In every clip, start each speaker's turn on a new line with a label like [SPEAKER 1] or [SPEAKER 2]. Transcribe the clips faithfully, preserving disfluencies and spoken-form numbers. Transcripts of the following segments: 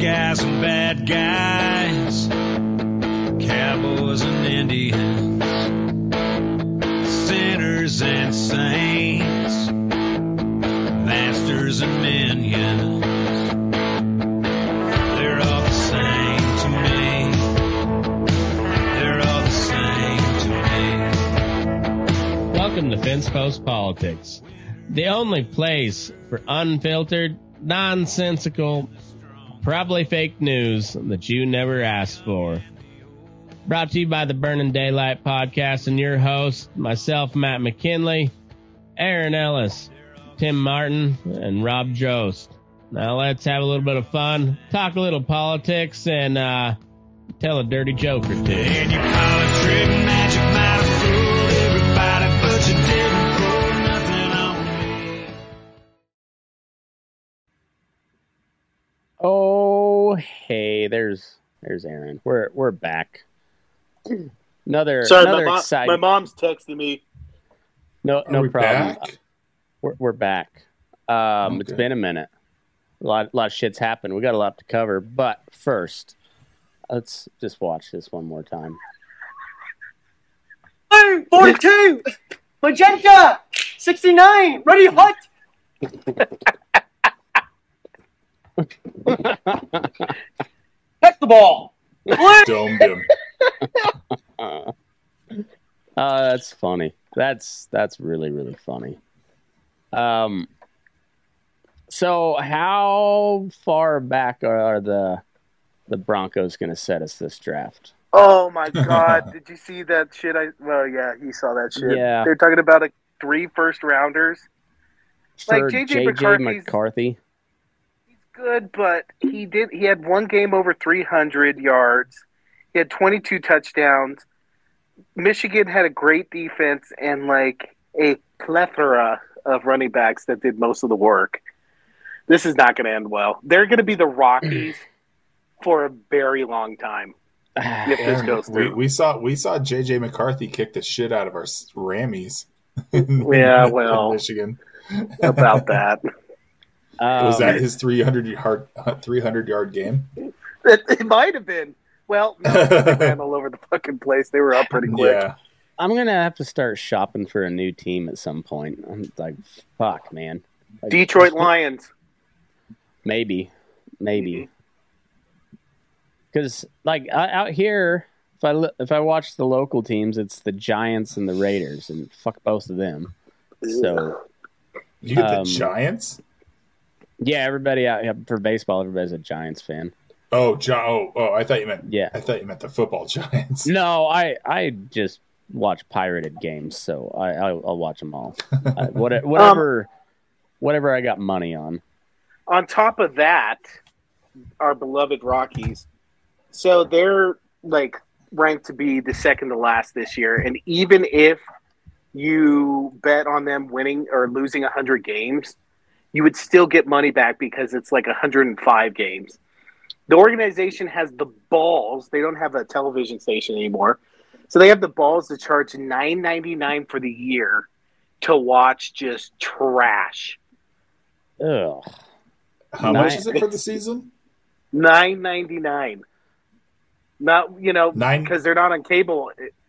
[SPEAKER 1] guys and bad guys, cowboys and Indians, sinners and saints, masters and minions. They're all the same to me. They're all the same to me.
[SPEAKER 2] Welcome to Fence Post Politics, the only place for unfiltered, nonsensical, probably fake news that you never asked for. Brought to you by the Burning Daylight Podcast and your host, myself, Matt McKinley, Aaron Ellis, Tim Martin, and Rob Jost. Now let's have a little bit of fun, talk a little politics, and uh, tell a dirty joke or two.
[SPEAKER 1] And you call it trick magic, might have fooled everybody, but you didn't pull nothing on me.
[SPEAKER 3] Oh, hey, there's there's Aaron. We're we're back. Another
[SPEAKER 4] Sorry,
[SPEAKER 3] another
[SPEAKER 4] my, mom,
[SPEAKER 3] exciting.
[SPEAKER 4] my mom's texting me.
[SPEAKER 3] No,
[SPEAKER 5] Are
[SPEAKER 3] no
[SPEAKER 5] we
[SPEAKER 3] problem.
[SPEAKER 5] back?
[SPEAKER 3] We're we're back. Um, It's
[SPEAKER 5] Okay.
[SPEAKER 3] been a minute. A lot a lot of shit's happened. We got a lot to cover. But first, let's just watch this one more time.
[SPEAKER 6] forty-two, magenta, sixty-nine, ready hot. Hit the ball.
[SPEAKER 5] Domed him.
[SPEAKER 3] Uh, that's funny. That's that's really really funny. Um. So how far back are the the Broncos going to set us this draft?
[SPEAKER 4] Oh my god! Did you see that shit? I well, yeah, he saw that shit.
[SPEAKER 3] Yeah.
[SPEAKER 4] They're talking about like three first rounders. Like
[SPEAKER 3] For
[SPEAKER 4] J J
[SPEAKER 3] J J
[SPEAKER 4] McCarthy's-
[SPEAKER 3] McCarthy.
[SPEAKER 4] He's good, but he did. He had one game over three hundred yards. He had twenty-two touchdowns. Michigan had a great defense and like a plethora of running backs that did most of the work. This is not going to end well. They're going to be the Rockies for a very long time if this
[SPEAKER 5] Aaron,
[SPEAKER 4] goes
[SPEAKER 5] we,
[SPEAKER 4] through.
[SPEAKER 5] we saw we saw J J McCarthy kick the shit out of our s- Rammies.
[SPEAKER 4] Yeah,
[SPEAKER 5] in
[SPEAKER 4] well,
[SPEAKER 5] Michigan.
[SPEAKER 4] about that.
[SPEAKER 5] Was
[SPEAKER 3] Um,
[SPEAKER 5] that his three hundred yard three hundred yard game?
[SPEAKER 4] It, it might have been. Well, no, they ran all over the fucking place. They were up pretty quick.
[SPEAKER 5] Yeah.
[SPEAKER 3] I'm gonna have to start shopping for a new team at some point. I'm like, fuck, man. Like,
[SPEAKER 4] Detroit Lions.
[SPEAKER 3] Maybe, maybe. Because like I, out here, if I li- if I watch the local teams, it's the Giants and the Raiders, and fuck both of them. So
[SPEAKER 5] You get
[SPEAKER 3] Um,
[SPEAKER 5] the Giants?
[SPEAKER 3] yeah, everybody out yeah, for baseball, everybody's a Giants fan.
[SPEAKER 5] Oh, Gi- oh, oh! I thought you meant
[SPEAKER 3] Yeah.
[SPEAKER 5] I thought you meant the football Giants.
[SPEAKER 3] No, I I just watch pirated games, so I I'll, I'll watch them all. uh, what, whatever whatever I got money on.
[SPEAKER 4] On top of that, our beloved Rockies. So they're like ranked to be the second to last this year, and even if you bet on them winning or losing one hundred games, you would still get money back because it's like one hundred five games. The organization has the balls. They don't have a television station anymore. So they have the balls to charge nine ninety-nine for the year to watch just trash.
[SPEAKER 3] Ugh.
[SPEAKER 5] How much
[SPEAKER 3] Nine-
[SPEAKER 5] is it for the season?
[SPEAKER 4] nine ninety-nine. Not, you know,
[SPEAKER 5] Nine-
[SPEAKER 4] because they're not on cable.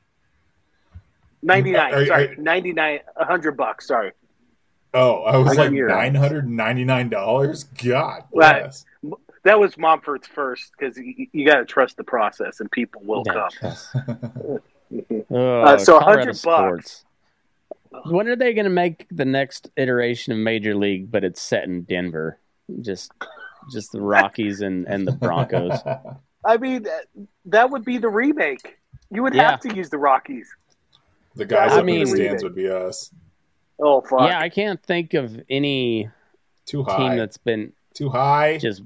[SPEAKER 4] ninety-nine,
[SPEAKER 5] Are- are-
[SPEAKER 4] sorry.
[SPEAKER 5] are-
[SPEAKER 4] ninety-nine, one hundred bucks, sorry.
[SPEAKER 5] Oh, I was
[SPEAKER 4] I
[SPEAKER 5] like
[SPEAKER 4] got your-
[SPEAKER 5] nine hundred ninety nine dollars. God
[SPEAKER 4] Right.
[SPEAKER 5] bless.
[SPEAKER 4] That was Momfort's first because you, you got to trust the process and people will
[SPEAKER 3] Yeah.
[SPEAKER 4] come.
[SPEAKER 3] Uh,
[SPEAKER 4] so
[SPEAKER 3] Colorado
[SPEAKER 4] one hundred
[SPEAKER 3] sports. When are they going to make the next iteration of Major League, but it's set in Denver? Just just the Rockies and, and the Broncos.
[SPEAKER 4] I mean, that- that would be the remake. You would
[SPEAKER 3] Yeah.
[SPEAKER 4] have to use the Rockies.
[SPEAKER 5] The guys
[SPEAKER 3] I
[SPEAKER 5] up
[SPEAKER 3] mean-
[SPEAKER 5] in the stands would be us.
[SPEAKER 4] Oh, fuck.
[SPEAKER 3] Yeah, I can't think of any
[SPEAKER 5] Too
[SPEAKER 3] team
[SPEAKER 5] high.
[SPEAKER 3] that's been
[SPEAKER 5] Too high.
[SPEAKER 3] just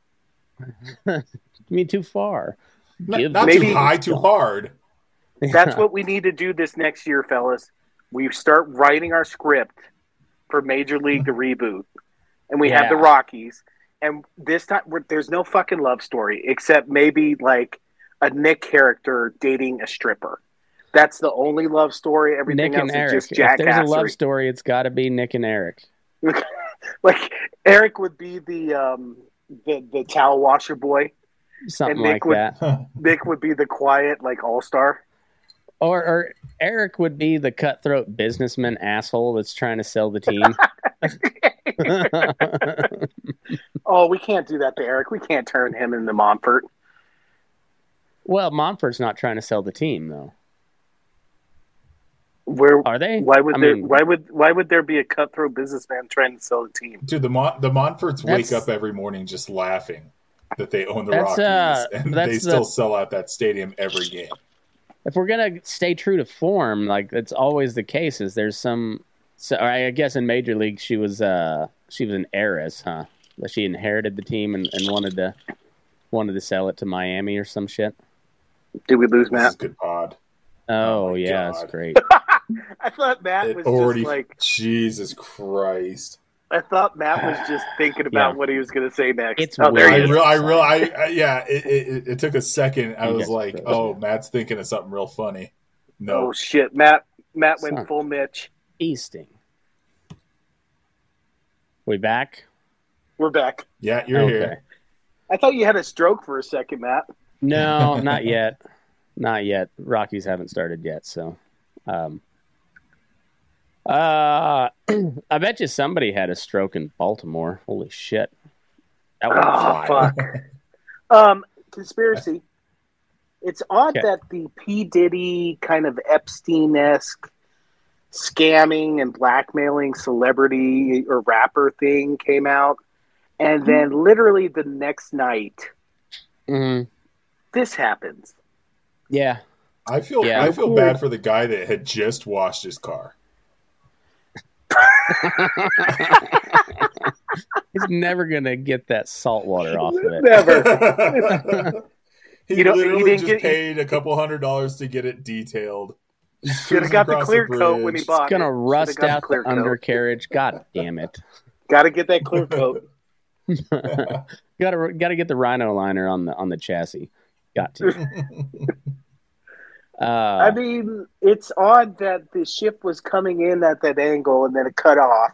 [SPEAKER 3] I mean too far.
[SPEAKER 5] Not,
[SPEAKER 3] Give-
[SPEAKER 5] not
[SPEAKER 4] Maybe-
[SPEAKER 5] too high, too hard.
[SPEAKER 4] That's what we need to do this next year, fellas. We start writing our script for Major League to reboot, and we have
[SPEAKER 3] Yeah.
[SPEAKER 4] the Rockies. And this time, we're, there's no fucking love story except maybe like a Nick character dating a stripper. That's the only love story. Everything
[SPEAKER 3] Nick
[SPEAKER 4] else
[SPEAKER 3] and Eric.
[SPEAKER 4] is just
[SPEAKER 3] If there's a love
[SPEAKER 4] jackassery.
[SPEAKER 3] story, it's got to be Nick and Eric.
[SPEAKER 4] Like Eric would be the um, the the towel washer boy.
[SPEAKER 3] Something
[SPEAKER 4] And Nick
[SPEAKER 3] like
[SPEAKER 4] would-
[SPEAKER 3] that.
[SPEAKER 4] Nick would be the quiet, like all star.
[SPEAKER 3] Or, or Eric would be the cutthroat businessman asshole that's trying to sell the team.
[SPEAKER 4] Oh, we can't do that to Eric. We can't turn him into Montfort.
[SPEAKER 3] Well, Montfort's not trying to sell the team, though.
[SPEAKER 4] Where?
[SPEAKER 3] Are they?
[SPEAKER 4] Why would
[SPEAKER 3] I
[SPEAKER 4] there?
[SPEAKER 3] mean-
[SPEAKER 4] Why would? Why would there be a cutthroat businessman trying to sell the team?
[SPEAKER 5] Dude, the Mon- the Montforts wake
[SPEAKER 3] That's-
[SPEAKER 5] up every morning just laughing that they own the
[SPEAKER 3] That's,
[SPEAKER 5] Rockies,
[SPEAKER 3] uh,
[SPEAKER 5] and
[SPEAKER 3] that's
[SPEAKER 5] they
[SPEAKER 3] the-
[SPEAKER 5] still sell out that stadium every game.
[SPEAKER 3] If we're gonna stay true to form, like that's always the case, is there's some. So I guess in Major League, she was uh she was an heiress, huh? That she inherited the team and, and wanted to wanted to sell it to Miami or some shit.
[SPEAKER 4] Did we lose
[SPEAKER 5] This is
[SPEAKER 4] Matt?
[SPEAKER 5] good pod.
[SPEAKER 3] Oh,
[SPEAKER 5] Oh my
[SPEAKER 3] yeah,
[SPEAKER 5] God.
[SPEAKER 3] that's great.
[SPEAKER 4] I thought Matt
[SPEAKER 5] It
[SPEAKER 4] was
[SPEAKER 5] already,
[SPEAKER 4] just like.
[SPEAKER 5] Jesus Christ!
[SPEAKER 4] I thought Matt was just thinking about
[SPEAKER 3] Yeah.
[SPEAKER 4] what he was going to say next.
[SPEAKER 3] It's
[SPEAKER 4] oh, there
[SPEAKER 5] I
[SPEAKER 4] he is.
[SPEAKER 5] real, I real, I, I yeah. It, it, it took a second. I
[SPEAKER 3] You
[SPEAKER 5] was
[SPEAKER 3] guys
[SPEAKER 5] like,
[SPEAKER 3] froze.
[SPEAKER 5] oh, Matt's thinking of something real funny. No,
[SPEAKER 4] Oh shit, Matt! Matt went
[SPEAKER 3] Son.
[SPEAKER 4] full Mitch.
[SPEAKER 3] Easting. We back?
[SPEAKER 4] We're back.
[SPEAKER 5] yeah, you're
[SPEAKER 3] Okay.
[SPEAKER 5] here.
[SPEAKER 4] I thought you had a stroke for a second, Matt.
[SPEAKER 3] No, not yet. Not yet. Rockies haven't started yet, so. Um, uh, I bet you somebody had a stroke in Baltimore. Holy shit. That was
[SPEAKER 4] Oh
[SPEAKER 3] wild.
[SPEAKER 4] fuck. um, conspiracy. It's odd
[SPEAKER 3] Okay.
[SPEAKER 4] that the P Diddy kind of Epstein-esque scamming and blackmailing celebrity or rapper thing came out, and then literally the next night,
[SPEAKER 3] Mhm.
[SPEAKER 4] this happens.
[SPEAKER 3] Yeah.
[SPEAKER 5] I feel,
[SPEAKER 3] Yeah.
[SPEAKER 5] I feel bad for the guy that had just washed his car.
[SPEAKER 3] He's never going to get that salt water off of it.
[SPEAKER 4] Never.
[SPEAKER 5] he
[SPEAKER 4] You know, he
[SPEAKER 5] literally
[SPEAKER 4] didn't
[SPEAKER 5] just
[SPEAKER 4] get-
[SPEAKER 5] paid a couple hundred dollars to get it detailed.
[SPEAKER 4] Should have got the clear coat when he bought
[SPEAKER 3] It's going to
[SPEAKER 4] it.
[SPEAKER 3] rust
[SPEAKER 4] Should've got
[SPEAKER 3] out the
[SPEAKER 4] clear coat.
[SPEAKER 3] undercarriage. God damn it.
[SPEAKER 4] Got to get that clear coat.
[SPEAKER 3] got to got to get the rhino liner on the on the chassis. Got to. Uh,
[SPEAKER 4] I mean, it's odd that the ship was coming in at that angle and then it cut off.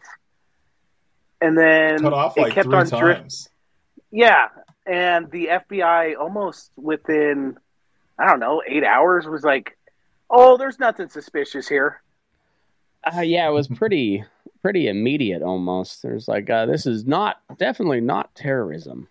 [SPEAKER 4] And then
[SPEAKER 5] Cut off
[SPEAKER 4] it
[SPEAKER 5] like
[SPEAKER 4] kept
[SPEAKER 5] three
[SPEAKER 4] on drift.
[SPEAKER 5] times.
[SPEAKER 4] Yeah. And the F B I almost within, I don't know, eight hours was like, oh, there's nothing suspicious here.
[SPEAKER 3] Uh, yeah, it was pretty pretty immediate almost. There's like, uh, this is not, definitely not terrorism.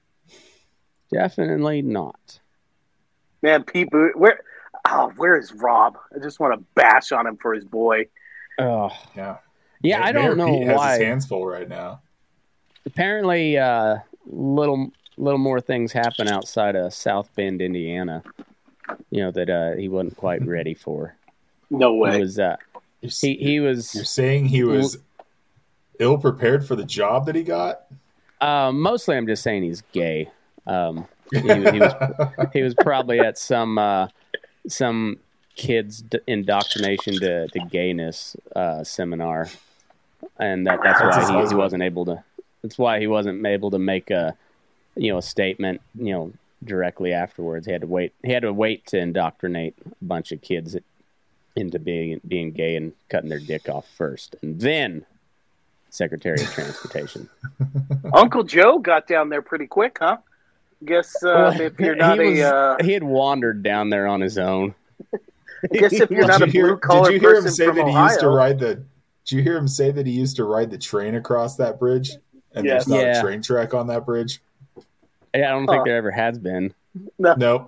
[SPEAKER 3] Definitely not.
[SPEAKER 4] Man, Pete Boot, where, oh, where is Rob? I just want to bash on him for his boy.
[SPEAKER 3] Oh,
[SPEAKER 5] Yeah.
[SPEAKER 3] yeah, I don't
[SPEAKER 5] Mayor
[SPEAKER 3] know
[SPEAKER 5] Pete has
[SPEAKER 3] why.
[SPEAKER 5] his hands full right now.
[SPEAKER 3] Apparently, uh, little little more things happen outside of South Bend, Indiana. You know that uh, he wasn't quite ready for.
[SPEAKER 4] No way.
[SPEAKER 3] He was. Uh,
[SPEAKER 5] You're, s-
[SPEAKER 3] he he was.
[SPEAKER 5] you're saying he was ill prepared for the job that he got?
[SPEAKER 3] Uh, mostly, I'm just saying he's gay. Um, he, he was he was probably at some uh, some kids' d- indoctrination to, to gayness uh, seminar, and that, that's
[SPEAKER 5] That's his
[SPEAKER 3] why he, he
[SPEAKER 5] husband.
[SPEAKER 3] wasn't able to. That's why he wasn't able to make a you know a statement you know directly afterwards. He had to wait. He had to wait to indoctrinate a bunch of kids into being being gay and cutting their dick off first, and then Secretary of Transportation.
[SPEAKER 4] Uncle Joe got down there pretty quick, huh? Guess uh,
[SPEAKER 3] Well,
[SPEAKER 4] if you're not
[SPEAKER 3] he, was,
[SPEAKER 4] a, uh,
[SPEAKER 3] he had wandered down there on his own.
[SPEAKER 4] guess if you're
[SPEAKER 5] Did
[SPEAKER 4] not
[SPEAKER 5] you
[SPEAKER 4] a
[SPEAKER 5] hear,
[SPEAKER 4] blue collar
[SPEAKER 5] did you hear him
[SPEAKER 4] person
[SPEAKER 5] say
[SPEAKER 4] from
[SPEAKER 5] that he
[SPEAKER 4] Ohio,
[SPEAKER 5] used to ride the Did you hear him say that he used to ride the train across that bridge? And
[SPEAKER 4] Yes.
[SPEAKER 5] there's not
[SPEAKER 3] Yeah.
[SPEAKER 5] a train track on that bridge?
[SPEAKER 3] I don't
[SPEAKER 4] Huh.
[SPEAKER 3] think there ever has been.
[SPEAKER 5] Nope.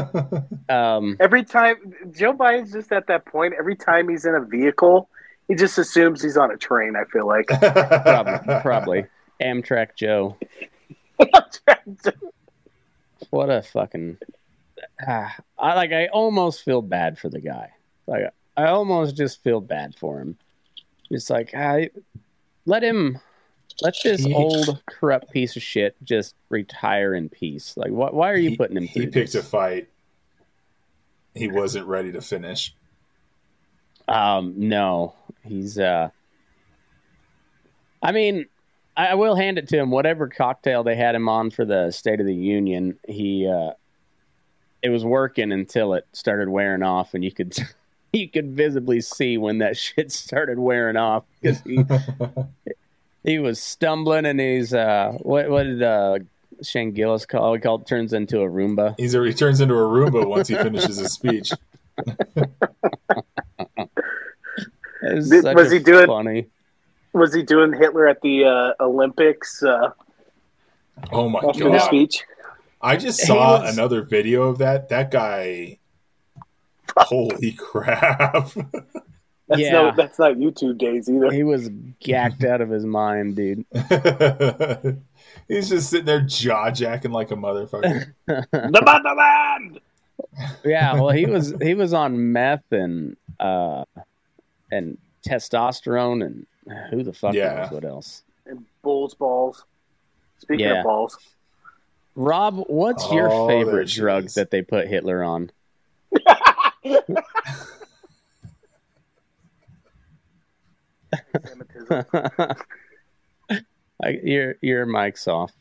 [SPEAKER 3] Um,
[SPEAKER 4] every time Joe Biden's just at that point, every time he's in a vehicle, he just assumes he's on a train. I feel like.
[SPEAKER 3] probably, probably Amtrak Joe. What a fucking. Ah, I like. I almost feel bad for the guy. Like I almost just feel bad for him. It's like I let him. Let this
[SPEAKER 5] He-
[SPEAKER 3] old corrupt piece of shit just retire in peace. Like, why? Why are you
[SPEAKER 5] he,
[SPEAKER 3] putting him
[SPEAKER 5] he
[SPEAKER 3] through
[SPEAKER 5] picked
[SPEAKER 3] this?
[SPEAKER 5] a fight. He wasn't ready to finish.
[SPEAKER 3] Um, no, he's. uh I mean, I, I will hand it to him. Whatever cocktail they had him on for the State of the Union, he. uh It was working until it started wearing off, and you could, you could visibly see when that shit started wearing off because he he was stumbling, and he's uh what what did uh Shane Gillis call, call turns into a Roomba.
[SPEAKER 5] He's a, he turns into a Roomba once he finishes his speech.
[SPEAKER 3] Was,
[SPEAKER 4] Did- was he doing-
[SPEAKER 3] funny?
[SPEAKER 4] Was he doing Hitler at the uh, Olympics uh,
[SPEAKER 5] Oh my
[SPEAKER 4] after the
[SPEAKER 5] god!
[SPEAKER 4] speech?
[SPEAKER 5] I just
[SPEAKER 3] He
[SPEAKER 5] saw
[SPEAKER 3] was-
[SPEAKER 5] another video of that. That guy. Holy crap!
[SPEAKER 4] That's
[SPEAKER 3] Yeah.
[SPEAKER 4] no, that's not YouTube days either.
[SPEAKER 3] He was gacked out of his mind, dude.
[SPEAKER 5] He's just sitting there jaw jacking like a motherfucker.
[SPEAKER 4] The motherland.
[SPEAKER 3] Yeah, well, he was he was on meth and uh, and testosterone and who the fuck
[SPEAKER 5] Yeah.
[SPEAKER 3] knows what else.
[SPEAKER 4] And bulls balls. Speaking
[SPEAKER 3] Yeah.
[SPEAKER 4] of balls,
[SPEAKER 3] Rob, what's your
[SPEAKER 5] Oh, there
[SPEAKER 3] favorite
[SPEAKER 5] she
[SPEAKER 3] drug
[SPEAKER 5] is.
[SPEAKER 3] that they put Hitler on?
[SPEAKER 4] Semitism.
[SPEAKER 3] I, your your mic's off.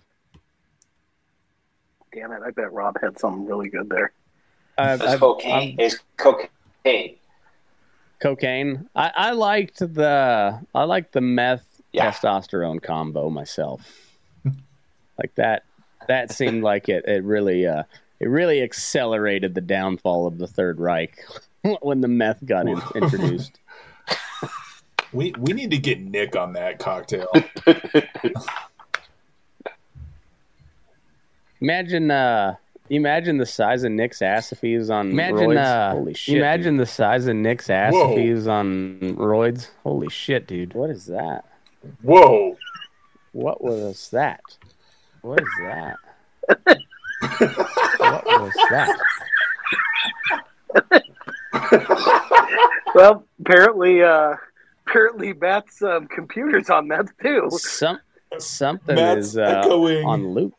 [SPEAKER 4] Damn it! I bet Rob had something really good there.
[SPEAKER 3] I've,
[SPEAKER 7] It's
[SPEAKER 3] I've-
[SPEAKER 7] cocaine.
[SPEAKER 3] I'm-
[SPEAKER 7] It's cocaine.
[SPEAKER 3] cocaine. I, I liked the I liked the meth
[SPEAKER 7] Yeah.
[SPEAKER 3] testosterone combo myself. Like that that seemed like it it really uh it really accelerated the downfall of the Third Reich when the meth got in, introduced.
[SPEAKER 5] We we need to get Nick on that cocktail.
[SPEAKER 3] Imagine uh imagine the size of Nick's ass if he was on
[SPEAKER 8] Imagine,
[SPEAKER 3] roids.
[SPEAKER 8] uh,
[SPEAKER 3] Holy shit.
[SPEAKER 8] imagine
[SPEAKER 3] the size of Nick's ass
[SPEAKER 5] Whoa.
[SPEAKER 3] if he was on roids. Holy shit, dude. What is that?
[SPEAKER 5] Whoa!
[SPEAKER 3] What was that? What is that? What was that?
[SPEAKER 4] Well, apparently, uh, apparently, Matt's um, computer's on that too.
[SPEAKER 3] Some something
[SPEAKER 5] Matt's
[SPEAKER 3] is uh,
[SPEAKER 5] echoing.
[SPEAKER 3] on loop.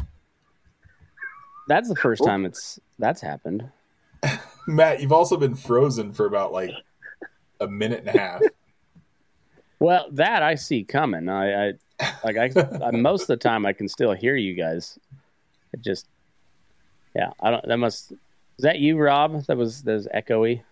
[SPEAKER 3] That's the first time it's that's happened.
[SPEAKER 5] Matt, you've also been frozen for about like a minute and a half.
[SPEAKER 3] Well, that I see coming. I, I like I, I most of the time I can still hear you guys. It just yeah, I don't that must is that you, Rob? That was that was echoey.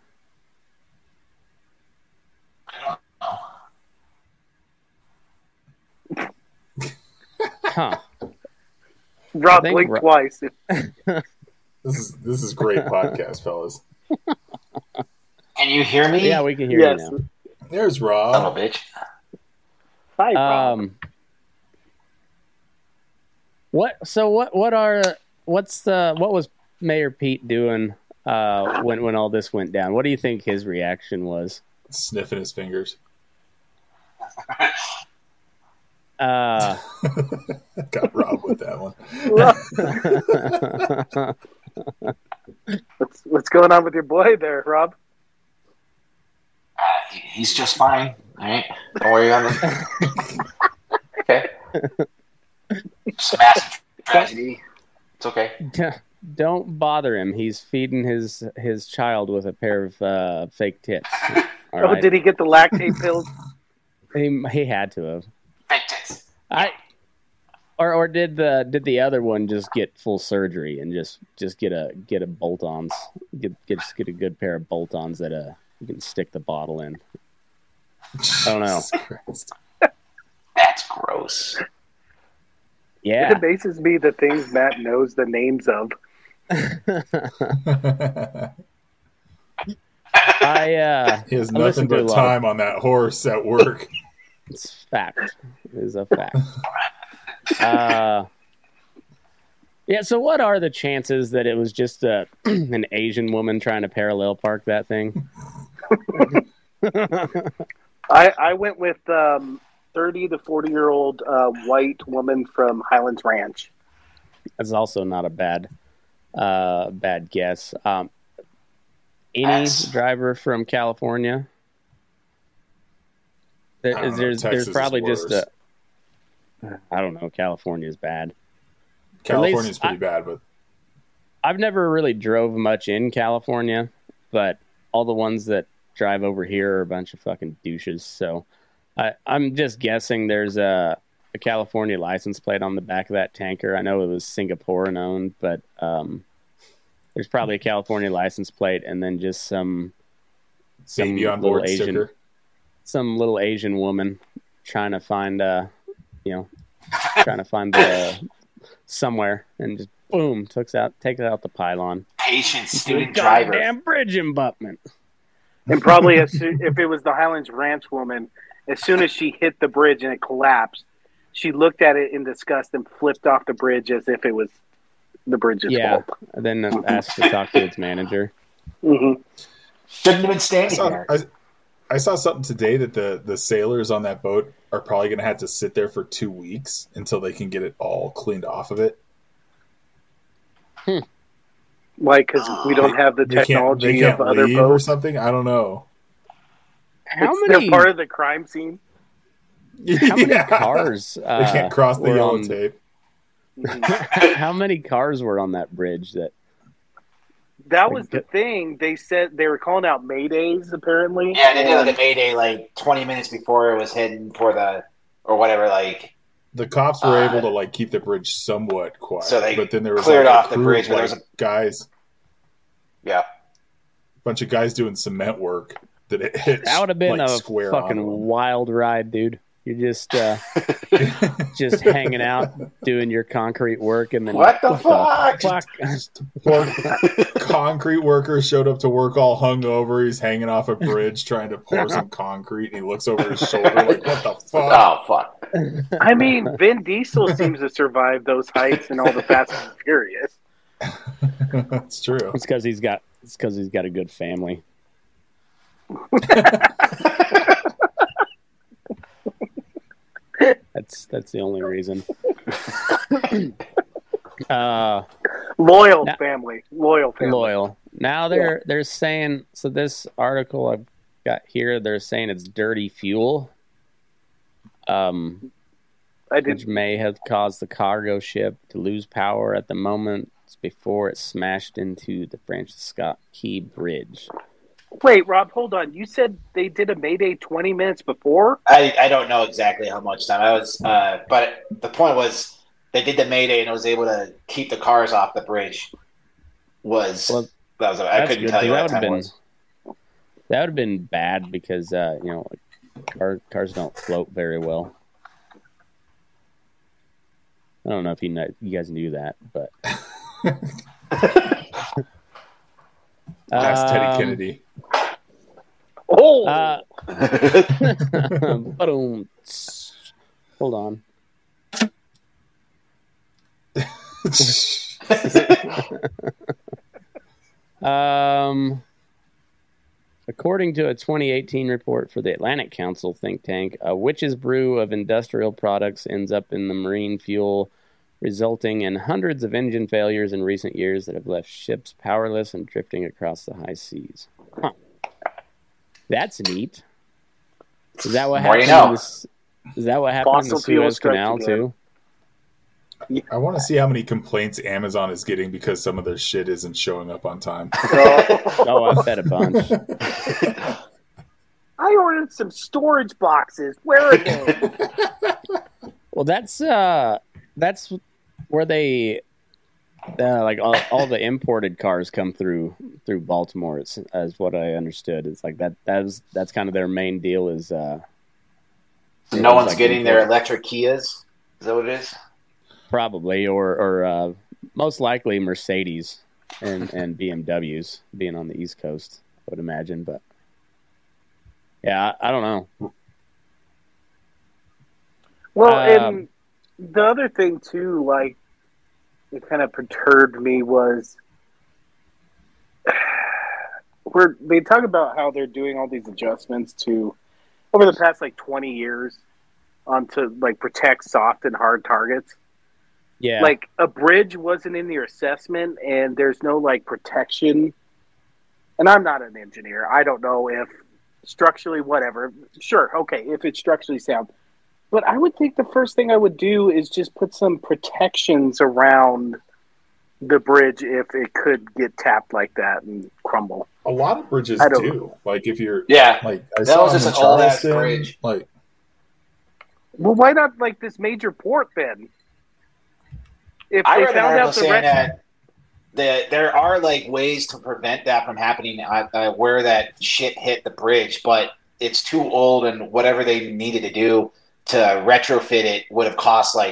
[SPEAKER 3] Huh.
[SPEAKER 4] Rob
[SPEAKER 3] I think
[SPEAKER 4] blinked
[SPEAKER 3] Ro-
[SPEAKER 4] twice.
[SPEAKER 5] This is this is great podcast, fellas.
[SPEAKER 7] Can you hear me?
[SPEAKER 3] Yeah, we can hear
[SPEAKER 4] Yes.
[SPEAKER 3] you
[SPEAKER 5] There's
[SPEAKER 7] Son
[SPEAKER 5] Rob.
[SPEAKER 7] of a bitch.
[SPEAKER 4] Hi,
[SPEAKER 3] now.
[SPEAKER 4] Rob.
[SPEAKER 3] Um What so what what are what's the what was Mayor Pete doing uh when when all this went down? What do you think his reaction was?
[SPEAKER 5] Sniffing his fingers.
[SPEAKER 3] Uh
[SPEAKER 5] Got Rob with that one.
[SPEAKER 4] what's, what's going on with your boy there, Rob?
[SPEAKER 7] Uh, he- he's just fine. All right. Don't worry about it. Okay. It's a massive tragedy. It's okay.
[SPEAKER 3] Don't bother him. He's feeding his his child with a pair of uh, fake tits. All
[SPEAKER 4] Oh,
[SPEAKER 3] right.
[SPEAKER 4] did he get the lactate pills?
[SPEAKER 3] he he had to have.
[SPEAKER 7] Fake tits.
[SPEAKER 3] I or or did the did the other one just get full surgery and just just get a get a bolt-ons get get just get a good pair of bolt-ons that uh you can stick the bottle in. I don't know.
[SPEAKER 5] Jesus Christ.
[SPEAKER 7] That's gross.
[SPEAKER 4] It
[SPEAKER 3] Yeah.
[SPEAKER 4] amazes me the things Matt knows the names of.
[SPEAKER 3] I uh
[SPEAKER 5] He has
[SPEAKER 3] I
[SPEAKER 5] nothing
[SPEAKER 3] listen to a
[SPEAKER 5] but
[SPEAKER 3] lot.
[SPEAKER 5] time on that horse at work.
[SPEAKER 3] It's fact. It is a fact. Uh, yeah. So, what are the chances that it was just a, an Asian woman trying to parallel park that thing?
[SPEAKER 4] I, I went with um, thirty to forty year old uh, white woman from Highlands Ranch.
[SPEAKER 3] That's also not a bad, uh, bad guess. Um, any
[SPEAKER 7] That's-
[SPEAKER 3] driver from California? There,
[SPEAKER 5] I don't
[SPEAKER 3] is,
[SPEAKER 5] know.
[SPEAKER 3] there's
[SPEAKER 5] Texas
[SPEAKER 3] there's
[SPEAKER 5] is
[SPEAKER 3] probably just
[SPEAKER 5] worse.
[SPEAKER 3] a. I don't know. California's bad.
[SPEAKER 5] California's
[SPEAKER 3] least
[SPEAKER 5] pretty
[SPEAKER 3] I-
[SPEAKER 5] bad, but
[SPEAKER 3] I've never really drove much in California, but all the ones that drive over here are a bunch of fucking douches. So I, I'm just guessing there's a, a California license plate on the back of that tanker. I know it was Singaporean owned, but um, there's probably a California license plate and then just some some
[SPEAKER 5] baby on
[SPEAKER 3] little
[SPEAKER 5] board
[SPEAKER 3] Asian
[SPEAKER 5] sticker.
[SPEAKER 3] some little Asian woman trying to find uh you know trying to find the
[SPEAKER 2] somewhere and just boom, takes out takes out the pylon.
[SPEAKER 7] Patient
[SPEAKER 2] Into a
[SPEAKER 7] student driver.
[SPEAKER 2] goddamn bridge abutment.
[SPEAKER 4] And probably as soon, if it was the Highlands Ranch woman, as soon as she hit the bridge and it collapsed, she looked at it in disgust and flipped off the bridge as if it was the bridge's
[SPEAKER 2] Yeah,
[SPEAKER 4] fault.
[SPEAKER 2] and then asked to talk to its manager.
[SPEAKER 4] Mm-hmm.
[SPEAKER 7] Shouldn't have been
[SPEAKER 5] I
[SPEAKER 7] standing
[SPEAKER 5] saw,
[SPEAKER 7] there.
[SPEAKER 5] I, I saw something today that the, the sailors on that boat are probably going to have to sit there for two weeks until they can get it all cleaned off of it.
[SPEAKER 4] Like, because we don't have the
[SPEAKER 5] They can't,
[SPEAKER 4] technology
[SPEAKER 5] they can't
[SPEAKER 4] of other
[SPEAKER 5] leave or
[SPEAKER 4] boats.
[SPEAKER 5] something. I don't know.
[SPEAKER 2] How
[SPEAKER 4] It's-
[SPEAKER 2] many
[SPEAKER 4] They're part of the crime scene.
[SPEAKER 2] how many
[SPEAKER 5] Yeah.
[SPEAKER 2] cars
[SPEAKER 5] They
[SPEAKER 2] uh,
[SPEAKER 5] can't cross the
[SPEAKER 2] were
[SPEAKER 5] yellow
[SPEAKER 2] on-
[SPEAKER 5] tape.
[SPEAKER 4] Mhm.
[SPEAKER 2] how many cars were on that bridge that
[SPEAKER 4] That was the thing. They said they were calling out Maydays, apparently.
[SPEAKER 7] Yeah, they did
[SPEAKER 4] and-
[SPEAKER 7] like a mayday like twenty minutes before it was heading for the or whatever. Like
[SPEAKER 5] The cops were
[SPEAKER 7] Uh,
[SPEAKER 5] able to like keep the bridge somewhat quiet,
[SPEAKER 7] So they
[SPEAKER 5] but then there was
[SPEAKER 7] cleared
[SPEAKER 5] like, a
[SPEAKER 7] off the
[SPEAKER 5] crew
[SPEAKER 7] bridge
[SPEAKER 5] of,
[SPEAKER 7] where
[SPEAKER 5] like,
[SPEAKER 7] there was
[SPEAKER 5] guys,
[SPEAKER 7] yeah,
[SPEAKER 5] a bunch of guys doing cement work that it hit.
[SPEAKER 2] that would have been
[SPEAKER 5] like,
[SPEAKER 2] a
[SPEAKER 5] square
[SPEAKER 2] fucking
[SPEAKER 5] onto 'em.
[SPEAKER 2] wild ride, dude. You're just uh, just hanging out, doing your concrete work, and then
[SPEAKER 7] What the fuck?
[SPEAKER 2] fuck?
[SPEAKER 5] Poor concrete worker showed up to work all hungover. He's hanging off a bridge trying to pour some concrete, and he looks over his shoulder like, "What the fuck?"
[SPEAKER 7] oh fuck.
[SPEAKER 4] I mean, Vin Diesel seems to survive those heights and all the Fast and Furious.
[SPEAKER 5] That's true.
[SPEAKER 2] It's because he's got it's because he's got a good family. That's that's the only reason. uh,
[SPEAKER 4] Loyal
[SPEAKER 2] Now-
[SPEAKER 4] family. Loyal family.
[SPEAKER 2] loyal. Now they're they're saying so. This article I've got here, they're saying it's dirty fuel, um,
[SPEAKER 4] I
[SPEAKER 2] which
[SPEAKER 4] did.
[SPEAKER 2] may have caused the cargo ship to lose power at the moment before it smashed into the Francis Scott Key Bridge.
[SPEAKER 4] Wait, Rob, hold on. You said they did a Mayday twenty minutes before?
[SPEAKER 7] I, I don't know exactly how much time I was, uh, but the point was they did the mayday and it was able to keep the cars off the bridge. Was
[SPEAKER 2] Well,
[SPEAKER 7] that was I
[SPEAKER 2] That's
[SPEAKER 7] couldn't
[SPEAKER 2] good,
[SPEAKER 7] tell you
[SPEAKER 2] 'cause
[SPEAKER 7] what
[SPEAKER 2] that
[SPEAKER 7] time
[SPEAKER 2] would
[SPEAKER 7] it
[SPEAKER 2] have
[SPEAKER 7] was.
[SPEAKER 2] been that would have been bad because uh, you know like, car, cars don't float very well. I don't know if you know, you guys knew that, but
[SPEAKER 5] That's Teddy
[SPEAKER 2] Um,
[SPEAKER 5] Kennedy.
[SPEAKER 4] Oh!
[SPEAKER 2] Uh, Ba-dum. Hold on. Um, according to a twenty eighteen report for the Atlantic Council think tank, a witch's brew of industrial products ends up in the marine fuel, resulting in hundreds of engine failures in recent years that have left ships powerless and drifting across the high seas. Huh. That's neat. Is that what
[SPEAKER 7] More you
[SPEAKER 2] happened?
[SPEAKER 7] know.
[SPEAKER 2] In this, is that what happened
[SPEAKER 4] Fossil
[SPEAKER 2] in the
[SPEAKER 4] fuel
[SPEAKER 2] Suez
[SPEAKER 4] strikes
[SPEAKER 2] Canal
[SPEAKER 4] again.
[SPEAKER 2] too?
[SPEAKER 5] I want to see how many complaints Amazon is getting because some of their shit isn't showing up on time.
[SPEAKER 2] Oh, I bet a bunch.
[SPEAKER 4] I ordered some storage boxes. Where are they?
[SPEAKER 2] Well, that's uh, that's where they uh, like all, all the imported cars come through through Baltimore. It's, as what I understood. It's like that. That's that's kind of their main deal. Is uh,
[SPEAKER 7] no one's
[SPEAKER 2] like
[SPEAKER 7] getting their
[SPEAKER 2] import-
[SPEAKER 7] electric Kias. Is that what it is?
[SPEAKER 2] probably or or uh, most likely Mercedes and and B M Ws being on the East Coast. I would imagine, but yeah, I, I don't know.
[SPEAKER 4] Well,
[SPEAKER 2] Um,
[SPEAKER 4] and the other thing, too, like, it kind of perturbed me was where they talk about how they're doing all these adjustments to, over the past, like, twenty years, on to, like, protect soft and hard targets.
[SPEAKER 2] Yeah,
[SPEAKER 4] Like, a bridge wasn't in your assessment, and there's no, like, protection. And I'm not an engineer. I don't know if structurally, whatever. Sure, okay, if it's structurally sound. But I would think the first thing I would do is just put some protections around the bridge if it could get tapped like that and crumble.
[SPEAKER 5] A lot of bridges
[SPEAKER 4] I don't-
[SPEAKER 5] do. Like if you're
[SPEAKER 7] Yeah,
[SPEAKER 5] like I
[SPEAKER 7] That
[SPEAKER 5] saw
[SPEAKER 7] was
[SPEAKER 5] them
[SPEAKER 7] just
[SPEAKER 5] in
[SPEAKER 7] an old-ass
[SPEAKER 5] Charleston,
[SPEAKER 7] bridge.
[SPEAKER 5] Like
[SPEAKER 4] Well, why not like this major port then? If
[SPEAKER 7] I
[SPEAKER 4] they
[SPEAKER 7] read an
[SPEAKER 4] found
[SPEAKER 7] article
[SPEAKER 4] out the
[SPEAKER 7] saying
[SPEAKER 4] rest,
[SPEAKER 7] that the, there are like ways to prevent that from happening uh, uh, where that shit hit the bridge, but it's too old, and whatever they needed to do to retrofit it would have cost like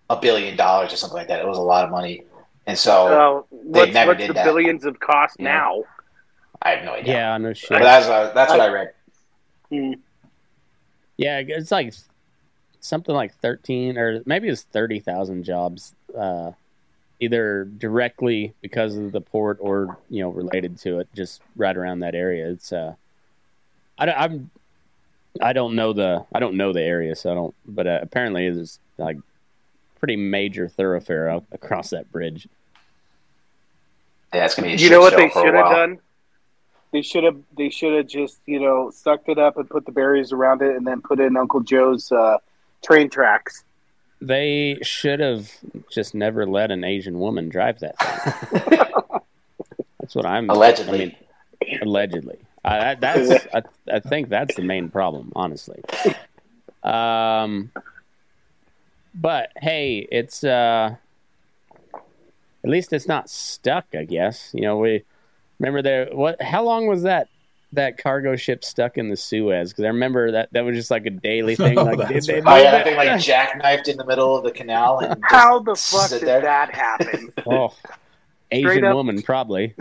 [SPEAKER 7] a billion dollars or something like that. It was a lot of money, and so
[SPEAKER 4] Uh, what's
[SPEAKER 7] never
[SPEAKER 4] what's
[SPEAKER 7] did
[SPEAKER 4] the
[SPEAKER 7] that.
[SPEAKER 4] billions of cost
[SPEAKER 7] Yeah.
[SPEAKER 4] now?
[SPEAKER 7] I have no idea.
[SPEAKER 2] Yeah, no shit.
[SPEAKER 7] But that's uh, that's what I read.
[SPEAKER 4] Hmm.
[SPEAKER 2] Yeah, it's like something like thirteen or maybe it's thirty thousand jobs, uh, either directly because of the port or you know related to it, just right around that area. It's uh, I don't, I'm I don't know the I don't know the area, so I don't. But uh, apparently, it's like pretty major thoroughfare out across that bridge.
[SPEAKER 7] Yeah, it's gonna be a
[SPEAKER 4] You
[SPEAKER 7] shit
[SPEAKER 4] know what
[SPEAKER 7] show
[SPEAKER 4] they
[SPEAKER 7] for a
[SPEAKER 4] should have
[SPEAKER 7] while.
[SPEAKER 4] done? They should have they should have just you know sucked it up and put the barriers around it, and then put in Uncle Joe's uh, train tracks.
[SPEAKER 2] They should have just never let an Asian woman drive that thing. That's what I'm
[SPEAKER 7] Allegedly.
[SPEAKER 2] I mean, allegedly. I, I, that's I, I think that's the main problem, honestly. Um, but hey, it's uh, at least it's not stuck. I guess you know we remember there. What? How long was that? That cargo ship stuck in the Suez? Because I remember that that was just like a daily thing.
[SPEAKER 5] Oh,
[SPEAKER 2] Like, did
[SPEAKER 5] that's
[SPEAKER 2] they
[SPEAKER 5] right.
[SPEAKER 7] Oh
[SPEAKER 2] move
[SPEAKER 7] yeah, that
[SPEAKER 2] it?
[SPEAKER 7] thing like jackknifed in the middle of the canal. And just
[SPEAKER 4] How the fuck
[SPEAKER 7] sit
[SPEAKER 4] did
[SPEAKER 7] there.
[SPEAKER 4] that happen?
[SPEAKER 2] Oh,
[SPEAKER 4] Straight
[SPEAKER 2] Asian
[SPEAKER 4] up.
[SPEAKER 2] woman, probably.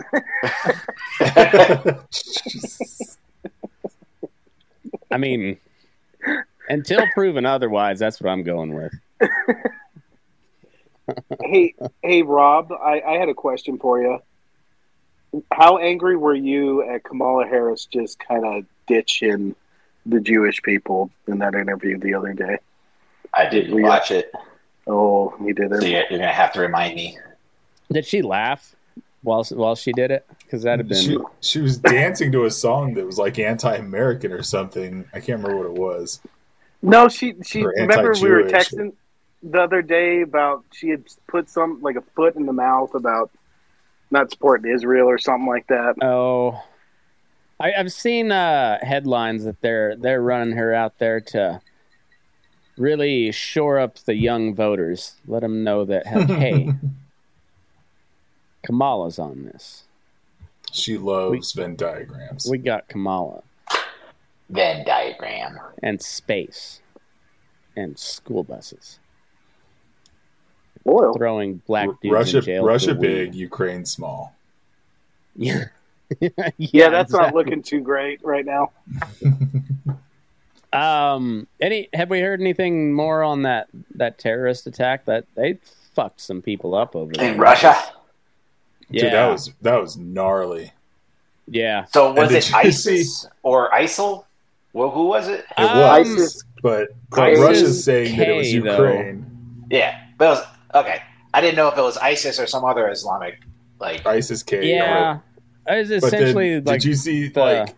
[SPEAKER 5] Jesus.
[SPEAKER 2] I mean, until proven otherwise, that's what I'm going with.
[SPEAKER 4] hey, hey, Rob, I, I had a question for you. How angry were you at Kamala Harris just kind of ditching the Jewish people in that interview the other day?
[SPEAKER 7] I didn't watch it,
[SPEAKER 4] Oh, you did
[SPEAKER 7] so
[SPEAKER 4] it.
[SPEAKER 7] you're, you're gonna have to remind me.
[SPEAKER 2] Did she laugh while while she did it? Because that'd have been.
[SPEAKER 5] She, she was dancing to a song that was like anti-American or something. I can't remember what it was.
[SPEAKER 4] No, she she
[SPEAKER 5] Or
[SPEAKER 4] remember we were
[SPEAKER 5] anti-Jewish.
[SPEAKER 4] texting the other day about she had put some like a foot in the mouth about not supporting Israel or something like that.
[SPEAKER 2] Oh, I, I've seen uh, headlines that they're they're running her out there to really shore up the young voters. Let them know that hey, Kamala's on this.
[SPEAKER 5] She loves Venn diagrams.
[SPEAKER 2] We got Kamala
[SPEAKER 7] Venn diagram.
[SPEAKER 2] and space and school buses
[SPEAKER 4] Oil.
[SPEAKER 2] throwing black dudes
[SPEAKER 5] Russia,
[SPEAKER 2] in jail.
[SPEAKER 5] Russia
[SPEAKER 2] for weed.
[SPEAKER 5] big, Ukraine small.
[SPEAKER 2] Yeah.
[SPEAKER 4] Yeah, that's not
[SPEAKER 2] exactly.
[SPEAKER 4] looking too great right now.
[SPEAKER 2] Um, any have we heard anything more on that that terrorist attack? That they fucked some people up over there
[SPEAKER 7] In Russia.
[SPEAKER 2] Yeah,
[SPEAKER 5] Dude, that was that was gnarly.
[SPEAKER 2] yeah.
[SPEAKER 7] So was
[SPEAKER 5] And
[SPEAKER 7] it
[SPEAKER 5] did you
[SPEAKER 7] ISIS or ISIL? Well, who was it?
[SPEAKER 5] It
[SPEAKER 2] Um,
[SPEAKER 5] was,
[SPEAKER 4] ISIS-
[SPEAKER 5] but, but
[SPEAKER 4] ISIS
[SPEAKER 5] Russia's saying that it was
[SPEAKER 2] K, though.
[SPEAKER 5] Ukraine.
[SPEAKER 7] Yeah, but it was okay. I didn't know if it was ISIS or some other Islamic like.
[SPEAKER 5] ISIS K.
[SPEAKER 2] Yeah, it was
[SPEAKER 5] But then,
[SPEAKER 2] essentially like
[SPEAKER 5] did you see
[SPEAKER 2] the-
[SPEAKER 5] like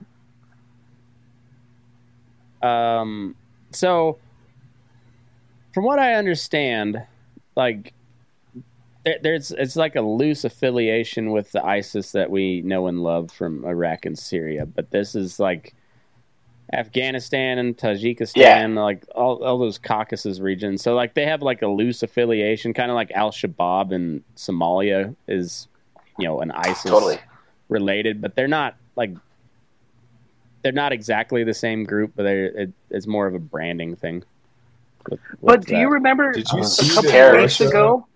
[SPEAKER 2] um. So, from what I understand, like there, there's it's like a loose affiliation with the ISIS that we know and love from Iraq and Syria, but this is like Afghanistan and Tajikistan,
[SPEAKER 7] Yeah.
[SPEAKER 2] like all, all those Caucasus regions. So like they have like a loose affiliation, kind of like Al Shabaab in Somalia is, you know, an ISIS
[SPEAKER 7] Totally.
[SPEAKER 2] related, but they're not like they're not exactly the same group, but they're it, it's more of a branding thing. with- with
[SPEAKER 4] But do you
[SPEAKER 2] that.
[SPEAKER 4] remember
[SPEAKER 5] Did you
[SPEAKER 4] a
[SPEAKER 5] see
[SPEAKER 4] couple
[SPEAKER 5] that
[SPEAKER 4] weeks
[SPEAKER 5] Russia-
[SPEAKER 4] ago?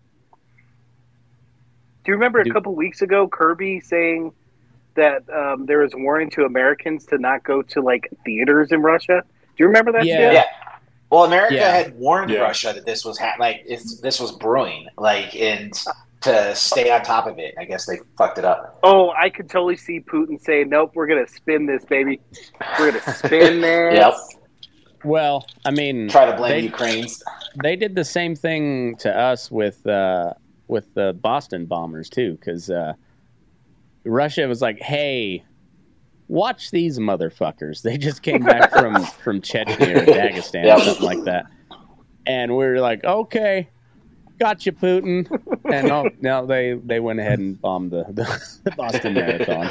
[SPEAKER 4] Do you remember a
[SPEAKER 2] Do-
[SPEAKER 4] couple weeks ago Kirby saying that um, there was a warning to Americans to not go to like theaters in Russia? Do you remember that?
[SPEAKER 2] Yeah.
[SPEAKER 4] shit?
[SPEAKER 7] Yeah. Well, America
[SPEAKER 2] Yeah.
[SPEAKER 7] had warned
[SPEAKER 5] Yeah.
[SPEAKER 7] Russia that this was ha- like it's, this was brewing, like, and to stay on top of it. I guess they fucked it up.
[SPEAKER 4] Oh, I could totally see Putin saying, "Nope, we're gonna spin this, baby. We're gonna spin this."
[SPEAKER 7] Yep.
[SPEAKER 2] Well, I mean,
[SPEAKER 7] Try to blame
[SPEAKER 2] they,
[SPEAKER 7] Ukraine's.
[SPEAKER 2] they did the same thing to us with uh, with the Boston bombers too, because uh, Russia was like, "Hey, watch these motherfuckers! They just came back from from Chechnya or Dagestan
[SPEAKER 7] Yep.
[SPEAKER 2] or something like that," and we were like, "Okay, got you, Putin." And no, no, they they went ahead and bombed the, the Boston Marathon.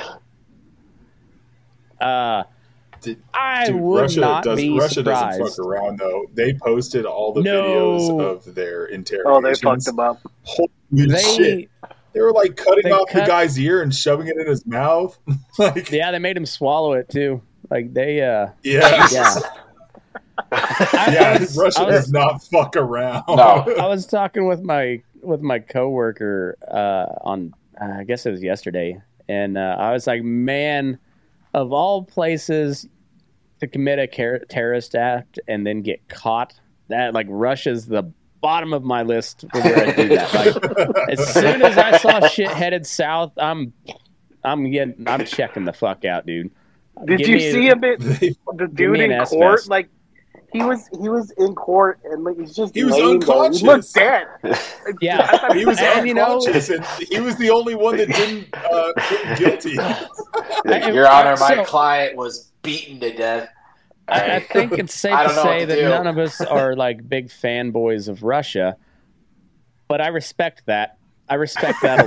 [SPEAKER 2] Uh,
[SPEAKER 5] Did-
[SPEAKER 2] I
[SPEAKER 5] Dude,
[SPEAKER 2] would
[SPEAKER 5] Russia
[SPEAKER 2] not
[SPEAKER 5] does
[SPEAKER 2] be
[SPEAKER 5] Russia
[SPEAKER 2] surprised.
[SPEAKER 5] doesn't fuck around though. They posted all the
[SPEAKER 2] No.
[SPEAKER 5] videos of their
[SPEAKER 4] Oh,
[SPEAKER 5] interrogations.
[SPEAKER 4] they fucked them up.
[SPEAKER 5] Holy
[SPEAKER 2] They
[SPEAKER 5] shit! They were like cutting
[SPEAKER 2] they
[SPEAKER 5] off
[SPEAKER 2] cut-
[SPEAKER 5] the guy's ear and shoving it in his mouth. like,
[SPEAKER 2] Yeah, they made him swallow it too. Like they, uh,
[SPEAKER 5] yeah.
[SPEAKER 2] yeah, I,
[SPEAKER 5] Yeah,
[SPEAKER 2] I was,
[SPEAKER 5] Russia
[SPEAKER 2] I was-
[SPEAKER 5] does not fuck around.
[SPEAKER 7] No.
[SPEAKER 2] I was talking with my with my coworker uh, on uh, I guess it was yesterday, and uh, I was like, man, of all places to commit a car- terrorist act and then get caught, that like Russia's the bottom of my list for where I do that. Like, as soon as I saw shit headed south, I'm I'm getting I'm checking the fuck out, dude.
[SPEAKER 4] Did
[SPEAKER 2] Give
[SPEAKER 4] you
[SPEAKER 2] me-
[SPEAKER 4] see a bit
[SPEAKER 5] They-
[SPEAKER 4] the
[SPEAKER 2] me
[SPEAKER 4] dude
[SPEAKER 2] an
[SPEAKER 4] in
[SPEAKER 2] S
[SPEAKER 4] court?
[SPEAKER 2] vest.
[SPEAKER 4] Like he was he was in court and like he's just
[SPEAKER 5] He was
[SPEAKER 4] laying there.
[SPEAKER 5] unconscious.
[SPEAKER 4] He looked dead.
[SPEAKER 2] Yeah.
[SPEAKER 4] I thought
[SPEAKER 5] he was
[SPEAKER 2] And, you know-
[SPEAKER 5] unconscious, and he was the only one that didn't uh, plead guilty.
[SPEAKER 7] Your Honor, my
[SPEAKER 2] So-
[SPEAKER 7] client was beaten to death. All
[SPEAKER 2] I, I
[SPEAKER 7] right.
[SPEAKER 2] think it's safe
[SPEAKER 7] I
[SPEAKER 2] to
[SPEAKER 7] don't know
[SPEAKER 2] say
[SPEAKER 7] what to
[SPEAKER 2] that
[SPEAKER 7] do.
[SPEAKER 2] none of us are like big fanboys of Russia, but I respect that. I respect that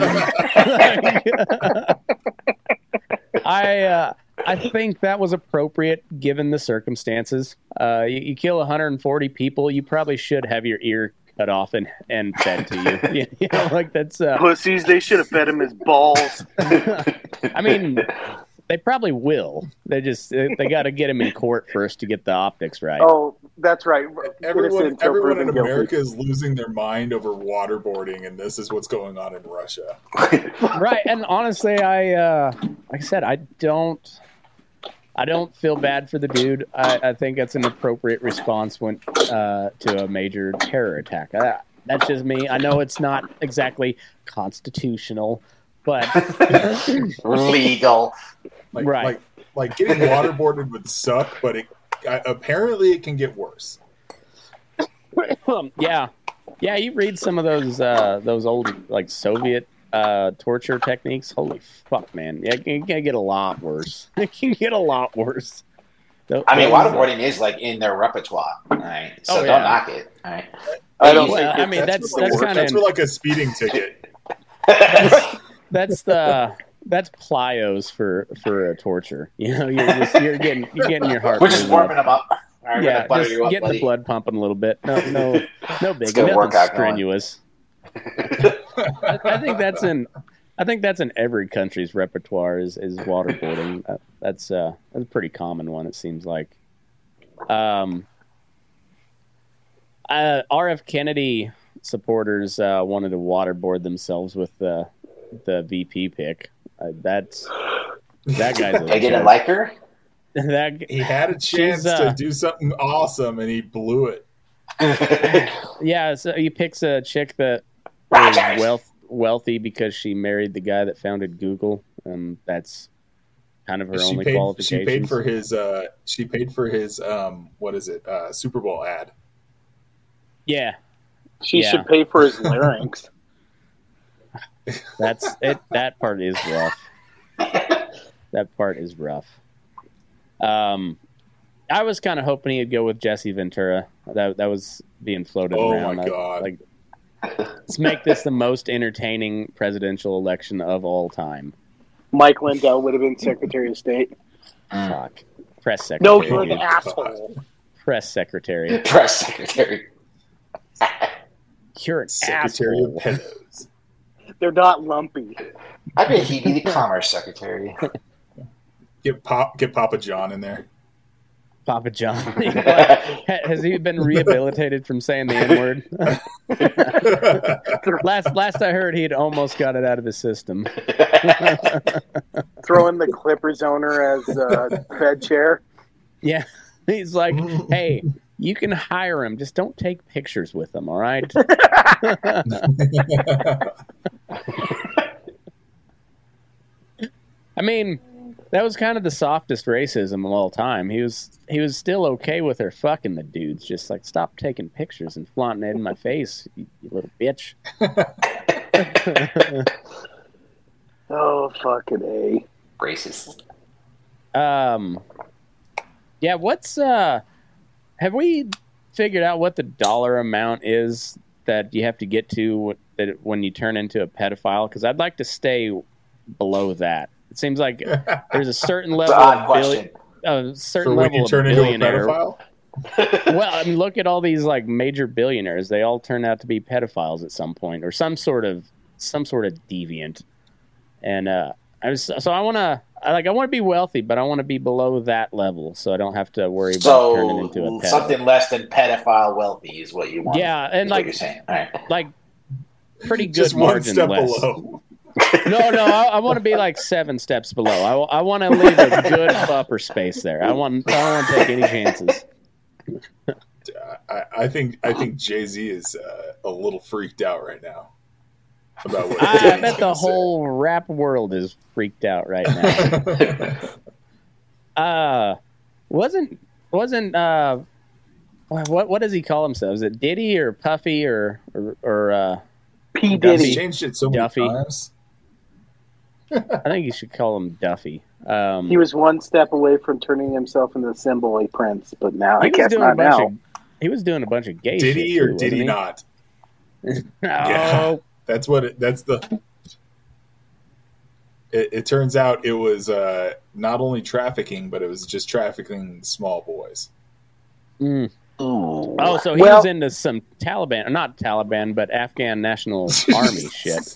[SPEAKER 2] a lot. I uh, I think that was appropriate given the circumstances. Uh, you, you kill one hundred forty people, you probably should have your ear cut off and, and fed to you. you. You know, like that's. Uh,
[SPEAKER 4] Pussies, they should have fed him his balls.
[SPEAKER 2] I mean, they probably will. They just they, they got to get him in court first to get the optics right.
[SPEAKER 4] Oh, that's right.
[SPEAKER 5] Everyone,
[SPEAKER 4] Innocent till
[SPEAKER 5] everyone in
[SPEAKER 4] proven guilty.
[SPEAKER 5] America is losing their mind over waterboarding, and this is what's going on in Russia.
[SPEAKER 2] Right, and honestly, I uh, like I said, I don't, I don't feel bad for the dude. I, I think that's an appropriate response when uh, to a major terror attack. Uh, that's just me. I know it's not exactly constitutional, but
[SPEAKER 7] Legal.
[SPEAKER 5] Like,
[SPEAKER 2] Right.
[SPEAKER 5] like, like getting waterboarded would suck, but it uh, apparently it can get worse.
[SPEAKER 2] yeah, yeah. You read some of those uh, those old like Soviet uh, torture techniques. Holy fuck, man! Yeah, it can, it can get a lot worse. It can get a lot worse. Tho-
[SPEAKER 7] I mean,
[SPEAKER 2] those-
[SPEAKER 7] waterboarding is like in their repertoire, all right? So
[SPEAKER 2] Oh,
[SPEAKER 7] don't
[SPEAKER 2] yeah.
[SPEAKER 7] knock it, all right?
[SPEAKER 4] I don't
[SPEAKER 2] Well,
[SPEAKER 4] think
[SPEAKER 2] I mean, that's
[SPEAKER 5] for
[SPEAKER 2] that's
[SPEAKER 5] like-
[SPEAKER 2] kind
[SPEAKER 5] that's
[SPEAKER 2] of
[SPEAKER 5] for like a speeding ticket.
[SPEAKER 2] that's the that's plyos for for a torture. You know, you're just you're getting you're getting your heart.
[SPEAKER 7] We're just
[SPEAKER 2] racing.
[SPEAKER 7] warming them up. All right,
[SPEAKER 2] Yeah,
[SPEAKER 7] we're gonna butter
[SPEAKER 2] just
[SPEAKER 7] you up,
[SPEAKER 2] getting
[SPEAKER 7] buddy.
[SPEAKER 2] the blood pumping a little bit. No, no, no big,
[SPEAKER 7] get a
[SPEAKER 2] nothing
[SPEAKER 7] workout going.
[SPEAKER 2] strenuous. I, I think that's in. I think that's in every country's repertoire is, is waterboarding. Uh, that's uh, that's a pretty common one. It seems like. Um, uh, R F Kennedy supporters uh, wanted to waterboard themselves with the the V P pick. Uh, that's that guy's. A
[SPEAKER 7] They didn't
[SPEAKER 2] joke.
[SPEAKER 7] like her?
[SPEAKER 2] that.
[SPEAKER 5] He had a chance
[SPEAKER 2] uh,
[SPEAKER 5] to do something awesome, and he blew it.
[SPEAKER 2] Yeah, so he picks a chick that is
[SPEAKER 7] Rogers.
[SPEAKER 2] wealth, wealthy because she married the guy that founded Google, and that's kind of her
[SPEAKER 5] She
[SPEAKER 2] only
[SPEAKER 5] paid. She
[SPEAKER 2] qualification.
[SPEAKER 5] paid for his. Uh, she paid for his. Um, what is it? Uh, Super Bowl ad.
[SPEAKER 2] Yeah,
[SPEAKER 4] She
[SPEAKER 2] Yeah.
[SPEAKER 4] should pay for his larynx.
[SPEAKER 2] that's it. That part is rough. That part is rough. Um, I was kind of hoping he'd go with Jesse Ventura. That that was being floated
[SPEAKER 5] Oh
[SPEAKER 2] around.
[SPEAKER 5] my
[SPEAKER 2] I-
[SPEAKER 5] God.
[SPEAKER 2] Like, let's make this the most entertaining presidential election of all time.
[SPEAKER 4] Mike Lindell would have been Secretary of State.
[SPEAKER 2] Fuck. Press
[SPEAKER 4] No,
[SPEAKER 2] secretary.
[SPEAKER 4] you're an asshole.
[SPEAKER 2] Press secretary.
[SPEAKER 7] Press secretary.
[SPEAKER 2] You're an
[SPEAKER 5] Secretary
[SPEAKER 2] asshole.
[SPEAKER 5] of Pedos.
[SPEAKER 4] They're not lumpy.
[SPEAKER 7] I bet he'd be the commerce secretary.
[SPEAKER 5] Get Pop. Get Papa John in there.
[SPEAKER 2] Papa John. Has he been rehabilitated from saying the N word? last last I heard, he'd almost got it out of his system.
[SPEAKER 4] Throw in the Clippers owner as uh, Fed chair.
[SPEAKER 2] Yeah, he's like, hey, you can hire him, just don't take pictures with him. All right. I mean, that was kind of the softest racism of all time. He was he was still okay with her fucking the dudes, just like stop taking pictures and flaunting it in my face, you, you little bitch.
[SPEAKER 4] Oh, fucking A.
[SPEAKER 7] Racist.
[SPEAKER 2] Um, yeah. What's uh? Have we figured out what the dollar amount is that you have to get to that when you turn into a pedophile? Because I'd like to stay below that. It seems like there's a certain
[SPEAKER 7] It's
[SPEAKER 2] level
[SPEAKER 7] an odd
[SPEAKER 2] of
[SPEAKER 7] question.
[SPEAKER 2] billion, a certain
[SPEAKER 5] For when
[SPEAKER 2] level
[SPEAKER 5] you
[SPEAKER 2] of
[SPEAKER 5] turn into a
[SPEAKER 2] billionaire.
[SPEAKER 5] pedophile.
[SPEAKER 2] Well, I mean, look at all these like major billionaires. They all turn out to be pedophiles at some point, or some sort of some sort of deviant. And uh,
[SPEAKER 3] I was so I want to like I want to be wealthy, but I want to be below that level, so I don't have to worry about turning into a
[SPEAKER 7] So
[SPEAKER 3] pedo.
[SPEAKER 7] something less than pedophile wealthy is what you want.
[SPEAKER 3] Yeah, and
[SPEAKER 7] is
[SPEAKER 3] like
[SPEAKER 7] what you're saying. All right.
[SPEAKER 3] like pretty good
[SPEAKER 5] Just one
[SPEAKER 3] margin
[SPEAKER 5] step
[SPEAKER 3] less.
[SPEAKER 5] below.
[SPEAKER 3] No, no, I, I want to be like seven steps below. I, I want to leave a good buffer space there. I want I don't want to take any chances.
[SPEAKER 5] I, I think I think Jay Z is uh, a little freaked out right now about what.
[SPEAKER 3] I, I
[SPEAKER 5] Diddy's
[SPEAKER 3] bet the
[SPEAKER 5] gonna say.
[SPEAKER 3] whole rap world is freaked out right now. uh wasn't wasn't uh what what does he call himself? Is it Diddy or Puffy or or, or uh
[SPEAKER 4] P.
[SPEAKER 3] Duffy.
[SPEAKER 5] He's
[SPEAKER 4] Diddy.
[SPEAKER 5] changed it so many
[SPEAKER 3] Duffy.
[SPEAKER 5] times.
[SPEAKER 3] I think you should call him Duffy. Um,
[SPEAKER 4] He was one step away from turning himself into the symbol a prince, but now
[SPEAKER 3] he
[SPEAKER 4] I
[SPEAKER 3] was
[SPEAKER 4] guess
[SPEAKER 3] doing a
[SPEAKER 4] not
[SPEAKER 3] bunch
[SPEAKER 4] now.
[SPEAKER 3] of he was doing a bunch of gay
[SPEAKER 5] Did
[SPEAKER 3] shit
[SPEAKER 5] he or
[SPEAKER 3] too,
[SPEAKER 5] did he
[SPEAKER 3] wasn't
[SPEAKER 5] not?
[SPEAKER 3] No.
[SPEAKER 5] Yeah. That's what it, that's the. It, it turns out it was uh, not only trafficking, but it was just trafficking small boys.
[SPEAKER 3] Mm.
[SPEAKER 7] Ooh.
[SPEAKER 3] Oh, so he
[SPEAKER 4] Well-
[SPEAKER 3] was into some Taliban, or not Taliban, but Afghan National Army shit.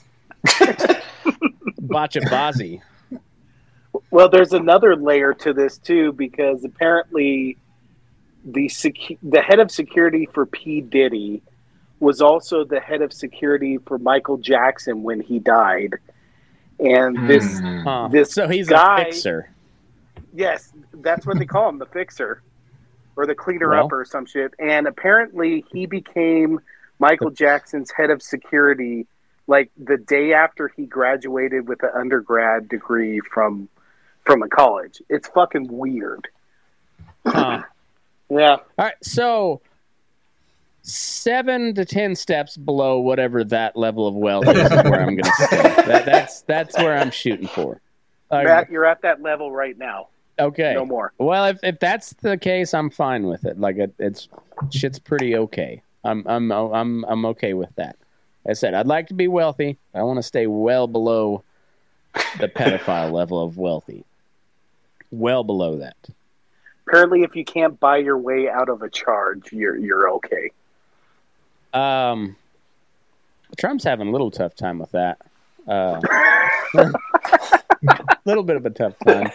[SPEAKER 3] Bachabazi.
[SPEAKER 4] Well, there's another layer to this too, because apparently the secu- the head of security for P. Diddy was also the head of security for Michael Jackson when he died, and this
[SPEAKER 7] Hmm.
[SPEAKER 3] Huh.
[SPEAKER 4] This
[SPEAKER 3] so he's
[SPEAKER 4] guy-
[SPEAKER 3] a fixer.
[SPEAKER 4] yes, that's what they call him, the fixer or the cleaner
[SPEAKER 3] Well.
[SPEAKER 4] up or some shit. And apparently he became Michael Jackson's head of security like the day after he graduated with an undergrad degree from from a college. It's fucking weird.
[SPEAKER 3] Huh.
[SPEAKER 4] Yeah.
[SPEAKER 3] All right, so seven to ten steps below whatever that level of wealth is, is where I'm going to stay. That, that's that's where I'm shooting for. Uh,
[SPEAKER 4] Matt, you're at that level right now.
[SPEAKER 3] okay.
[SPEAKER 4] No more.
[SPEAKER 3] Well, if if that's the case, I'm fine with it. Like it, it's shit's pretty okay. I'm I'm I'm I'm okay with that. Like I said, I'd like to be wealthy. I want to stay well below the pedophile level of wealthy. Well below that.
[SPEAKER 4] Apparently, if you can't buy your way out of a charge, you're you're okay.
[SPEAKER 3] Um, Trump's having a little tough time with that. Uh, little bit of a tough time.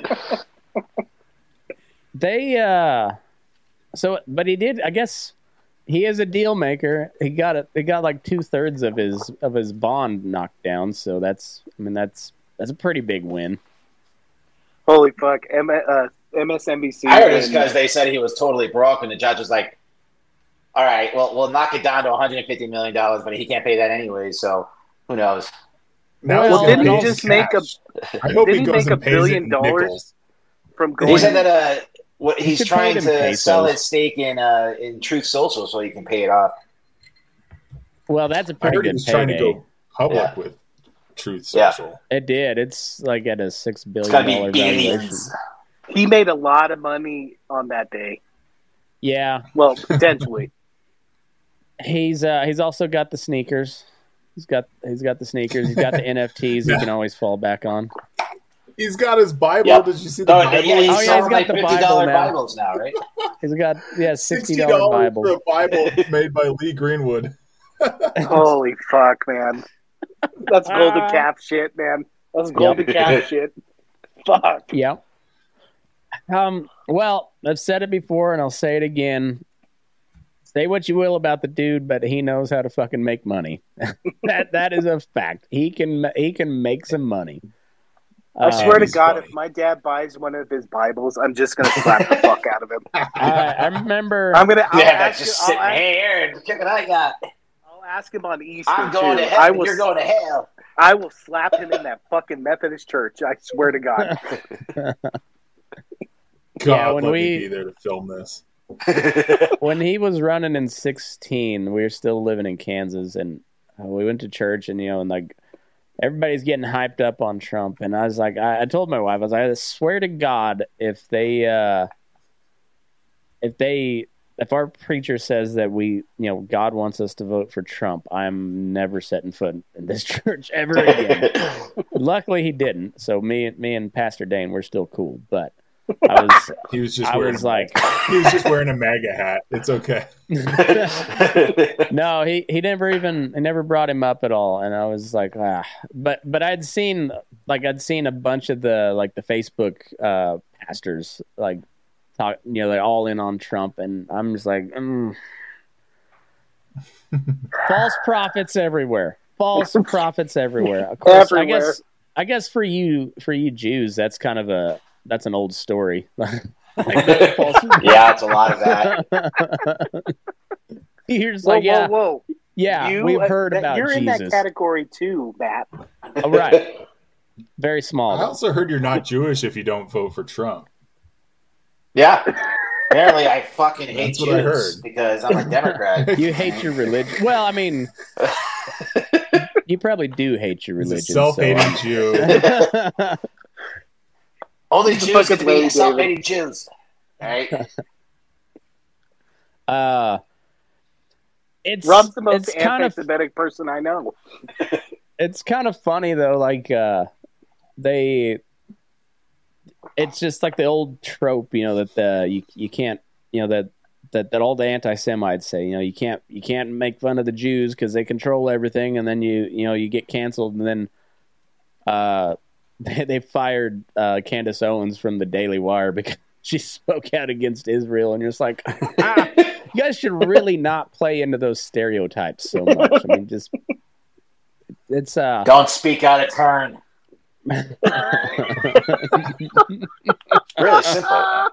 [SPEAKER 3] They uh, so but he did. I guess he is a deal maker. He got it. He got like two thirds of his of his bond knocked down. So that's. I mean that's that's a pretty big win.
[SPEAKER 4] Holy fuck! M- uh, M S N B C.
[SPEAKER 7] I heard it's
[SPEAKER 4] and-
[SPEAKER 7] because they said he was totally broke, and the judge was like, "All right, well, we'll knock it down to one hundred fifty million dollars, but he can't pay that anyway, so who knows?"
[SPEAKER 5] Now
[SPEAKER 3] Well,
[SPEAKER 5] it's gonna
[SPEAKER 3] didn't
[SPEAKER 5] be
[SPEAKER 3] he
[SPEAKER 5] in
[SPEAKER 4] just make a-
[SPEAKER 5] cash. I hope
[SPEAKER 4] didn't
[SPEAKER 5] he
[SPEAKER 4] he
[SPEAKER 5] goes
[SPEAKER 4] make a
[SPEAKER 5] and pays
[SPEAKER 4] billion
[SPEAKER 5] it in
[SPEAKER 4] dollars?
[SPEAKER 5] nickels.
[SPEAKER 4] from
[SPEAKER 7] He
[SPEAKER 4] going.
[SPEAKER 7] said that uh, what he's
[SPEAKER 3] could pay
[SPEAKER 7] trying
[SPEAKER 3] it in
[SPEAKER 7] to
[SPEAKER 3] pesos.
[SPEAKER 7] sell his stake in uh in Truth Social so he can pay it off.
[SPEAKER 3] Well, that's a
[SPEAKER 5] I
[SPEAKER 3] pretty
[SPEAKER 5] heard he
[SPEAKER 3] good
[SPEAKER 5] was trying to
[SPEAKER 3] payday.
[SPEAKER 5] go public
[SPEAKER 7] Yeah.
[SPEAKER 5] with Truth
[SPEAKER 7] Yeah.
[SPEAKER 5] Social.
[SPEAKER 3] It did. It's like at a six
[SPEAKER 7] It's
[SPEAKER 3] billion
[SPEAKER 7] gonna
[SPEAKER 3] dollar
[SPEAKER 7] be
[SPEAKER 3] valuation.
[SPEAKER 7] billions.
[SPEAKER 4] He made a lot of money on that day.
[SPEAKER 3] Yeah,
[SPEAKER 4] Well, potentially.
[SPEAKER 3] he's uh, he's also got the sneakers. He's got he's got the sneakers. He's got the N F Ts. He
[SPEAKER 5] Yeah.
[SPEAKER 3] can always fall back on.
[SPEAKER 5] He's got his Bible.
[SPEAKER 7] Yep.
[SPEAKER 5] Did you see the
[SPEAKER 7] Oh,
[SPEAKER 5] Bible?
[SPEAKER 7] yeah, he's
[SPEAKER 3] Oh, yeah, he's
[SPEAKER 7] selling
[SPEAKER 3] got
[SPEAKER 7] like
[SPEAKER 3] the
[SPEAKER 7] fifty
[SPEAKER 3] Bible
[SPEAKER 7] dollar
[SPEAKER 3] now.
[SPEAKER 7] Bibles now, right?
[SPEAKER 3] He's got yeah sixty
[SPEAKER 5] Sixty
[SPEAKER 3] dollar
[SPEAKER 5] dollars
[SPEAKER 3] Bible.
[SPEAKER 5] for a Bible made by Lee Greenwood.
[SPEAKER 4] Holy fuck, man. That's golden
[SPEAKER 3] Ah.
[SPEAKER 4] calf shit, man. That's golden calf shit. Fuck.
[SPEAKER 3] Yeah. Um. Well, I've said it before, and I'll say it again. Say what you will about the dude, but he knows how to fucking make money. that that is a fact. He can he can make some money.
[SPEAKER 4] I swear to
[SPEAKER 5] he's
[SPEAKER 4] God,
[SPEAKER 5] funny.
[SPEAKER 4] if my dad buys one of his Bibles, I'm just gonna slap the fuck out of him.
[SPEAKER 3] I, I remember.
[SPEAKER 4] I'm gonna. I'll
[SPEAKER 7] Yeah, that's
[SPEAKER 4] ask,
[SPEAKER 7] just
[SPEAKER 4] I'll,
[SPEAKER 7] sitting.
[SPEAKER 4] ask,
[SPEAKER 7] Hey, Aaron, check what I got.
[SPEAKER 4] I'll ask him on Easter
[SPEAKER 7] I'm going
[SPEAKER 4] too.
[SPEAKER 7] to heaven.
[SPEAKER 4] I will.
[SPEAKER 7] You're going to hell.
[SPEAKER 4] I will slap him in that fucking Methodist church. I swear to God.
[SPEAKER 5] God,
[SPEAKER 3] Yeah, when
[SPEAKER 5] let
[SPEAKER 3] we-
[SPEAKER 5] me be there to film this.
[SPEAKER 3] when he was running in sixteen, we were still living in Kansas, and uh, we went to church, and you know, and like everybody's getting hyped up on Trump, and I was like, I, I told my wife, I was like, I swear to God, if they, uh, if they, if our preacher says that we, you know, God wants us to vote for Trump, I'm never setting foot in this church ever again. Luckily, he didn't. So me, me and Pastor Dane, we're still cool, but
[SPEAKER 2] I was
[SPEAKER 5] He was just
[SPEAKER 2] I
[SPEAKER 5] wearing
[SPEAKER 2] was
[SPEAKER 5] a-
[SPEAKER 2] like,
[SPEAKER 5] he was just wearing a MAGA hat. It's okay.
[SPEAKER 2] no, he, he never even he never brought him up at all, and I was like, ah. But but I'd seen like I'd seen a bunch of the like the Facebook uh, pastors like talk, you know, they're all in on Trump, and I'm just like, mm. false prophets everywhere, false prophets everywhere. Of course, I
[SPEAKER 4] Everywhere.
[SPEAKER 2] guess I guess for you for you Jews, that's kind of a that's an old story. Like, false-
[SPEAKER 7] Yeah, it's a lot of that.
[SPEAKER 2] You're just
[SPEAKER 4] Whoa,
[SPEAKER 2] like, yeah,
[SPEAKER 4] whoa, whoa!
[SPEAKER 2] yeah,
[SPEAKER 4] You,
[SPEAKER 2] we've
[SPEAKER 4] uh,
[SPEAKER 2] heard
[SPEAKER 4] that-
[SPEAKER 2] about
[SPEAKER 4] You're in that
[SPEAKER 2] Jesus.
[SPEAKER 4] category too, Matt.
[SPEAKER 2] Oh, right. Very small.
[SPEAKER 5] I
[SPEAKER 2] though.
[SPEAKER 5] also heard you're not Jewish if you don't vote for Trump.
[SPEAKER 7] Yeah. Apparently, I fucking hate
[SPEAKER 5] That's what I
[SPEAKER 7] Jews
[SPEAKER 5] heard.
[SPEAKER 7] because I'm a Democrat.
[SPEAKER 2] You hate your religion. Well, I mean, you probably do hate your
[SPEAKER 5] He's a
[SPEAKER 2] religion.
[SPEAKER 5] self-hating
[SPEAKER 2] so,
[SPEAKER 5] Jew.
[SPEAKER 2] um,
[SPEAKER 7] Only
[SPEAKER 4] He's a
[SPEAKER 7] Jews
[SPEAKER 4] fucking
[SPEAKER 7] can
[SPEAKER 4] Larry
[SPEAKER 7] be self-hating Jews. All right.
[SPEAKER 2] uh, it's
[SPEAKER 4] Rob's the most
[SPEAKER 2] it's kind of
[SPEAKER 4] anti-Semitic person I know.
[SPEAKER 2] it's kind of funny though. Like uh, they, it's just like the old trope, you know, that the you you can't, you know, that that that all the anti-Semites say, you know, you can't you can't make fun of the Jews because they control everything, and then you you know you get canceled, and then uh, they, they fired uh, Candace Owens from the Daily Wire because she spoke out against Israel, and you're just like, ah, you guys should really not play into those stereotypes so much. I mean, just it's uh.
[SPEAKER 7] Don't speak out of turn. Really simple.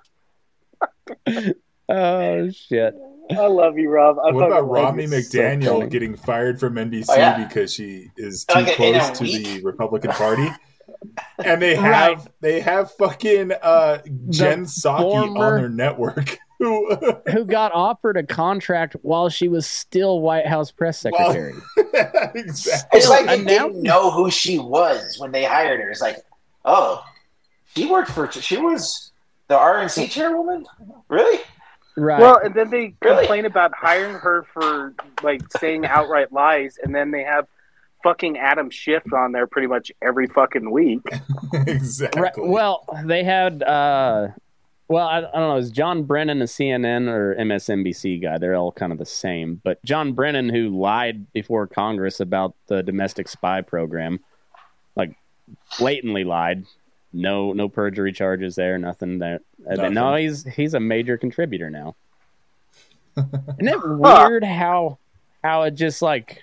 [SPEAKER 2] Oh shit!
[SPEAKER 4] I love you, Rob. I
[SPEAKER 5] What
[SPEAKER 4] fucking
[SPEAKER 5] about
[SPEAKER 4] love
[SPEAKER 5] Romney
[SPEAKER 4] you.
[SPEAKER 5] McDaniel
[SPEAKER 2] funny.
[SPEAKER 5] getting fired from N B C
[SPEAKER 7] Oh, yeah.
[SPEAKER 5] because she is too
[SPEAKER 7] Like, in a
[SPEAKER 5] close to
[SPEAKER 7] week?
[SPEAKER 5] the Republican Party? And they have
[SPEAKER 2] Right.
[SPEAKER 5] they have fucking uh, Jen Psaki
[SPEAKER 2] former-
[SPEAKER 5] on their network. Who
[SPEAKER 2] Who got offered a contract while she was still White House press secretary?
[SPEAKER 5] exactly.
[SPEAKER 7] It's like they
[SPEAKER 2] And
[SPEAKER 7] didn't
[SPEAKER 2] now-
[SPEAKER 7] know who she was when they hired her. It's like, oh, she worked for, she was the R N C chairwoman? Really?
[SPEAKER 2] Right.
[SPEAKER 4] Well, and then they
[SPEAKER 7] Really?
[SPEAKER 4] complain about hiring her for like saying outright lies, and then they have fucking Adam Schiff on there pretty much every fucking week.
[SPEAKER 5] exactly.
[SPEAKER 2] Right. Well, they had. Uh, well, I, I don't know. Is John Brennan a C N N or M S N B C guy? They're all kind of the same. But John Brennan, who lied before Congress about the domestic spy program, like blatantly lied. No, no perjury charges there. Nothing there. And
[SPEAKER 5] Nothing.
[SPEAKER 2] No, he's he's a major contributor now. Isn't it weird how how it just like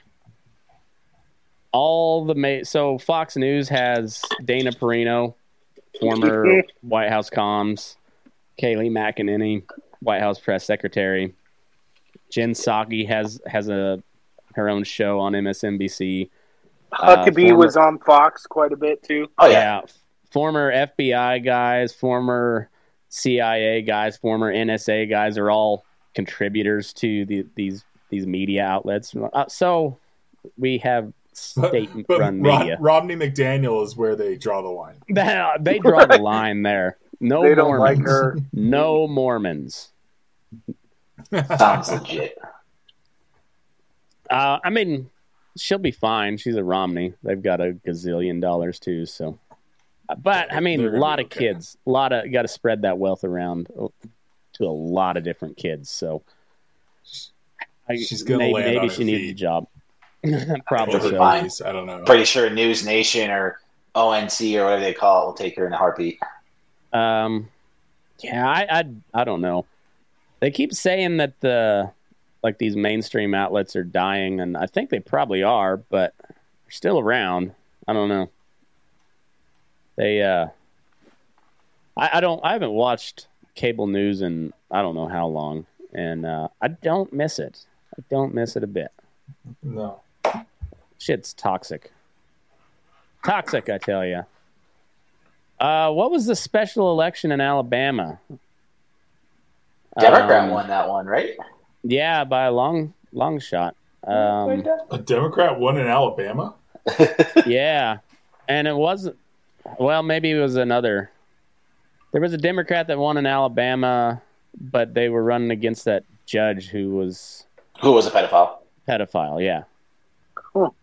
[SPEAKER 2] all the ma- so Fox News has Dana Perino, former White House comms, Kayleigh McEnany, White House press secretary. Jen Psaki has has a her own show on M S N B C. Uh,
[SPEAKER 4] Huckabee
[SPEAKER 2] former-
[SPEAKER 4] was on Fox quite a bit too.
[SPEAKER 7] Oh, yeah.
[SPEAKER 2] yeah, former F B I guys, former C I A guys, former N S A guys are all contributors to the, these these media outlets. Uh, so we have state-run
[SPEAKER 5] But Ro-
[SPEAKER 2] media.
[SPEAKER 5] Romney McDaniel is where they draw the line.
[SPEAKER 2] They, they draw the line there. No
[SPEAKER 4] They don't
[SPEAKER 2] Mormons.
[SPEAKER 4] like her.
[SPEAKER 2] No Mormons.
[SPEAKER 7] Sounds legit.
[SPEAKER 2] Uh, I mean, she'll be fine. She's a Romney. They've got a gazillion dollars too. So, but I mean,
[SPEAKER 5] They're
[SPEAKER 2] a
[SPEAKER 5] gonna
[SPEAKER 2] lot
[SPEAKER 5] be
[SPEAKER 2] of
[SPEAKER 5] okay.
[SPEAKER 2] kids. A lot of got to spread that wealth around to a lot of different kids. So, I,
[SPEAKER 5] She's gonna
[SPEAKER 2] maybe,
[SPEAKER 5] land
[SPEAKER 2] maybe
[SPEAKER 5] on
[SPEAKER 2] she
[SPEAKER 5] her
[SPEAKER 2] needed
[SPEAKER 5] feet.
[SPEAKER 2] a job. Probably
[SPEAKER 7] She'll be
[SPEAKER 2] so.
[SPEAKER 7] fine.
[SPEAKER 5] I don't know.
[SPEAKER 7] Pretty sure News Nation or O N C or whatever they call it will take her in a heartbeat.
[SPEAKER 2] Um, yeah, I, I, I don't know. They keep saying that the like these mainstream outlets are dying, and I think they probably are, but they're still around. I don't know. They, uh, I, I don't, I haven't watched cable news in I don't know how long, and uh, I don't miss it. I don't miss it a bit.
[SPEAKER 5] No.
[SPEAKER 2] Shit's toxic. Toxic, I tell you. Uh, what was the special election in Alabama?
[SPEAKER 7] Democrat
[SPEAKER 2] Um,
[SPEAKER 7] won that one, right?
[SPEAKER 2] Yeah, by a long, long shot. Um,
[SPEAKER 5] A Democrat won in Alabama?
[SPEAKER 2] yeah, and it wasn't. Well, maybe it was another. There was a Democrat that won in Alabama, but they were running against that judge who was
[SPEAKER 7] Who was a pedophile?
[SPEAKER 2] pedophile. Yeah.
[SPEAKER 4] Huh.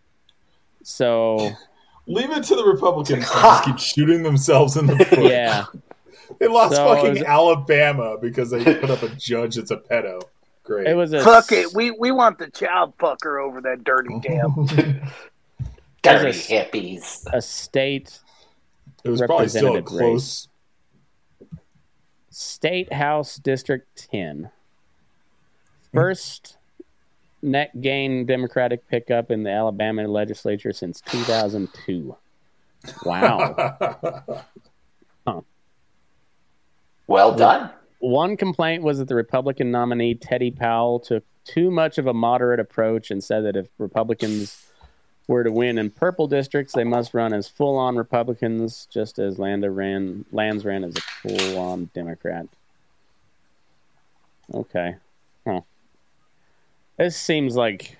[SPEAKER 2] So
[SPEAKER 5] Leave it to the Republicans to just keep shooting themselves in the foot.
[SPEAKER 2] yeah,
[SPEAKER 5] They lost
[SPEAKER 2] So,
[SPEAKER 5] fucking
[SPEAKER 2] is it-
[SPEAKER 5] Alabama because they put up a judge that's a pedo. Great.
[SPEAKER 2] It was a
[SPEAKER 4] Fuck it. We we want the child fucker over that dirty dam.
[SPEAKER 7] Dirty
[SPEAKER 2] There's
[SPEAKER 7] hippies.
[SPEAKER 2] a state
[SPEAKER 5] It was probably still a
[SPEAKER 2] representative
[SPEAKER 5] close.
[SPEAKER 2] State House District ten. First net gain Democratic pickup in the Alabama legislature since two thousand two. Wow.
[SPEAKER 7] Well done.
[SPEAKER 2] One complaint was that the Republican nominee, Teddy Powell, took too much of a moderate approach and said that if Republicans were to win in purple districts, they must run as full-on Republicans, just as Landa ran, Lands ran as a full-on Democrat. Okay. Huh. This seems like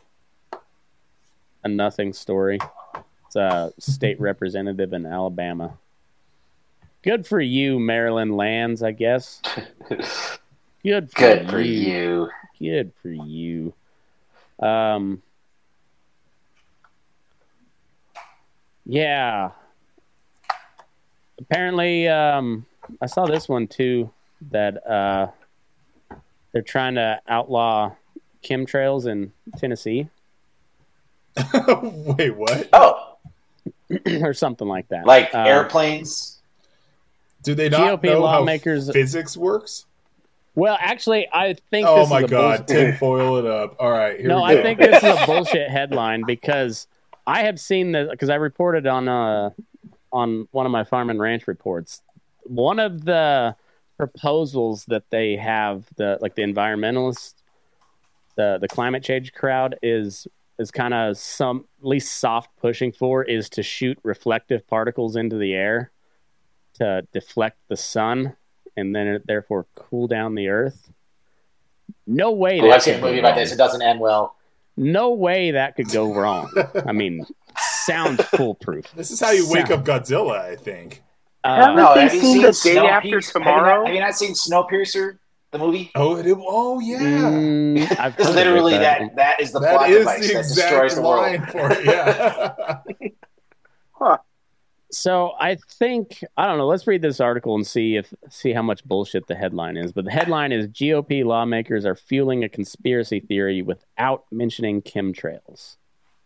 [SPEAKER 2] a nothing story. It's a state representative in Alabama. Good for you, Maryland Lands, I guess. Good for
[SPEAKER 7] Good for
[SPEAKER 2] you.
[SPEAKER 7] you.
[SPEAKER 2] Good for you. Um, yeah. Apparently, um, I saw this one too, that uh, they're trying to outlaw chemtrails in Tennessee
[SPEAKER 5] Wait, what?
[SPEAKER 7] Oh,
[SPEAKER 2] or something like that.
[SPEAKER 7] like
[SPEAKER 2] Uh,
[SPEAKER 7] airplanes.
[SPEAKER 5] Do they
[SPEAKER 2] G O
[SPEAKER 5] not
[SPEAKER 2] P
[SPEAKER 5] know
[SPEAKER 2] lawmakers-
[SPEAKER 5] how physics works?
[SPEAKER 2] Well, actually, I think
[SPEAKER 5] Oh
[SPEAKER 2] this
[SPEAKER 5] my
[SPEAKER 2] is a
[SPEAKER 5] god,
[SPEAKER 2] bullshit-
[SPEAKER 5] tinfoil it up. All right, here
[SPEAKER 2] No,
[SPEAKER 5] we go.
[SPEAKER 2] I think this is a bullshit headline because I have seen this because I reported on uh on one of my farm and ranch reports. One of the proposals that they have, the like the environmentalists, the the climate change crowd is is kind of some at least soft pushing for is to shoot reflective particles into the air to deflect the sun and then it, therefore cool down the earth. No way.
[SPEAKER 7] Oh,
[SPEAKER 2] that
[SPEAKER 7] I've seen a
[SPEAKER 2] could go
[SPEAKER 7] movie about
[SPEAKER 2] wrong.
[SPEAKER 7] this. It doesn't end well.
[SPEAKER 2] No way that could go wrong. I mean, sounds foolproof.
[SPEAKER 5] This is how you wake
[SPEAKER 2] Sound-
[SPEAKER 5] up Godzilla, I think.
[SPEAKER 2] Uh,
[SPEAKER 4] Haven't
[SPEAKER 7] No,
[SPEAKER 4] they
[SPEAKER 7] have you
[SPEAKER 4] seen
[SPEAKER 7] seen
[SPEAKER 4] The Day After
[SPEAKER 7] Snowpiercer?
[SPEAKER 4] Tomorrow?
[SPEAKER 7] Have you, not, have you not seen Snowpiercer, the movie?
[SPEAKER 5] Oh, it, oh yeah.
[SPEAKER 2] mm, I've
[SPEAKER 7] It's
[SPEAKER 2] heard of
[SPEAKER 7] literally
[SPEAKER 2] it, but-
[SPEAKER 7] that. That is the
[SPEAKER 5] That
[SPEAKER 7] plot
[SPEAKER 5] is
[SPEAKER 7] device
[SPEAKER 5] the
[SPEAKER 7] that
[SPEAKER 5] exact
[SPEAKER 7] destroys the
[SPEAKER 5] line
[SPEAKER 7] world.
[SPEAKER 5] for it. Yeah.
[SPEAKER 2] So I think I don't know. Let's read this article and see if see how much bullshit the headline is. But the headline is: G O P lawmakers are fueling a conspiracy theory without mentioning chemtrails.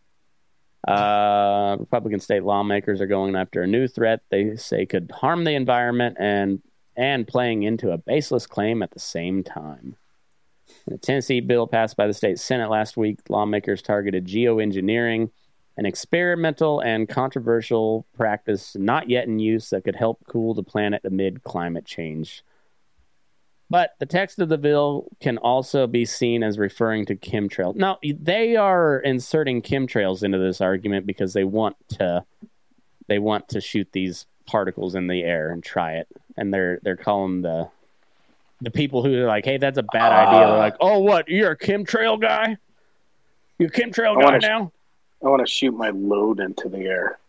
[SPEAKER 2] Uh, Republican state lawmakers are going after a new threat they say could harm the environment and and playing into a baseless claim at the same time. In a Tennessee bill passed by the state Senate last week, lawmakers targeted geoengineering, an experimental and controversial practice not yet in use that could help cool the planet amid climate change. But the text of the bill can also be seen as referring to chemtrails. Now, they are inserting chemtrails into this argument because they want to they want to shoot these particles in the air and try it. And they're they're calling the the people who are like, "Hey, that's a bad idea." They're like, "Oh, what? You're a chemtrail guy? You a chemtrail
[SPEAKER 4] I
[SPEAKER 2] guy
[SPEAKER 4] wanna-
[SPEAKER 2] now?"
[SPEAKER 4] I want to shoot my load into the air.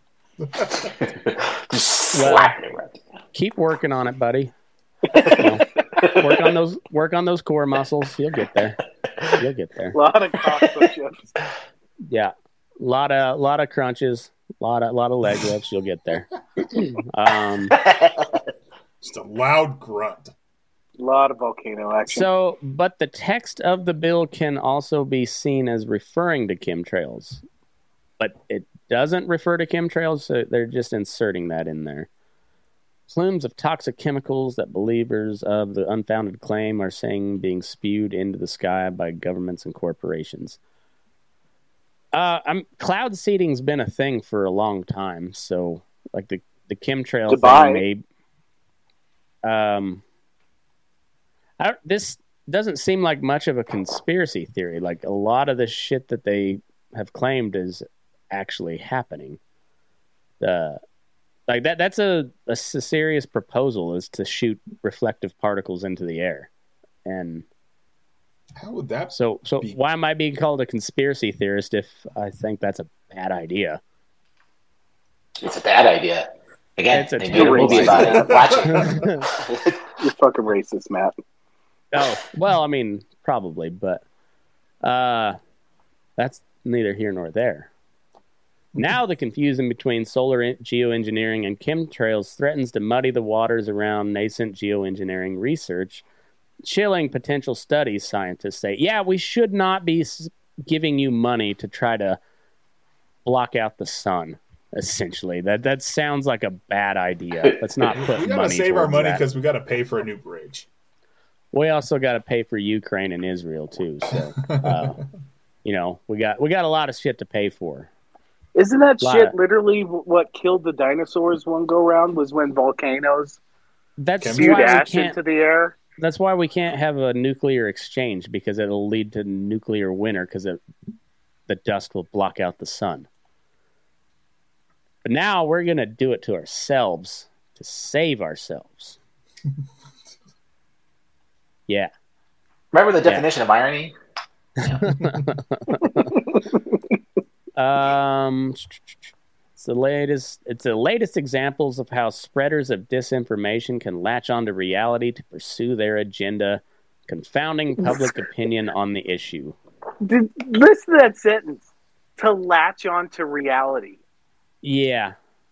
[SPEAKER 7] Just
[SPEAKER 2] Well-
[SPEAKER 7] slap it right.
[SPEAKER 2] Keep working on it, buddy. Well, work on those work on those core muscles. You'll get there. You'll get there.
[SPEAKER 4] A lot of cock push-ups.
[SPEAKER 2] Yeah. lot of lot of crunches, lot of lot of leg lifts. You'll get there. Um,
[SPEAKER 5] Just a loud grunt.
[SPEAKER 4] A lot of volcano action.
[SPEAKER 2] so, but the text of the bill can also be seen as referring to chemtrails, but it doesn't refer to chemtrails. So they're just inserting that in there. Plumes of toxic chemicals that believers of the unfounded claim are saying being spewed into the sky by governments and corporations. Uh, I'm, cloud seeding's been a thing for a long time, so like the the chemtrail
[SPEAKER 4] Dubai.
[SPEAKER 2] thing may. Um, I don't, this doesn't seem like much of a conspiracy theory. Like a lot of the shit that they have claimed is actually happening. Uh, like that that's a, a s- a serious proposal is to shoot reflective particles into the air. And
[SPEAKER 5] How would that?
[SPEAKER 2] so so
[SPEAKER 5] Be-
[SPEAKER 2] why am I being called a conspiracy theorist if I think that's a bad idea?
[SPEAKER 7] It's a bad idea. Again,
[SPEAKER 2] It's a
[SPEAKER 7] they made a
[SPEAKER 2] terrible
[SPEAKER 7] movie about
[SPEAKER 4] idea.
[SPEAKER 7] it. Watch it.
[SPEAKER 4] You're fucking racist, Matt.
[SPEAKER 2] Oh, well, I mean, probably, but uh, that's neither here nor there.
[SPEAKER 3] Now the confusion between solar en- geoengineering and chemtrails threatens to muddy the waters around nascent geoengineering research, chilling potential studies, scientists say. Yeah, we should not be s- giving you money to try to block out the sun, essentially. That that sounds like a bad idea. Let's not put
[SPEAKER 5] We gotta
[SPEAKER 3] money
[SPEAKER 5] save our
[SPEAKER 3] towards
[SPEAKER 5] money
[SPEAKER 3] that.
[SPEAKER 5] because we got to pay for a new bridge.
[SPEAKER 3] We also got to pay for Ukraine and Israel, too. So, uh, you know, we got we got a lot of shit to pay for.
[SPEAKER 4] Isn't that
[SPEAKER 3] Lot
[SPEAKER 4] shit
[SPEAKER 3] of-
[SPEAKER 4] literally what killed the dinosaurs one go round? Was when volcanoes
[SPEAKER 3] That's
[SPEAKER 4] spewed
[SPEAKER 3] why we
[SPEAKER 4] ash
[SPEAKER 3] can't.
[SPEAKER 4] into the air?
[SPEAKER 3] That's why we can't have a nuclear exchange, because it'll lead to nuclear winter, because the dust will block out the sun. But now we're gonna do it to ourselves to save ourselves. Yeah.
[SPEAKER 7] Remember the
[SPEAKER 3] Yeah.
[SPEAKER 7] definition of irony?
[SPEAKER 3] Um, it's the latest. It's the latest examples of how spreaders of disinformation can latch onto reality to pursue their agenda, confounding public opinion on the issue.
[SPEAKER 4] Did, listen to that sentence. To latch on to reality.
[SPEAKER 3] Yeah,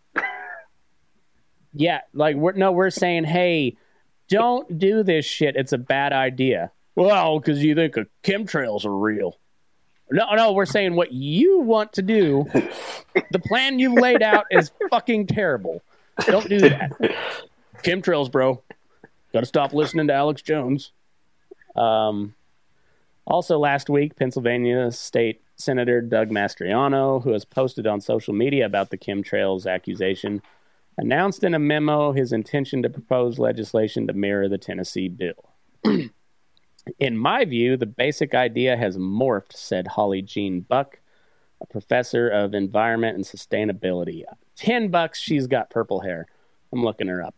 [SPEAKER 3] yeah. Like we're no, we're saying, hey, don't do this shit. It's a bad idea. Well, because you think a chemtrails are real. No, no, we're saying what you want to do. The plan you laid out is fucking terrible. Don't do that. Chemtrails, bro. Got to stop listening to Alex Jones. Um, also, last week, Pennsylvania State Senator Doug Mastriano, who has posted on social media about the chemtrails accusation, announced in a memo his intention to propose legislation to mirror the Tennessee bill. In my view, the basic idea has morphed, said Holly Jean Buck, a professor of environment and sustainability. Ten bucks, she's got purple hair. I'm looking her up.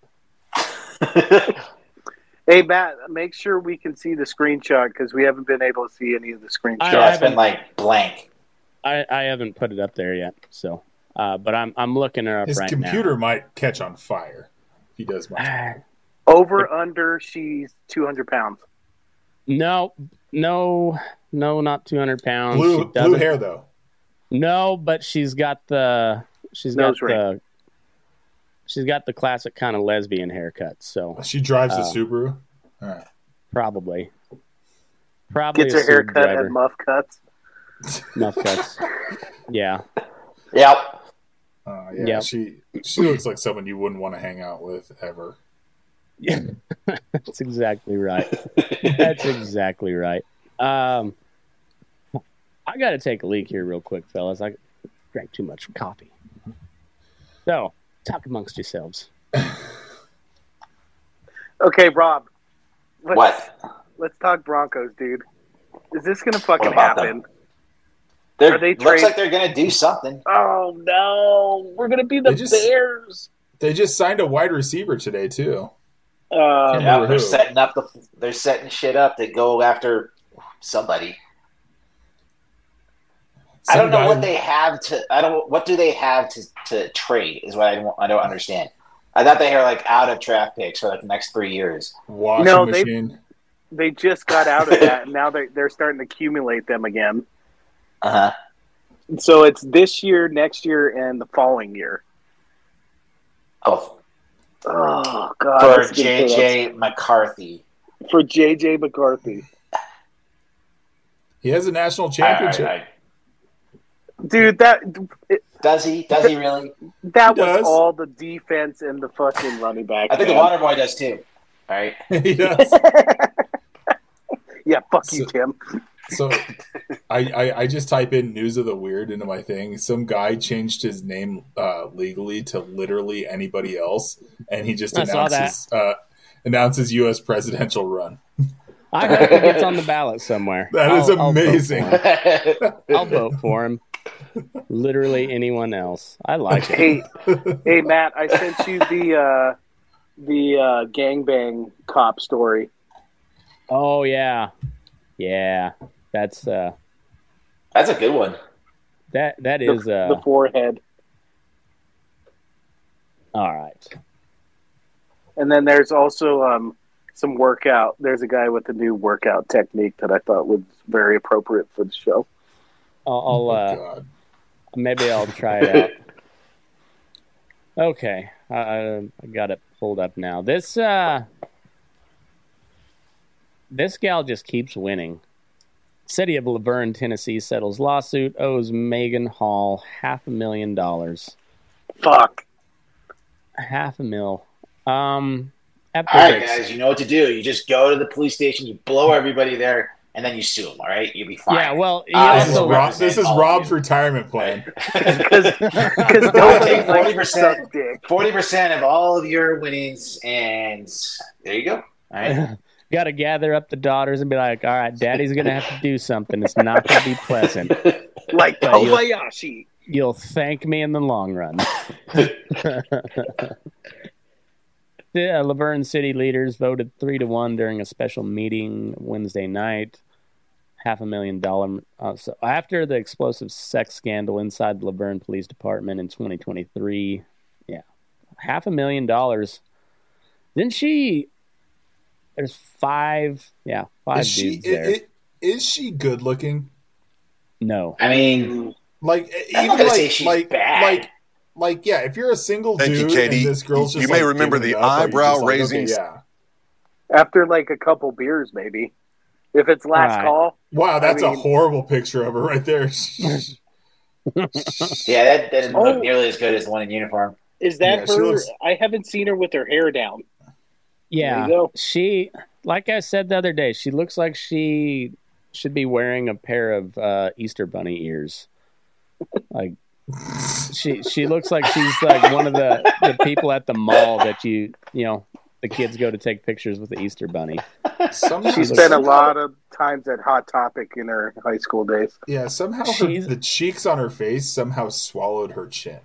[SPEAKER 4] Hey, Matt, make sure we can see the screenshot because we haven't been able to see any of the screenshots.
[SPEAKER 3] I
[SPEAKER 7] Yeah, it's
[SPEAKER 3] haven't-
[SPEAKER 7] been like blank.
[SPEAKER 3] I, I haven't put it up there yet, so uh, but I'm I'm looking her up
[SPEAKER 5] His
[SPEAKER 3] right
[SPEAKER 5] computer might catch on fire if he does much.
[SPEAKER 3] now.
[SPEAKER 4] Over, under, she's two hundred pounds.
[SPEAKER 3] No, no, no, not two hundred pounds.
[SPEAKER 5] Blue,
[SPEAKER 3] She
[SPEAKER 5] blue
[SPEAKER 3] doesn't-
[SPEAKER 5] hair though.
[SPEAKER 3] No, but she's got the she's
[SPEAKER 4] Nose
[SPEAKER 3] got the she's got the classic kind of lesbian haircut. So
[SPEAKER 5] She drives
[SPEAKER 3] Uh,
[SPEAKER 5] a Subaru. All right.
[SPEAKER 3] probably, probably
[SPEAKER 4] Gets
[SPEAKER 3] a
[SPEAKER 4] her
[SPEAKER 3] Sub
[SPEAKER 4] haircut
[SPEAKER 3] driver.
[SPEAKER 4] and muff cuts.
[SPEAKER 3] Muff cuts. Yeah,
[SPEAKER 7] Yep.
[SPEAKER 5] Uh, yeah,
[SPEAKER 3] Yep.
[SPEAKER 5] she she looks like someone you wouldn't want to hang out with ever.
[SPEAKER 3] yeah, that's exactly right. That's exactly right. Um, I got to take a leak here real quick, fellas. I drank too much coffee. So, talk amongst yourselves.
[SPEAKER 4] Okay, Rob. Let's,
[SPEAKER 7] What?
[SPEAKER 4] Let's talk Broncos, dude. Is this going to fucking
[SPEAKER 7] What about
[SPEAKER 4] happen?
[SPEAKER 7] them? They're,
[SPEAKER 4] Are they
[SPEAKER 7] looks
[SPEAKER 4] trade-
[SPEAKER 7] like they're gonna do something.
[SPEAKER 4] Oh, no. We're going to be the
[SPEAKER 5] They just-
[SPEAKER 4] Bears.
[SPEAKER 5] They just signed a wide receiver today too.
[SPEAKER 4] Uh,
[SPEAKER 5] Yeah.
[SPEAKER 7] Yeah,
[SPEAKER 5] Who?
[SPEAKER 7] they're setting up the. They're setting shit up to go after somebody. I
[SPEAKER 5] Some
[SPEAKER 7] don't know
[SPEAKER 5] guy-
[SPEAKER 7] what they have to. I don't. What do they have to, to trade? Is what I don't. I don't understand. I thought they were like out of draft picks for like the next three years.
[SPEAKER 5] Washing
[SPEAKER 4] No, they-
[SPEAKER 5] machine.
[SPEAKER 4] they just got out of that, and now they're, they're starting to accumulate them again.
[SPEAKER 7] Uh huh.
[SPEAKER 4] So it's this year, next year, and the following year.
[SPEAKER 7] Oh,
[SPEAKER 4] Oh, God.
[SPEAKER 7] for
[SPEAKER 4] that's
[SPEAKER 7] J
[SPEAKER 4] good.
[SPEAKER 7] J McCarthy.
[SPEAKER 4] For J J McCarthy.
[SPEAKER 5] He has a national
[SPEAKER 7] I- I-
[SPEAKER 5] championship.
[SPEAKER 7] I-
[SPEAKER 4] Dude, that it,
[SPEAKER 7] does he? Does he really?
[SPEAKER 4] that
[SPEAKER 5] He
[SPEAKER 4] was
[SPEAKER 5] does.
[SPEAKER 4] all the defense and the fucking running back.
[SPEAKER 7] I think the
[SPEAKER 4] man.
[SPEAKER 7] Water Boy does too. All right.
[SPEAKER 5] he does.
[SPEAKER 4] Yeah, fuck you,
[SPEAKER 5] So-
[SPEAKER 4] Tim.
[SPEAKER 5] So I, I I just type in news of the weird into my thing. Some guy changed his name uh, legally to literally anybody else, and he just
[SPEAKER 3] I saw
[SPEAKER 5] announces uh, announces U S presidential run.
[SPEAKER 3] I hope he gets on the ballot somewhere.
[SPEAKER 5] That is
[SPEAKER 3] I'll- I'll vote
[SPEAKER 5] amazing.
[SPEAKER 3] for him. I'll vote for him. Literally anyone else. I like it.
[SPEAKER 4] Hey, hey, Matt, I sent you the uh, the uh, gangbang cop story.
[SPEAKER 3] Oh yeah, yeah. That's uh,
[SPEAKER 7] That's a good one.
[SPEAKER 3] that that
[SPEAKER 4] The,
[SPEAKER 3] is uh.
[SPEAKER 4] the forehead,
[SPEAKER 3] All right.
[SPEAKER 4] and then there's also um, some workout. There's a guy with a new workout technique that I thought was very appropriate for the show.
[SPEAKER 3] I'll I'll,
[SPEAKER 5] Oh,
[SPEAKER 3] uh,
[SPEAKER 5] God.
[SPEAKER 3] Maybe I'll try it out. Okay, I, I got it pulled up now. This uh, this gal just keeps winning. City of Laverne, Tennessee settles lawsuit, owes Megan Hall half a million dollars.
[SPEAKER 4] Fuck.
[SPEAKER 3] Half a mil. Um, after
[SPEAKER 7] All right,
[SPEAKER 3] this-
[SPEAKER 7] guys, you know what to do. You just go to the police station, you blow everybody there, and then you sue them. All right, you'll be fine.
[SPEAKER 3] Yeah, well, he
[SPEAKER 7] Uh,
[SPEAKER 5] This is,
[SPEAKER 3] also
[SPEAKER 5] Rob, this is
[SPEAKER 7] all of
[SPEAKER 5] Rob's
[SPEAKER 7] you.
[SPEAKER 5] retirement plan.
[SPEAKER 4] Because
[SPEAKER 7] I'll
[SPEAKER 4] nobody
[SPEAKER 7] take
[SPEAKER 4] likes
[SPEAKER 7] forty
[SPEAKER 4] to
[SPEAKER 7] percent,
[SPEAKER 4] suck dick.
[SPEAKER 7] forty percent of all of your winnings, and there you go. All right.
[SPEAKER 3] got to gather up the daughters and be like, all right, daddy's going to have to do something. It's not going to be pleasant.
[SPEAKER 4] Like
[SPEAKER 3] But you-
[SPEAKER 4] Kobayashi.
[SPEAKER 3] You'll thank me in the long run. The Laverne City leaders voted three to one during a special meeting Wednesday night. Half a million dollar. Uh, so after the explosive sex scandal inside the Laverne Police Department in twenty twenty-three, yeah, half a million dollars. Didn't she? There's five, yeah, five
[SPEAKER 5] Is she,
[SPEAKER 3] dudes there.
[SPEAKER 5] i- i- is she good looking?
[SPEAKER 3] no,
[SPEAKER 7] I mean,
[SPEAKER 5] Like
[SPEAKER 7] I'm
[SPEAKER 5] even
[SPEAKER 7] not gonna
[SPEAKER 5] like
[SPEAKER 7] say she's
[SPEAKER 5] like
[SPEAKER 7] bad.
[SPEAKER 5] like like yeah, if you're a single
[SPEAKER 8] Thank you,
[SPEAKER 5] dude
[SPEAKER 8] Katie.
[SPEAKER 5] and this girl's
[SPEAKER 8] You
[SPEAKER 5] just
[SPEAKER 8] may
[SPEAKER 5] like,
[SPEAKER 8] remember
[SPEAKER 5] giving
[SPEAKER 8] the
[SPEAKER 5] it up, are you
[SPEAKER 8] eyebrow
[SPEAKER 5] just like, okay,
[SPEAKER 8] raising-
[SPEAKER 5] yeah.
[SPEAKER 4] After like a couple beers, maybe. If it's last
[SPEAKER 3] Right.
[SPEAKER 4] call.
[SPEAKER 5] Wow, that's
[SPEAKER 4] I mean-
[SPEAKER 5] a horrible picture of her right there.
[SPEAKER 7] yeah, that, that doesn't
[SPEAKER 4] Oh.
[SPEAKER 7] look nearly as good as the one in uniform.
[SPEAKER 4] Is that
[SPEAKER 5] Yeah, she
[SPEAKER 4] her?
[SPEAKER 5] looks-
[SPEAKER 4] I haven't seen her with her hair down.
[SPEAKER 3] yeah,
[SPEAKER 4] There you go.
[SPEAKER 3] she, like I said the other day, she looks like she should be wearing a pair of uh, Easter bunny ears. Like she, she looks like she's like one of the, the people at the mall that you, you know, the kids go to take pictures with the Easter bunny.
[SPEAKER 5] Somehow,
[SPEAKER 4] She spent a lot of times at Hot Topic in her high school days.
[SPEAKER 5] yeah, somehow her,
[SPEAKER 3] She's-
[SPEAKER 5] the cheeks on her face somehow swallowed her chin.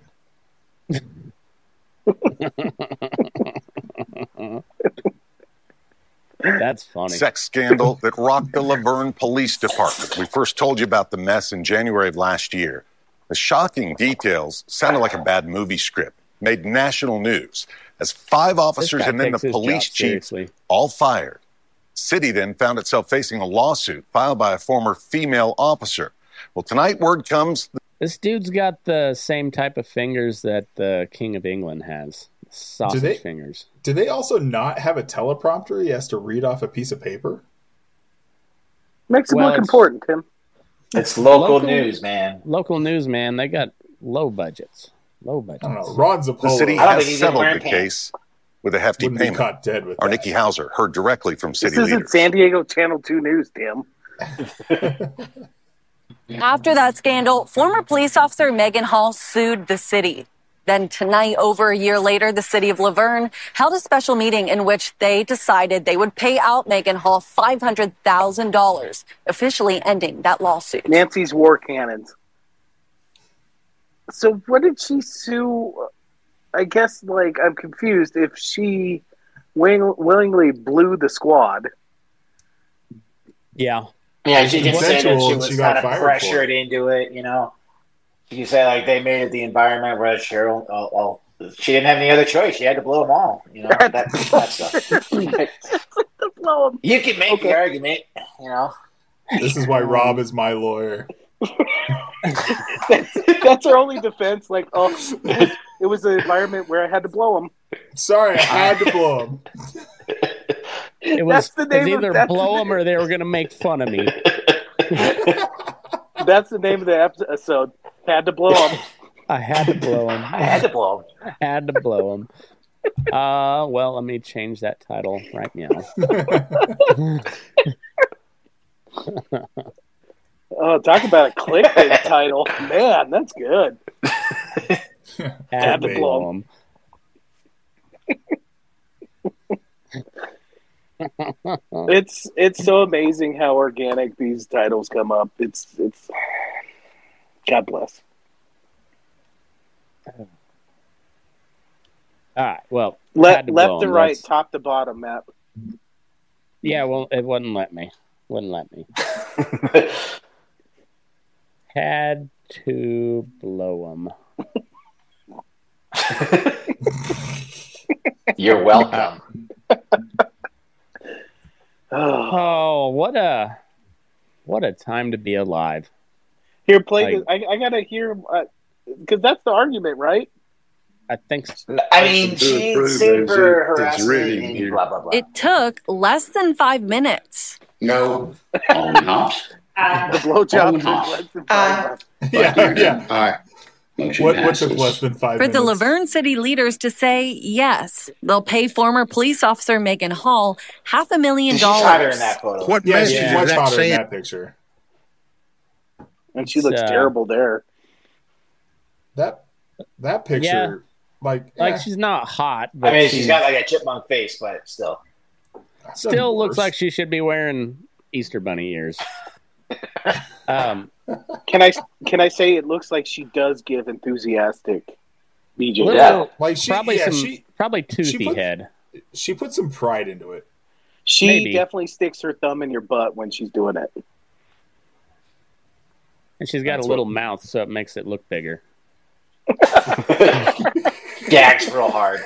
[SPEAKER 3] That's funny.
[SPEAKER 8] Sex scandal that rocked the Laverne Police Department. We first told you about the mess in January of last year. The shocking details sounded like a bad movie script, made national news as five
[SPEAKER 3] This
[SPEAKER 8] officers
[SPEAKER 3] guy
[SPEAKER 8] and then the
[SPEAKER 3] takes his
[SPEAKER 8] police
[SPEAKER 3] job
[SPEAKER 8] chief
[SPEAKER 3] seriously.
[SPEAKER 8] all fired. City then found itself facing a lawsuit filed by a former female officer. Well, tonight word comes
[SPEAKER 3] This dude's got the same type of fingers that the King of England has. Sausage
[SPEAKER 5] they-
[SPEAKER 3] fingers.
[SPEAKER 5] Do they also not have a teleprompter? He has to read off a piece of paper.
[SPEAKER 4] Makes it
[SPEAKER 3] Well,
[SPEAKER 4] look
[SPEAKER 3] it's-
[SPEAKER 4] important, Tim.
[SPEAKER 7] It's local,
[SPEAKER 3] Local-
[SPEAKER 7] news, man.
[SPEAKER 3] Local news, man. They got low budgets. Low
[SPEAKER 5] I
[SPEAKER 3] budgets.
[SPEAKER 5] don't know. Ron
[SPEAKER 8] the
[SPEAKER 5] Zapolo
[SPEAKER 8] city
[SPEAKER 7] I don't
[SPEAKER 8] has
[SPEAKER 7] think he's gonna
[SPEAKER 8] settled
[SPEAKER 7] wear
[SPEAKER 8] the
[SPEAKER 7] pants.
[SPEAKER 8] case with a hefty
[SPEAKER 5] wouldn't be
[SPEAKER 8] payment.
[SPEAKER 5] caught dead with
[SPEAKER 8] Our
[SPEAKER 5] that.
[SPEAKER 8] Nikki Hauser heard directly from
[SPEAKER 4] This
[SPEAKER 8] city
[SPEAKER 4] isn't
[SPEAKER 8] leaders.
[SPEAKER 4] San Diego Channel two News, Tim.
[SPEAKER 9] After that scandal, former police officer Megan Hall sued the city. Then tonight, over a year later, the city of Laverne held a special meeting in which they decided they would pay out Megan Hall five hundred thousand dollars, officially ending that lawsuit.
[SPEAKER 4] Nancy's war cannons. So what did she sue? I guess, like, I'm confused. If she wing, willingly blew the squad,
[SPEAKER 3] Yeah.
[SPEAKER 7] Yeah, she can say that
[SPEAKER 5] Consensual,
[SPEAKER 7] she
[SPEAKER 5] and
[SPEAKER 7] was
[SPEAKER 5] she got
[SPEAKER 7] kind of
[SPEAKER 5] fired for
[SPEAKER 7] pressured into it, you know. She can say, like, they made it the environment where Cheryl, uh, well, she didn't have any other choice. She had to blow them all, you know, that, that stuff.
[SPEAKER 4] to blow 'em.
[SPEAKER 7] You can make
[SPEAKER 4] Okay.
[SPEAKER 7] the argument, you know.
[SPEAKER 5] This is why Rob is my lawyer.
[SPEAKER 4] that's, that's her only defense. Like, oh, it was, it was an environment where I had to blow them.
[SPEAKER 5] Sorry, I had to blow him.
[SPEAKER 3] It was,
[SPEAKER 4] That's the
[SPEAKER 3] it was
[SPEAKER 4] name of-
[SPEAKER 3] either
[SPEAKER 4] that's
[SPEAKER 3] blow
[SPEAKER 4] the
[SPEAKER 3] them or they were going to make fun of me.
[SPEAKER 4] That's the name of the episode. Had to blow them.
[SPEAKER 3] I had to blow them.
[SPEAKER 7] I had to blow them.
[SPEAKER 3] I had to blow them. Uh, well, let me change that title right now.
[SPEAKER 4] Oh, talk about a clickbait title. Man, that's good.
[SPEAKER 3] Had to
[SPEAKER 5] Clickbait.
[SPEAKER 3] blow them.
[SPEAKER 4] It's it's so amazing how organic these titles come up. It's it's God bless.
[SPEAKER 3] All right. Well, had
[SPEAKER 4] Left
[SPEAKER 3] to
[SPEAKER 4] left
[SPEAKER 3] blow
[SPEAKER 4] to
[SPEAKER 3] 'em.
[SPEAKER 4] right,
[SPEAKER 3] Let's-
[SPEAKER 4] top to bottom, Matt.
[SPEAKER 3] Yeah, well, it wouldn't let me. Wouldn't let me. Had to blow them.
[SPEAKER 7] You're welcome.
[SPEAKER 4] Oh.
[SPEAKER 3] Oh, what a what a time to be alive.
[SPEAKER 4] Here, play
[SPEAKER 3] Like-
[SPEAKER 4] this. I, I gotta hear. Uh, because that's the argument, right?
[SPEAKER 2] I think so.
[SPEAKER 7] I mean, she sued for harassment and blah, blah, blah.
[SPEAKER 9] It took less than five minutes.
[SPEAKER 10] No, oh, not.
[SPEAKER 4] The blowjob took
[SPEAKER 10] Oh,
[SPEAKER 4] less than five months.
[SPEAKER 5] Yeah, yeah.
[SPEAKER 10] All right. Motion
[SPEAKER 5] What, what took
[SPEAKER 10] passes.
[SPEAKER 5] less than five
[SPEAKER 9] For the
[SPEAKER 5] minutes?
[SPEAKER 9] Laverne City leaders to say yes, they'll pay former police officer Megan Hall half a million
[SPEAKER 7] She's hotter in
[SPEAKER 9] dollars.
[SPEAKER 7] that photo.
[SPEAKER 11] What
[SPEAKER 5] Yeah,
[SPEAKER 11] message
[SPEAKER 5] she's
[SPEAKER 11] is
[SPEAKER 5] much
[SPEAKER 11] that
[SPEAKER 5] hotter in
[SPEAKER 11] saying?
[SPEAKER 5] that picture.
[SPEAKER 4] And she looks
[SPEAKER 2] So-
[SPEAKER 4] terrible there.
[SPEAKER 5] That that picture, like,
[SPEAKER 2] Like
[SPEAKER 5] eh,
[SPEAKER 2] she's not hot, but
[SPEAKER 7] I mean,
[SPEAKER 2] she
[SPEAKER 7] she's got like a chipmunk face, but still.
[SPEAKER 5] doesn't
[SPEAKER 2] still looks
[SPEAKER 5] worse.
[SPEAKER 2] like she should be wearing Easter bunny ears. Um,
[SPEAKER 4] Can I can I say it looks like she does give enthusiastic B J?
[SPEAKER 2] little-
[SPEAKER 7] Yeah.
[SPEAKER 5] Like she,
[SPEAKER 2] probably
[SPEAKER 5] yeah,
[SPEAKER 2] some,
[SPEAKER 5] she
[SPEAKER 2] probably toothy
[SPEAKER 5] put-
[SPEAKER 2] head.
[SPEAKER 5] she put some pride into it.
[SPEAKER 4] She
[SPEAKER 2] Maybe.
[SPEAKER 4] definitely sticks her thumb in your butt when she's doing it.
[SPEAKER 2] And she's got
[SPEAKER 5] That's
[SPEAKER 2] a little
[SPEAKER 5] what-
[SPEAKER 2] mouth, so it makes it look bigger.
[SPEAKER 7] Gags real hard.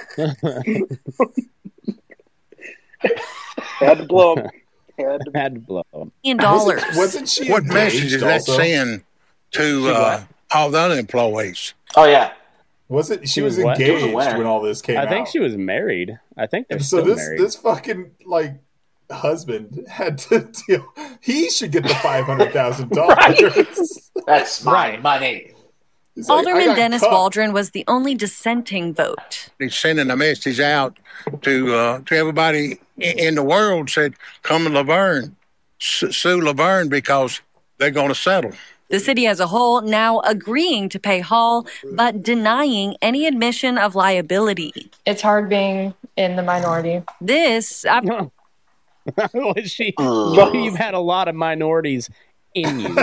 [SPEAKER 4] Had to blow him. Had to
[SPEAKER 2] Had to blow them.
[SPEAKER 9] Million dollars.
[SPEAKER 5] Wasn't, wasn't she?
[SPEAKER 11] What message is
[SPEAKER 5] engaged
[SPEAKER 11] that
[SPEAKER 5] also?
[SPEAKER 11] saying to uh, all the other employees?
[SPEAKER 7] Oh, yeah.
[SPEAKER 5] Wasn't she,
[SPEAKER 2] She
[SPEAKER 5] was,
[SPEAKER 2] was what?
[SPEAKER 5] engaged
[SPEAKER 7] She was a winner.
[SPEAKER 5] when all this came
[SPEAKER 2] I
[SPEAKER 5] out?
[SPEAKER 2] think she was married. I think they're
[SPEAKER 5] And so
[SPEAKER 2] still
[SPEAKER 5] this
[SPEAKER 2] married.
[SPEAKER 5] this fucking like husband had to deal. He should get the five hundred thousand dollars.
[SPEAKER 7] That's my
[SPEAKER 2] Right.
[SPEAKER 7] money.
[SPEAKER 9] Alderman Dennis Waldron was the only dissenting vote.
[SPEAKER 11] He's sending a message out to uh, to everybody in, in the world. Said, "Come to Laverne, su- sue Laverne because they're going to settle."
[SPEAKER 9] The city as a whole now agreeing to pay Hall, but denying any admission of liability.
[SPEAKER 12] It's hard being in the minority.
[SPEAKER 9] This after
[SPEAKER 2] Was she? Well, you've had a lot of minorities in you.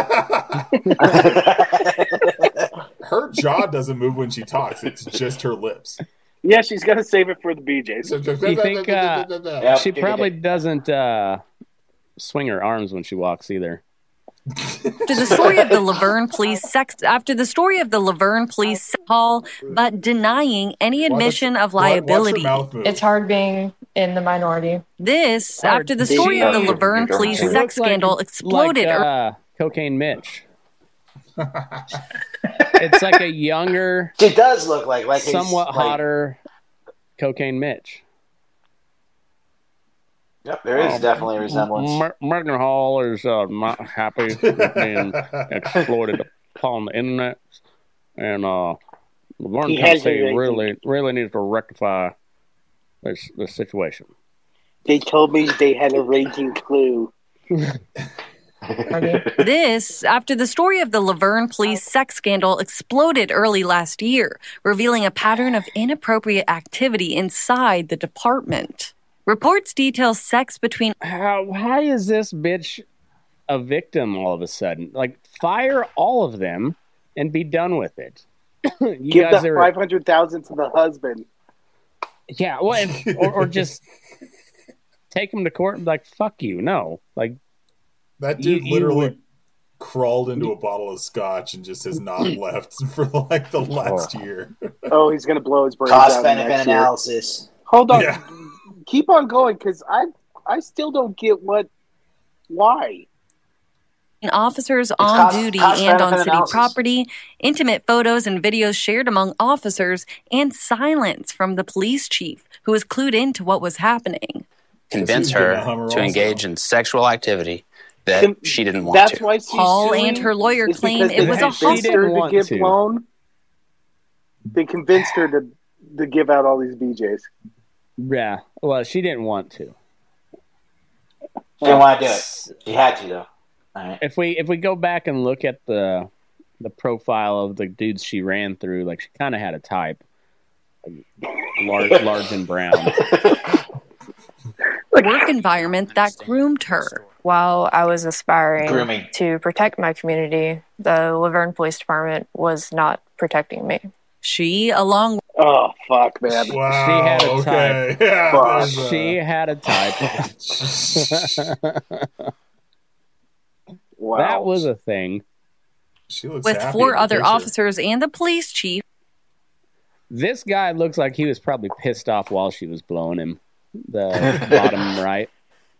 [SPEAKER 5] Her jaw doesn't move when she talks. It's just her lips.
[SPEAKER 4] Yeah, she's got to save it for the B Js.
[SPEAKER 2] You think uh,
[SPEAKER 7] Yep.
[SPEAKER 2] she probably doesn't uh, swing her arms when she walks either?
[SPEAKER 9] after the story of the Laverne police sex after the story of the Laverne police Hall, but denying any admission of liability.
[SPEAKER 12] It's hard being in the minority.
[SPEAKER 9] This
[SPEAKER 2] Hard.
[SPEAKER 9] after the story of the Laverne police
[SPEAKER 2] She
[SPEAKER 9] sex
[SPEAKER 2] looks like-
[SPEAKER 9] scandal exploded.
[SPEAKER 2] like, uh, Cocaine Mitch. It's like a younger,
[SPEAKER 7] She does look like like he's,
[SPEAKER 2] somewhat
[SPEAKER 7] like-
[SPEAKER 2] hotter Cocaine Mitch.
[SPEAKER 7] Yep, there is definitely a resemblance.
[SPEAKER 2] Mer- Megan Hall is uh, not happy with being exploited upon the internet, and uh, Laverne
[SPEAKER 4] He has
[SPEAKER 2] Tennessee
[SPEAKER 4] a-
[SPEAKER 2] really, really needs to rectify this this situation.
[SPEAKER 4] They told me they had a raging clue.
[SPEAKER 9] This after the story of the Laverne police sex scandal exploded early last year, revealing a pattern of inappropriate activity inside the department. Reports detail sex between.
[SPEAKER 2] How? Why is this bitch a victim all of a sudden? Like, fire all of them and be done with it. you
[SPEAKER 4] Give
[SPEAKER 2] guys
[SPEAKER 4] the
[SPEAKER 2] are,
[SPEAKER 4] five hundred thousand to the husband.
[SPEAKER 2] yeah. Well, and, or, or just take him to court and be like, fuck you. No, like
[SPEAKER 5] That
[SPEAKER 2] You-
[SPEAKER 5] dude
[SPEAKER 2] you
[SPEAKER 5] literally
[SPEAKER 2] would-
[SPEAKER 5] crawled into a bottle of scotch and just has not left for like the last year.
[SPEAKER 4] Oh, he's gonna blow his brains
[SPEAKER 7] Cost
[SPEAKER 4] out
[SPEAKER 7] benefit
[SPEAKER 4] next year.
[SPEAKER 7] analysis.
[SPEAKER 4] Hold on,
[SPEAKER 5] Yeah.
[SPEAKER 4] keep on going because I I still don't get what why.
[SPEAKER 9] Officers on
[SPEAKER 7] cost-
[SPEAKER 9] duty
[SPEAKER 7] cost
[SPEAKER 9] and on
[SPEAKER 7] benefit
[SPEAKER 9] city
[SPEAKER 7] analysis.
[SPEAKER 9] property, intimate photos and videos shared among officers, and silence from the police chief, who was clued into what was happening.
[SPEAKER 13] Convince
[SPEAKER 5] She's getting a
[SPEAKER 13] her
[SPEAKER 5] Hummer
[SPEAKER 13] to
[SPEAKER 5] also.
[SPEAKER 13] engage in sexual activity that
[SPEAKER 4] Con-
[SPEAKER 13] she didn't want
[SPEAKER 4] That's
[SPEAKER 13] to.
[SPEAKER 4] why she's
[SPEAKER 9] Hall
[SPEAKER 4] suing,
[SPEAKER 9] and her lawyer
[SPEAKER 4] is
[SPEAKER 9] claim
[SPEAKER 4] because
[SPEAKER 9] it was
[SPEAKER 4] they
[SPEAKER 9] a
[SPEAKER 4] convinced
[SPEAKER 2] She
[SPEAKER 4] her
[SPEAKER 2] didn't
[SPEAKER 4] to
[SPEAKER 2] want
[SPEAKER 4] give
[SPEAKER 2] to.
[SPEAKER 4] loan. They convinced her to to give out all these B Js.
[SPEAKER 2] yeah. Well, she didn't want to.
[SPEAKER 7] She didn't want to do it. She had to though. All right.
[SPEAKER 2] If we if we go back and look at the the profile of the dudes she ran through, like she kind of had a type, large, large and brown.
[SPEAKER 9] Work environment that groomed her.
[SPEAKER 12] While I was aspiring
[SPEAKER 7] Grooming.
[SPEAKER 12] to protect my community, the Laverne Police Department was not protecting me.
[SPEAKER 9] She, along
[SPEAKER 4] Oh fuck, man!
[SPEAKER 5] Wow.
[SPEAKER 2] She had a
[SPEAKER 5] okay.
[SPEAKER 2] type.
[SPEAKER 5] Yeah,
[SPEAKER 4] Fuck.
[SPEAKER 5] there's a-
[SPEAKER 2] She had a type.
[SPEAKER 4] Wow,
[SPEAKER 2] That was a thing.
[SPEAKER 5] She looks
[SPEAKER 9] with
[SPEAKER 5] happy in
[SPEAKER 9] four
[SPEAKER 5] the
[SPEAKER 9] other
[SPEAKER 5] picture.
[SPEAKER 9] officers and the police chief,
[SPEAKER 2] This guy looks like he was probably pissed off while she was blowing him. The bottom right.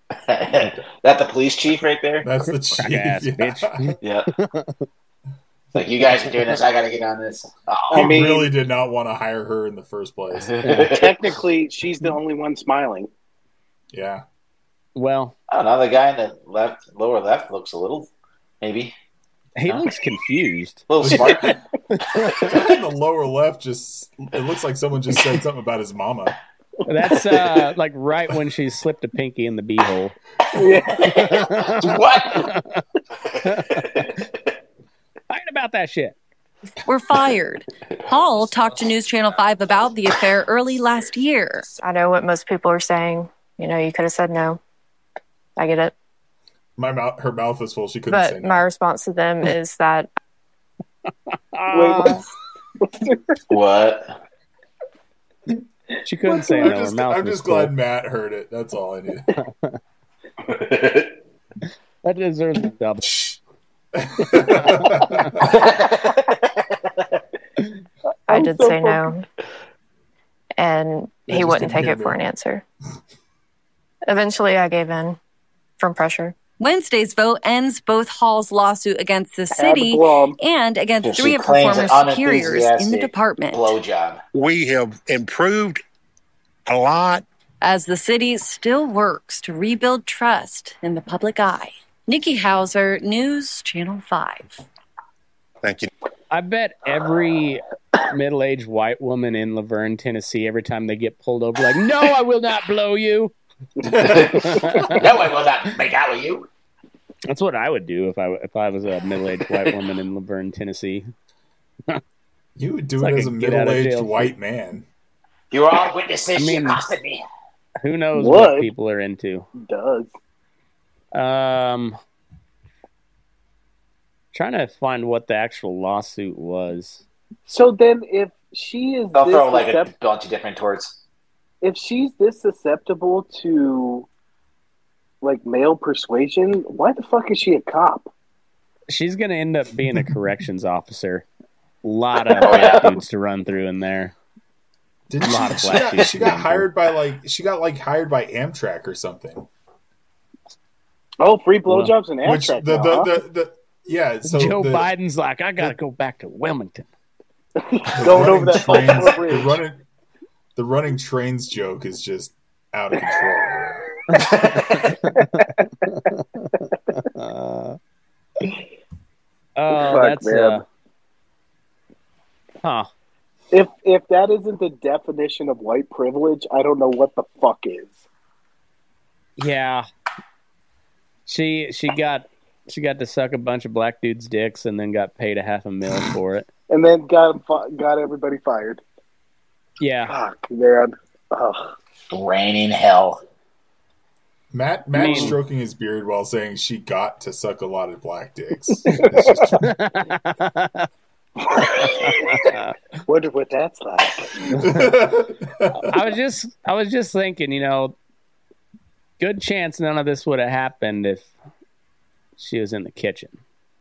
[SPEAKER 7] That the police chief right there?
[SPEAKER 5] That's the
[SPEAKER 2] Crack
[SPEAKER 5] chief.
[SPEAKER 2] ass
[SPEAKER 5] yeah.
[SPEAKER 2] bitch.
[SPEAKER 7] Yeah. Like, you guys are doing this, I got to get on this. Oh.
[SPEAKER 5] He
[SPEAKER 4] I mean-
[SPEAKER 5] really did not want to hire her in the first place.
[SPEAKER 4] Technically, she's the only one smiling.
[SPEAKER 5] Yeah.
[SPEAKER 2] Well,
[SPEAKER 7] I don't know. The guy in the left, lower left, looks a little, maybe.
[SPEAKER 2] he looks confused.
[SPEAKER 7] A little smart.
[SPEAKER 5] The guy in the lower left just, it looks like someone just said something about his mama.
[SPEAKER 2] That's uh, like right when she slipped a pinky in the beehole.
[SPEAKER 7] What?
[SPEAKER 2] Fight about that shit.
[SPEAKER 9] Were fired. Hall talked to News Channel five about the affair early last year.
[SPEAKER 12] I know what most people are saying. You know, you could have said no. I get it.
[SPEAKER 5] My mouth, her mouth was full. She couldn't
[SPEAKER 12] But
[SPEAKER 5] say no.
[SPEAKER 12] my response to them is that
[SPEAKER 4] Wait,
[SPEAKER 7] What?
[SPEAKER 2] She couldn't say
[SPEAKER 5] I'm
[SPEAKER 2] no. Her
[SPEAKER 5] just,
[SPEAKER 2] mouth
[SPEAKER 5] I'm
[SPEAKER 2] was
[SPEAKER 5] just
[SPEAKER 2] full.
[SPEAKER 5] glad Matt heard it. That's all I need.
[SPEAKER 2] That deserves a double.
[SPEAKER 12] I
[SPEAKER 4] I'm
[SPEAKER 12] did
[SPEAKER 4] so
[SPEAKER 12] say no. And
[SPEAKER 5] I
[SPEAKER 12] he
[SPEAKER 5] just
[SPEAKER 12] wouldn't
[SPEAKER 5] didn't
[SPEAKER 12] take
[SPEAKER 5] hear
[SPEAKER 12] it for
[SPEAKER 5] me.
[SPEAKER 12] an answer. Eventually, I gave in from pressure.
[SPEAKER 9] Wednesday's vote ends both Hall's lawsuit against the city
[SPEAKER 4] Blum.
[SPEAKER 9] and against
[SPEAKER 7] She
[SPEAKER 9] three of her
[SPEAKER 7] claims
[SPEAKER 9] former
[SPEAKER 7] an
[SPEAKER 9] superiors in the
[SPEAKER 7] unenthusiastic
[SPEAKER 9] department.
[SPEAKER 7] blowjob.
[SPEAKER 11] We have improved a lot.
[SPEAKER 9] As the city still works to rebuild trust in the public eye. Nikki Hauser, News Channel five.
[SPEAKER 8] Thank you.
[SPEAKER 2] I bet every middle-aged white woman in Laverne, Tennessee, every time they get pulled over, like, no, I will not blow you.
[SPEAKER 7] No, I will not make out with you.
[SPEAKER 2] That's what I would do if I if I was a middle-aged white woman in Laverne, Tennessee.
[SPEAKER 5] You would do
[SPEAKER 2] It's
[SPEAKER 5] it
[SPEAKER 2] like
[SPEAKER 5] as
[SPEAKER 2] a
[SPEAKER 5] a
[SPEAKER 2] get-out-of-jail
[SPEAKER 5] middle-aged
[SPEAKER 2] free-
[SPEAKER 5] white man.
[SPEAKER 7] You are all witnesses.
[SPEAKER 2] I
[SPEAKER 7] She
[SPEAKER 2] mean-
[SPEAKER 7] accosted me.
[SPEAKER 2] Who knows
[SPEAKER 4] Would.
[SPEAKER 2] what people are into?
[SPEAKER 4] Does.
[SPEAKER 2] Um, trying to find what the actual lawsuit was.
[SPEAKER 4] So then, if she is
[SPEAKER 7] They'll
[SPEAKER 4] this
[SPEAKER 7] throw like a
[SPEAKER 4] suscept-
[SPEAKER 7] bunch of different torts.
[SPEAKER 4] if she's this susceptible to like male persuasion, why the fuck is she a cop?
[SPEAKER 2] She's going to end up being a corrections officer. A lot of
[SPEAKER 7] Oh, yeah.
[SPEAKER 2] black dudes to run through in there.
[SPEAKER 5] Didn't
[SPEAKER 2] A lot
[SPEAKER 5] she,
[SPEAKER 2] of
[SPEAKER 5] she,
[SPEAKER 2] black
[SPEAKER 5] got,
[SPEAKER 2] dudes
[SPEAKER 5] she
[SPEAKER 2] to
[SPEAKER 5] got
[SPEAKER 2] run through.
[SPEAKER 5] hired by like she got like hired by Amtrak or something.
[SPEAKER 4] Oh, free blowjobs and
[SPEAKER 5] Which
[SPEAKER 4] Amtrak.
[SPEAKER 5] the
[SPEAKER 4] now,
[SPEAKER 5] the,
[SPEAKER 4] huh?
[SPEAKER 5] the, the yeah. So
[SPEAKER 2] Joe
[SPEAKER 5] the,
[SPEAKER 2] Biden's like, I got to go back to Wilmington.
[SPEAKER 5] the
[SPEAKER 4] Going
[SPEAKER 5] running
[SPEAKER 4] over that
[SPEAKER 5] trains,
[SPEAKER 4] Baltimore
[SPEAKER 5] the
[SPEAKER 4] bridge.
[SPEAKER 5] running the running trains joke is just out of control.
[SPEAKER 2] Uh, oh,
[SPEAKER 4] Fuck,
[SPEAKER 2] that's
[SPEAKER 4] man.
[SPEAKER 2] uh, huh.
[SPEAKER 4] If if that isn't the definition of white privilege, I don't know what the fuck is.
[SPEAKER 2] Yeah, she she got she got to suck a bunch of black dudes' dicks and then got paid a half a mil for it.
[SPEAKER 4] And then got 'em fi- got everybody fired.
[SPEAKER 2] Yeah,
[SPEAKER 4] Fuck, man. Ugh.
[SPEAKER 7] Raining hell.
[SPEAKER 5] Matt Matt
[SPEAKER 2] I mean-
[SPEAKER 5] stroking his beard while saying she got to suck a lot of black dicks. It's just-
[SPEAKER 4] Wonder what that's like.
[SPEAKER 2] I was just I was just thinking, you know, good chance none of this would have happened if she was in the kitchen.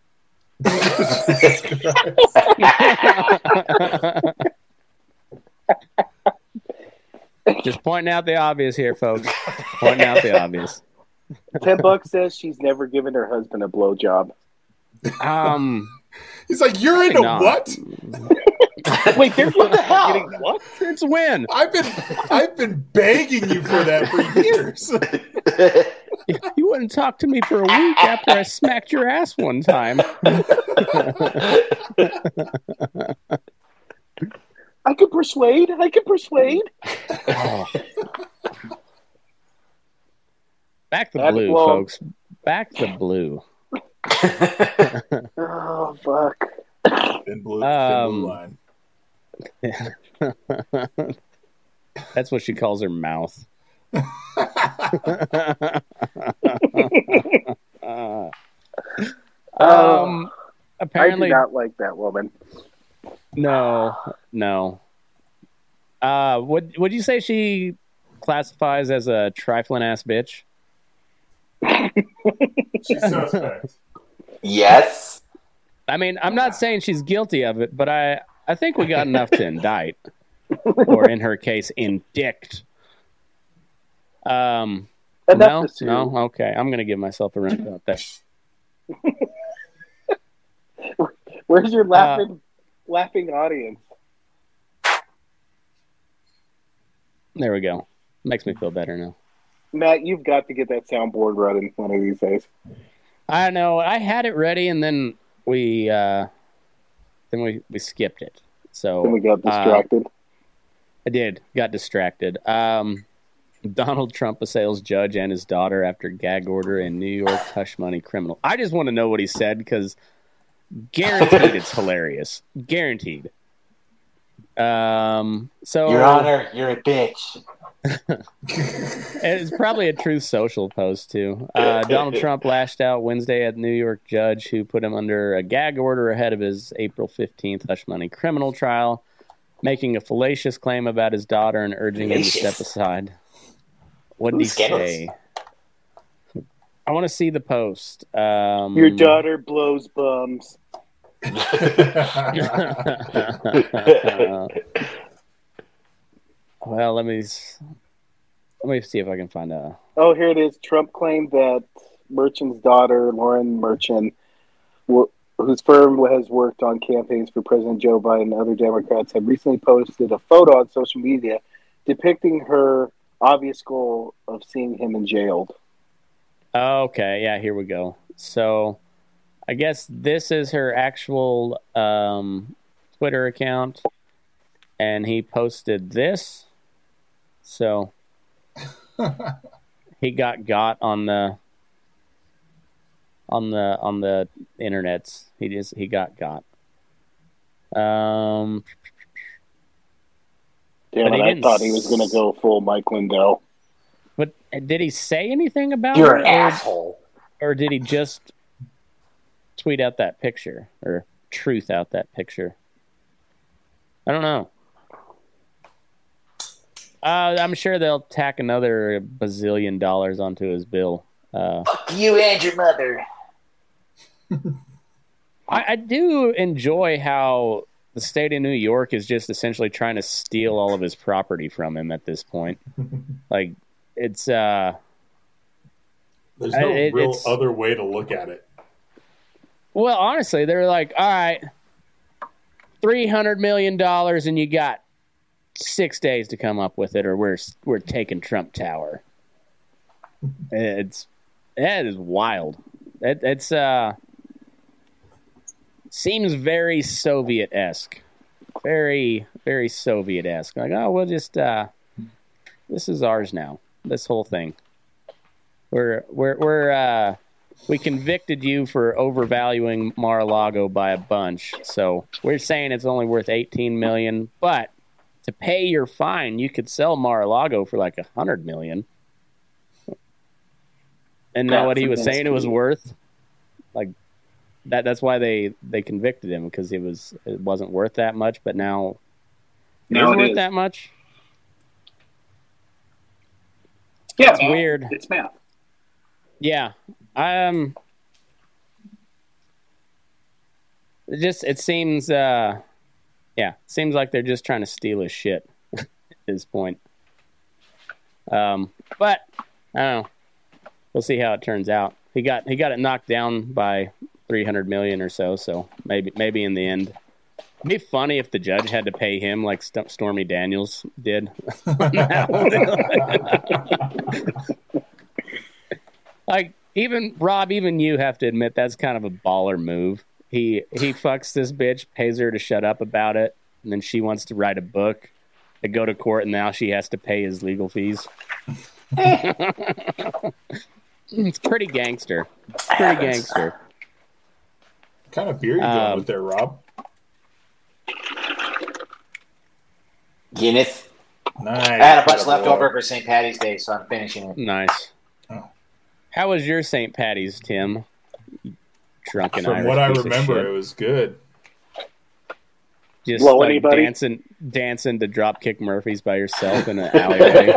[SPEAKER 2] Just pointing out the obvious here, folks. Pointing out the obvious.
[SPEAKER 4] Ten bucks says she's never given her husband a blowjob.
[SPEAKER 2] Um,
[SPEAKER 5] He's like, you're into
[SPEAKER 2] not.
[SPEAKER 5] what?
[SPEAKER 4] Wait, they're
[SPEAKER 7] What the hell?
[SPEAKER 4] getting what?
[SPEAKER 2] it's a win.
[SPEAKER 5] I've been I've been begging you for that for years.
[SPEAKER 2] You wouldn't talk to me for a week after I smacked your ass one time.
[SPEAKER 4] I could persuade. I could persuade.
[SPEAKER 2] Back the
[SPEAKER 4] That's
[SPEAKER 2] blue,
[SPEAKER 4] low.
[SPEAKER 2] folks. Back the blue.
[SPEAKER 4] Oh fuck.
[SPEAKER 5] Thin blue, thin
[SPEAKER 2] Um,
[SPEAKER 5] blue line.
[SPEAKER 2] That's what she calls her mouth. Uh, um,
[SPEAKER 4] I do
[SPEAKER 2] apparently,
[SPEAKER 4] not like that woman.
[SPEAKER 2] no, no. Uh, would would you say she classifies as a trifling ass bitch?
[SPEAKER 5] She's suspect.
[SPEAKER 7] Yes.
[SPEAKER 2] I mean, I'm not saying she's guilty of it, but I I think we got enough to indict, or in her case, indict. Um,
[SPEAKER 4] Enough
[SPEAKER 2] no,
[SPEAKER 4] to sue.
[SPEAKER 2] no, okay. I'm gonna give myself a run about that.
[SPEAKER 4] We're Where's your laughing, uh, laughing audience?
[SPEAKER 3] There we go. Makes me feel better now.
[SPEAKER 4] Matt, you've got to get that soundboard running one of these days.
[SPEAKER 3] I know. I had it ready, and then we uh, then we, we skipped it. So
[SPEAKER 4] then we got distracted.
[SPEAKER 3] Uh, I did. Got distracted. Um, Donald Trump assails judge and his daughter after gag order in New York hush money criminal. I just want to know what he said because guaranteed it's hilarious. Guaranteed. Um. So
[SPEAKER 7] Your Honor, you're a bitch.
[SPEAKER 3] It's probably a Truth Social post too. Uh, Donald Trump lashed out Wednesday at the New York judge who put him under a gag order ahead of his April fifteenth hush money criminal trial, making a fallacious claim about his daughter and urging fallacious. him to step aside. What did he say? I want to see the post. Um,
[SPEAKER 4] Your daughter blows bums.
[SPEAKER 3] uh, well, let me let me see if I can find a.
[SPEAKER 4] Oh, here it is. Trump claimed that Merchant's daughter, Lauren Merchant, wh- whose firm has worked on campaigns for President Joe Biden and other Democrats, had recently posted a photo on social media depicting her obvious goal of seeing him in jail.
[SPEAKER 3] Okay, yeah, here we go. So, I guess this is her actual um, Twitter account, and he posted this. So, he got got on the on the on the internets. He just he got got. Um,
[SPEAKER 4] Damn it, I thought he was going to go full Mike Lindell.
[SPEAKER 3] But did he say anything about
[SPEAKER 7] You're
[SPEAKER 3] it?
[SPEAKER 7] an or, asshole.
[SPEAKER 3] Or did he just tweet out that picture or truth out that picture? I don't know. Uh, I'm sure they'll tack another bazillion dollars onto his bill. Uh,
[SPEAKER 7] Fuck you and your mother.
[SPEAKER 3] I, I do enjoy how the state of New York is just essentially trying to steal all of his property from him at this point. Like, it's... uh
[SPEAKER 5] There's no
[SPEAKER 3] it,
[SPEAKER 5] real
[SPEAKER 3] it's,
[SPEAKER 5] other way to look at it.
[SPEAKER 3] Well, honestly, they're like, all right, three hundred million dollars and you got six days to come up with it or we're we're taking Trump Tower. It's That is wild. It, it's... uh Seems very Soviet-esque. Very, very Soviet-esque. Like, oh, we'll just, uh, this is ours now. This whole thing. We're, we're, we're, uh, we convicted you for overvaluing Mar-a-Lago by a bunch. So we're saying it's only worth eighteen million dollars, but to pay your fine, you could sell Mar-a-Lago for like a hundred million dollars. And now what he was saying it was worth? Like, That that's why they, they convicted him because it was it wasn't worth that much, but now it
[SPEAKER 4] now
[SPEAKER 3] is
[SPEAKER 4] it
[SPEAKER 3] worth
[SPEAKER 4] is.
[SPEAKER 3] that much.
[SPEAKER 4] Yeah,
[SPEAKER 3] it's
[SPEAKER 4] man.
[SPEAKER 3] weird.
[SPEAKER 4] It's math.
[SPEAKER 3] Yeah, um, it just it seems uh, yeah, seems like they're just trying to steal his shit at this point. Um, but I don't know. We'll see how it turns out. He got he got it knocked down by three hundred million or so, so maybe maybe in the end. It'd be funny if the judge had to pay him like St- Stormy Daniels did. Like, even, Rob, even you have to admit that's kind of a baller move. He he fucks this bitch, pays her to shut up about it, and then she wants to write a book to go to court, and now she has to pay his legal fees. It's pretty gangster. Pretty gangster.
[SPEAKER 5] What kind of beer you going
[SPEAKER 3] Um,
[SPEAKER 5] with there, Rob?
[SPEAKER 7] Guinness.
[SPEAKER 5] Nice.
[SPEAKER 7] I had a bunch
[SPEAKER 5] Attaboy.
[SPEAKER 7] left over for Saint Patty's Day, so I'm finishing it.
[SPEAKER 3] Nice.
[SPEAKER 5] Oh.
[SPEAKER 3] How was your Saint Patty's, Tim? You drunken
[SPEAKER 5] From
[SPEAKER 3] Irish
[SPEAKER 5] what I
[SPEAKER 3] piece of
[SPEAKER 5] remember,
[SPEAKER 3] shit.
[SPEAKER 5] it was good.
[SPEAKER 3] Just
[SPEAKER 4] Blow
[SPEAKER 3] like
[SPEAKER 4] anybody?
[SPEAKER 3] dancing, dancing to Dropkick Murphys by yourself in an alleyway.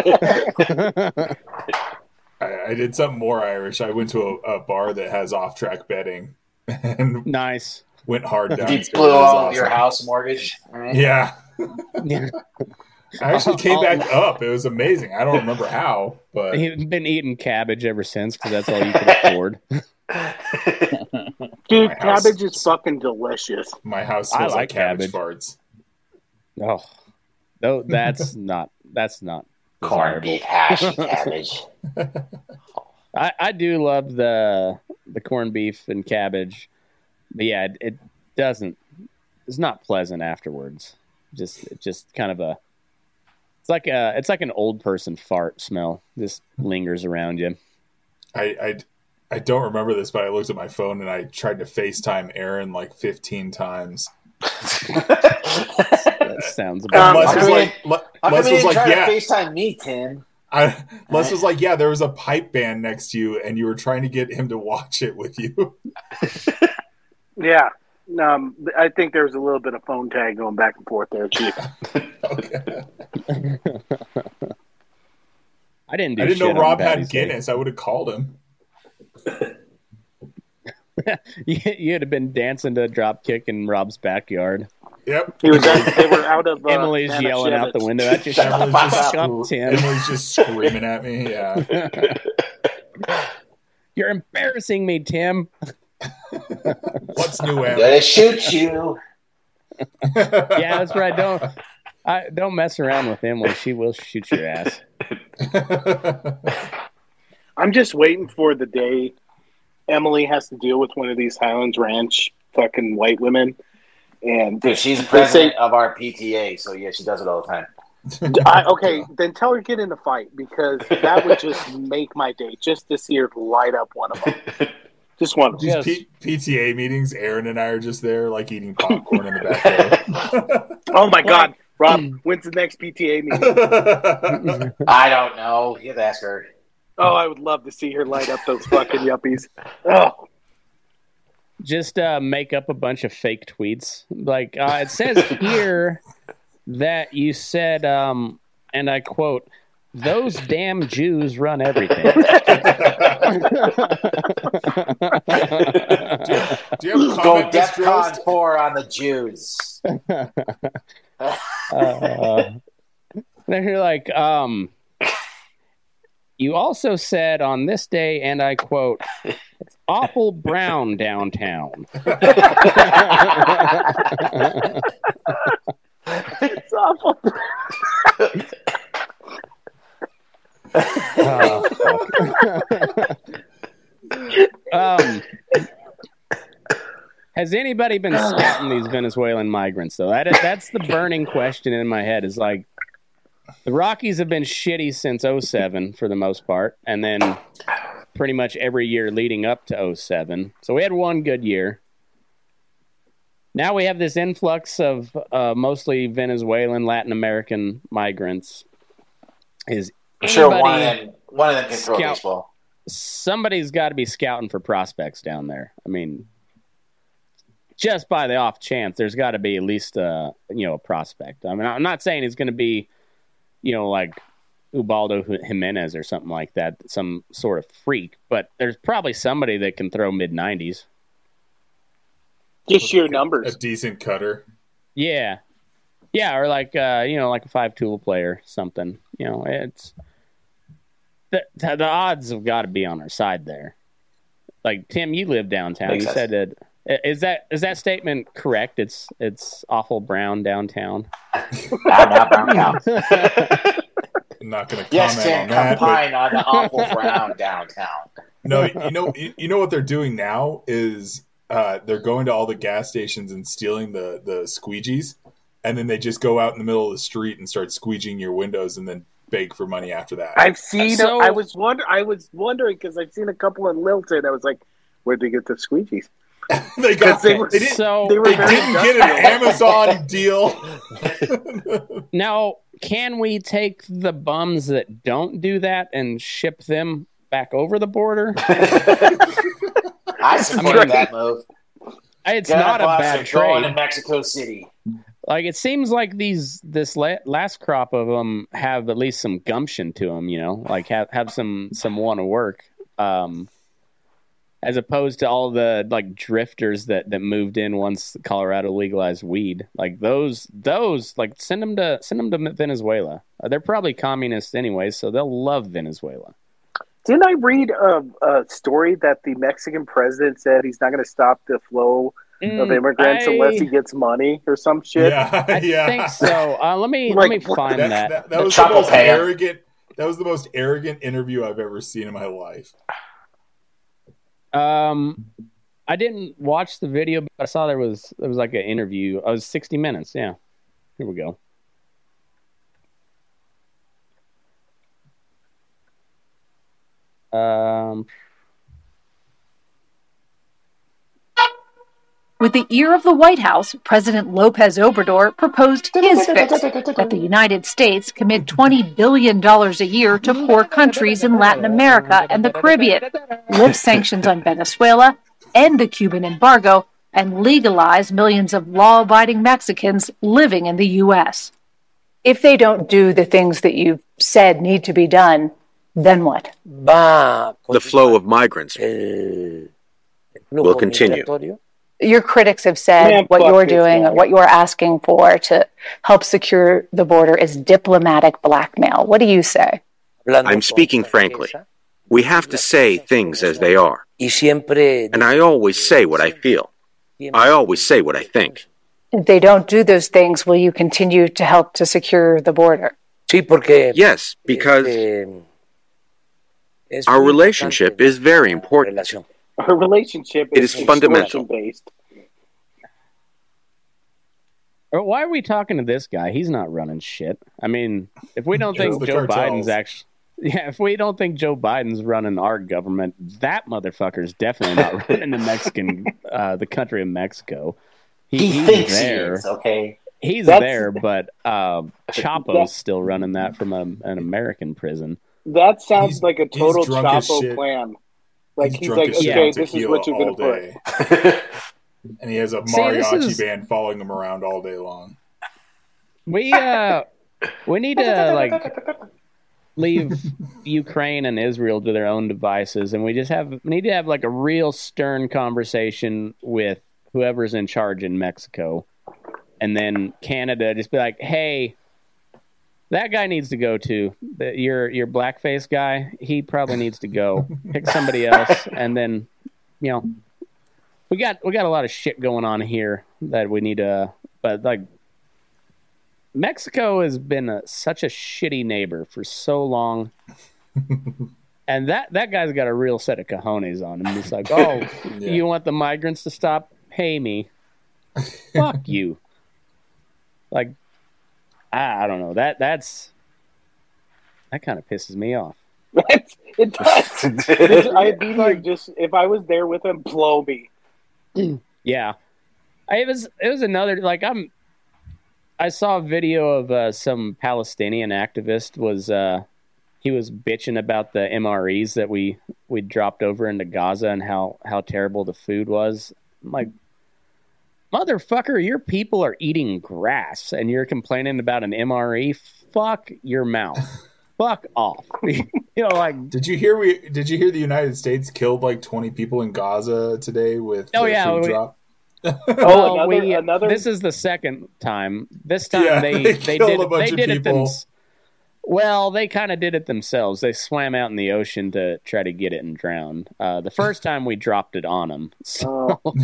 [SPEAKER 5] I, I did something more Irish. I went to a, a bar that has off-track betting and
[SPEAKER 3] Nice.
[SPEAKER 5] went hard down.
[SPEAKER 7] You blew all of your house mortgage. All right.
[SPEAKER 5] Yeah.
[SPEAKER 3] Yeah.
[SPEAKER 5] I actually came back up. It was amazing. I don't remember how, but
[SPEAKER 3] He's been eating cabbage ever since because that's all you can afford.
[SPEAKER 4] Dude,
[SPEAKER 5] My house-
[SPEAKER 4] cabbage is fucking delicious.
[SPEAKER 5] My house
[SPEAKER 2] I
[SPEAKER 5] smells like,
[SPEAKER 2] like
[SPEAKER 5] cabbage,
[SPEAKER 2] cabbage.
[SPEAKER 5] farts.
[SPEAKER 2] Oh, no, that's not. That's not
[SPEAKER 7] Corned
[SPEAKER 2] desirable.
[SPEAKER 7] beef hash and cabbage.
[SPEAKER 2] I, I do love the the corned beef and cabbage, but yeah, it, it doesn't. It's not pleasant afterwards. Just it just kind of a. It's like a. It's like an old person fart smell. Just lingers around you.
[SPEAKER 5] I, I I don't remember this, but I looked at my phone and I tried to FaceTime Aaron like fifteen times.
[SPEAKER 2] That sounds
[SPEAKER 5] And
[SPEAKER 2] about
[SPEAKER 5] Les
[SPEAKER 7] How
[SPEAKER 5] was
[SPEAKER 7] come
[SPEAKER 5] like,
[SPEAKER 7] you
[SPEAKER 5] Le-
[SPEAKER 7] How
[SPEAKER 5] Les
[SPEAKER 7] come you
[SPEAKER 5] was
[SPEAKER 7] didn't
[SPEAKER 5] like,
[SPEAKER 7] try
[SPEAKER 5] yeah.
[SPEAKER 7] to FaceTime me, Tim?
[SPEAKER 5] I, Les was like, yeah, there was a pipe band next to you, and you were trying to get him to watch it with you.
[SPEAKER 4] Yeah. Um, I think there was a little bit of phone tag going back and forth there, Chief.
[SPEAKER 5] Okay.
[SPEAKER 2] I didn't do
[SPEAKER 5] I didn't
[SPEAKER 2] shit
[SPEAKER 5] know
[SPEAKER 2] on
[SPEAKER 5] Rob
[SPEAKER 2] Patty's
[SPEAKER 5] had
[SPEAKER 2] Day.
[SPEAKER 5] Guinness. I would have called him.
[SPEAKER 2] you, you'd have been dancing to a drop kick in Rob's backyard.
[SPEAKER 5] Yep.
[SPEAKER 4] He was at, they were out of uh,
[SPEAKER 2] Emily's yelling out the
[SPEAKER 4] Manischewitz.
[SPEAKER 2] window at you.
[SPEAKER 7] Shut
[SPEAKER 2] Shut
[SPEAKER 7] the
[SPEAKER 2] the
[SPEAKER 7] fuck
[SPEAKER 2] fuck
[SPEAKER 7] up.
[SPEAKER 2] up, Tim.
[SPEAKER 5] Emily's just screaming at me. Yeah.
[SPEAKER 2] You're embarrassing me, Tim.
[SPEAKER 5] What's new,
[SPEAKER 7] I'm
[SPEAKER 5] Em?
[SPEAKER 7] gonna shoot you.
[SPEAKER 2] Yeah, that's right. Don't I don't mess around with Emily. She will shoot your ass.
[SPEAKER 4] I'm just waiting for the day Emily has to deal with one of these Highlands Ranch fucking white women. And
[SPEAKER 7] Dude, she's the
[SPEAKER 4] they
[SPEAKER 7] president
[SPEAKER 4] say,
[SPEAKER 7] of our P T A, so yeah, she does it all the time.
[SPEAKER 4] I, okay, then tell her to get in the fight because that would just make my day just to see her light up one of them. Just one of them.
[SPEAKER 5] These
[SPEAKER 2] Yes.
[SPEAKER 5] P- PTA meetings, Aaron and I are just there, like eating popcorn in the backyard.
[SPEAKER 4] Oh my God, Rob, when's the next P T A meeting?
[SPEAKER 7] I don't know. You have to ask her.
[SPEAKER 4] Oh, I would love to see her light up those fucking yuppies. Oh,
[SPEAKER 2] Just uh, make up a bunch of fake tweets. Like uh, it says here that you said, um, and I quote, "Those damn Jews run everything."
[SPEAKER 5] do, do you have a
[SPEAKER 7] Go
[SPEAKER 5] comment, Miss
[SPEAKER 7] DEFCON
[SPEAKER 5] Drost?
[SPEAKER 7] four on the Jews.
[SPEAKER 2] uh, then you're like, um, you also said on this day, and I quote, "It's awful brown downtown."
[SPEAKER 4] it's awful.
[SPEAKER 2] Oh, um, has anybody been scouting these Venezuelan migrants, though? That is, that's the burning question in my head. Is like, the Rockies have been shitty since oh seven for the most part, and then pretty much every year leading up to oh seven. So we had one good year. Now we have this influx of uh, mostly Venezuelan, Latin American migrants. Is
[SPEAKER 7] I'm sure one of
[SPEAKER 2] anybody-
[SPEAKER 7] them, one of them can throw a
[SPEAKER 2] Scout-
[SPEAKER 7] baseball.
[SPEAKER 2] somebody's got to be scouting for prospects down there. I mean, just by the off chance, there's got to be at least a you know a prospect. I mean, I'm not saying he's going to be, you know, like Ubaldo Jimenez or something like that, some sort of freak. But there's probably somebody that can throw mid nineties.
[SPEAKER 4] Just sheer
[SPEAKER 5] A
[SPEAKER 4] numbers.
[SPEAKER 5] decent cutter.
[SPEAKER 2] Yeah, yeah, or like uh, you know, like a five tool player, something. You know, it's the the odds have got to be on our side there. Like Tim, you live downtown.
[SPEAKER 7] Makes
[SPEAKER 2] you
[SPEAKER 7] sense.
[SPEAKER 2] said that. Is that is that statement correct? It's it's awful brown downtown.
[SPEAKER 7] Not, not brown cow.
[SPEAKER 5] I'm not going to comment
[SPEAKER 7] Yes,
[SPEAKER 5] on
[SPEAKER 7] Tim,
[SPEAKER 5] that. but-
[SPEAKER 7] combine on the awful brown downtown.
[SPEAKER 5] No, you know, you you know what they're doing now is uh, they're going to all the gas stations and stealing the the squeegees, and then they just go out in the middle of the street and start squeegeeing your windows, and then beg for money after that.
[SPEAKER 4] I've seen.
[SPEAKER 2] So-
[SPEAKER 4] I was wonder. I was wondering because I've seen a couple in Lilton. I was like, where'd they get the squeegees?
[SPEAKER 5] they got
[SPEAKER 4] they were-
[SPEAKER 5] they didn't,
[SPEAKER 2] So
[SPEAKER 4] They were
[SPEAKER 5] they
[SPEAKER 4] very
[SPEAKER 5] didn't get an
[SPEAKER 4] industrial.
[SPEAKER 5] Amazon deal.
[SPEAKER 2] now, can we take the bums that don't do that and ship them back over the border?
[SPEAKER 7] I support
[SPEAKER 2] I mean,
[SPEAKER 7] that move.
[SPEAKER 2] It's
[SPEAKER 7] Get
[SPEAKER 2] not a
[SPEAKER 7] bus
[SPEAKER 2] bad
[SPEAKER 7] and go into
[SPEAKER 2] trade.
[SPEAKER 7] Mexico City.
[SPEAKER 2] Like it seems like these this la- last crop of them have at least some gumption to them, you know, like have have some some want to work, um, as opposed to all the like drifters that that moved in once Colorado legalized weed. Like those those like send them to send them to Venezuela. Uh, they're probably communists anyway, so they'll love Venezuela.
[SPEAKER 4] Didn't I read a, a story that the Mexican president said he's not going to stop the flow of
[SPEAKER 3] Mm,
[SPEAKER 4] immigrants
[SPEAKER 3] I-
[SPEAKER 4] unless he gets money or some shit?
[SPEAKER 5] Yeah,
[SPEAKER 3] I
[SPEAKER 5] yeah.
[SPEAKER 3] think so. Uh, let me
[SPEAKER 4] Like,
[SPEAKER 3] let me find
[SPEAKER 5] That,
[SPEAKER 3] that.
[SPEAKER 5] that, that
[SPEAKER 7] The
[SPEAKER 5] was the
[SPEAKER 7] Chapo
[SPEAKER 5] most
[SPEAKER 7] Pay.
[SPEAKER 5] arrogant. That was the most arrogant interview I've ever seen in my life.
[SPEAKER 3] Um, I didn't watch the video, but I saw there was there was like an interview. Oh, it was sixty minutes. Yeah, here we go. Um,
[SPEAKER 14] With the ear of the White House, President Lopez Obrador proposed his fix that the United States commit twenty billion dollars a year to poor countries in Latin America and the Caribbean, lift sanctions on Venezuela, end the Cuban embargo, and legalize millions of law-abiding Mexicans living in the U S. If they don't do the things that you've said need to be done, then what?
[SPEAKER 15] The flow of migrants will continue.
[SPEAKER 14] Your critics have said
[SPEAKER 4] Man,
[SPEAKER 14] what
[SPEAKER 4] fuck
[SPEAKER 14] you're
[SPEAKER 4] this
[SPEAKER 14] doing,
[SPEAKER 4] guy.
[SPEAKER 14] what you're asking for to help secure the border is diplomatic blackmail. What do you say?
[SPEAKER 15] I'm speaking frankly. We have to say things as they are. And I always say what I feel. I always say what I think.
[SPEAKER 14] If they don't do those things, will you continue to help to secure the border?
[SPEAKER 15] Yes, because our relationship is very important.
[SPEAKER 4] Her relationship
[SPEAKER 15] It
[SPEAKER 4] is
[SPEAKER 15] is fundamental.
[SPEAKER 4] based.
[SPEAKER 3] or why are we talking to this guy? He's not running shit. I mean, if we don't
[SPEAKER 5] It's
[SPEAKER 3] think
[SPEAKER 5] the
[SPEAKER 3] Joe
[SPEAKER 5] cartels.
[SPEAKER 3] Biden's actually, yeah, if we don't think Joe Biden's running our government, that motherfucker's definitely not running the Mexican, uh, the country of Mexico.
[SPEAKER 7] He
[SPEAKER 3] he's
[SPEAKER 7] thinks
[SPEAKER 3] there.
[SPEAKER 7] he is, okay?
[SPEAKER 3] He's
[SPEAKER 4] That's-
[SPEAKER 3] there, but uh, Chapo's
[SPEAKER 4] That-
[SPEAKER 3] still running that from a, an American prison.
[SPEAKER 4] That sounds
[SPEAKER 5] He's-
[SPEAKER 4] like a
[SPEAKER 5] he's
[SPEAKER 4] total
[SPEAKER 5] drunk as
[SPEAKER 4] Chapo
[SPEAKER 5] shit.
[SPEAKER 4] plan. Like he's,
[SPEAKER 5] drunk
[SPEAKER 4] like,
[SPEAKER 5] as shit
[SPEAKER 4] okay,
[SPEAKER 5] on
[SPEAKER 4] this is
[SPEAKER 5] tequila
[SPEAKER 4] what you're
[SPEAKER 5] all
[SPEAKER 4] going to put.
[SPEAKER 5] day. And he has a
[SPEAKER 3] See, this
[SPEAKER 5] mariachi
[SPEAKER 3] is-
[SPEAKER 5] band following him around all day long.
[SPEAKER 3] We uh, we need to like leave Ukraine and Israel to their own devices, and we just have we need to have like a real stern conversation with whoever's in charge in Mexico, and then Canada just be like, hey. That guy needs to go too. The, your your blackface guy, he probably needs to go. Pick somebody else, and then, you know, we got we got a lot of shit going on here that we need to. But like, Mexico has been a, such a shitty neighbor for so long, and that that guy's got a real set of cojones on him. He's like, oh,
[SPEAKER 5] Yeah.
[SPEAKER 3] you want the migrants to stop? Pay me. Fuck you. Like. I, I don't know. That that's that kind of pisses me off.
[SPEAKER 4] It does. It- I'd be like, just if I was there with him, blow me.
[SPEAKER 3] Yeah, I, it was it was another like I'm. I saw a video of uh, some Palestinian activist was uh, he was bitching about the M R Es that we we dropped over into Gaza and how how terrible the food was. I'm like, motherfucker, your people are eating grass and you're complaining about an M R E? Fuck your mouth. Fuck off. You know, like,
[SPEAKER 5] Did you hear we? Did you hear the United States killed like twenty people in Gaza today with
[SPEAKER 3] oh
[SPEAKER 5] the
[SPEAKER 3] yeah,
[SPEAKER 5] food
[SPEAKER 3] we,
[SPEAKER 5] drop?
[SPEAKER 3] well,
[SPEAKER 4] another-
[SPEAKER 3] we,
[SPEAKER 4] another-
[SPEAKER 3] this is the second time. This time
[SPEAKER 5] Yeah,
[SPEAKER 3] they
[SPEAKER 5] they
[SPEAKER 3] they
[SPEAKER 5] killed
[SPEAKER 3] did
[SPEAKER 5] a bunch
[SPEAKER 3] they
[SPEAKER 5] of
[SPEAKER 3] did it
[SPEAKER 5] people.
[SPEAKER 3] them, well, they kind of did it themselves. They swam out in the ocean to try to get it and drown. Uh, the first time we dropped it on them. So.
[SPEAKER 4] Oh.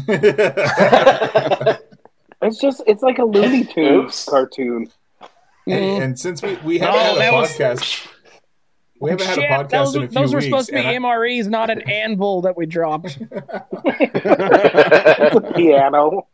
[SPEAKER 4] It's just it's like a Looney Tunes
[SPEAKER 7] Oops.
[SPEAKER 4] cartoon.
[SPEAKER 5] Hey, and since we, we haven't
[SPEAKER 3] Oh,
[SPEAKER 5] had a
[SPEAKER 3] that was-
[SPEAKER 5] podcast, we haven't had
[SPEAKER 3] Shit,
[SPEAKER 5] a podcast
[SPEAKER 3] those,
[SPEAKER 5] in a few
[SPEAKER 3] those were
[SPEAKER 5] weeks.
[SPEAKER 3] supposed to be
[SPEAKER 5] and I-
[SPEAKER 3] M R Es, not an anvil that we dropped.
[SPEAKER 4] It's a piano.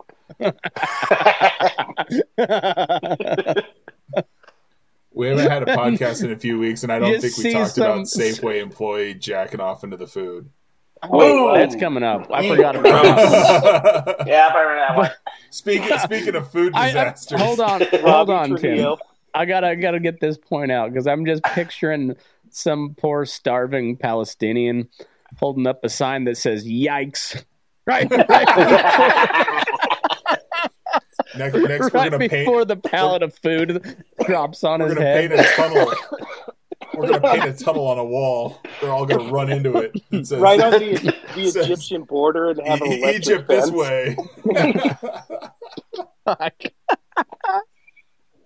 [SPEAKER 5] We haven't had a podcast in a few weeks, and I don't
[SPEAKER 3] You
[SPEAKER 5] think we
[SPEAKER 3] see
[SPEAKER 5] talked
[SPEAKER 3] some-
[SPEAKER 5] about Safeway employee jacking off into the food.
[SPEAKER 3] Wait, that's coming up. I forgot about that.
[SPEAKER 7] Yeah, I remember that one.
[SPEAKER 5] Speaking speaking of food
[SPEAKER 3] I, I,
[SPEAKER 5] disasters,
[SPEAKER 3] hold on, hold
[SPEAKER 4] Robbie
[SPEAKER 3] on, Tim.
[SPEAKER 4] Trujillo.
[SPEAKER 3] I gotta gotta get this point out because I'm just picturing some poor starving Palestinian holding up a sign that says "Yikes!" Right, right,
[SPEAKER 5] next, next we're
[SPEAKER 3] right
[SPEAKER 5] gonna paint.
[SPEAKER 3] before the pallet of food drops on
[SPEAKER 5] We're
[SPEAKER 3] his
[SPEAKER 5] gonna
[SPEAKER 3] head.
[SPEAKER 5] paint a tunnel. We're gonna paint a tunnel on a wall. They're all gonna run into it. It says,
[SPEAKER 4] Right on the, the
[SPEAKER 5] says,
[SPEAKER 4] Egyptian border and have an
[SPEAKER 5] "E-
[SPEAKER 4] electric
[SPEAKER 5] Egypt
[SPEAKER 4] fence.
[SPEAKER 5] this way.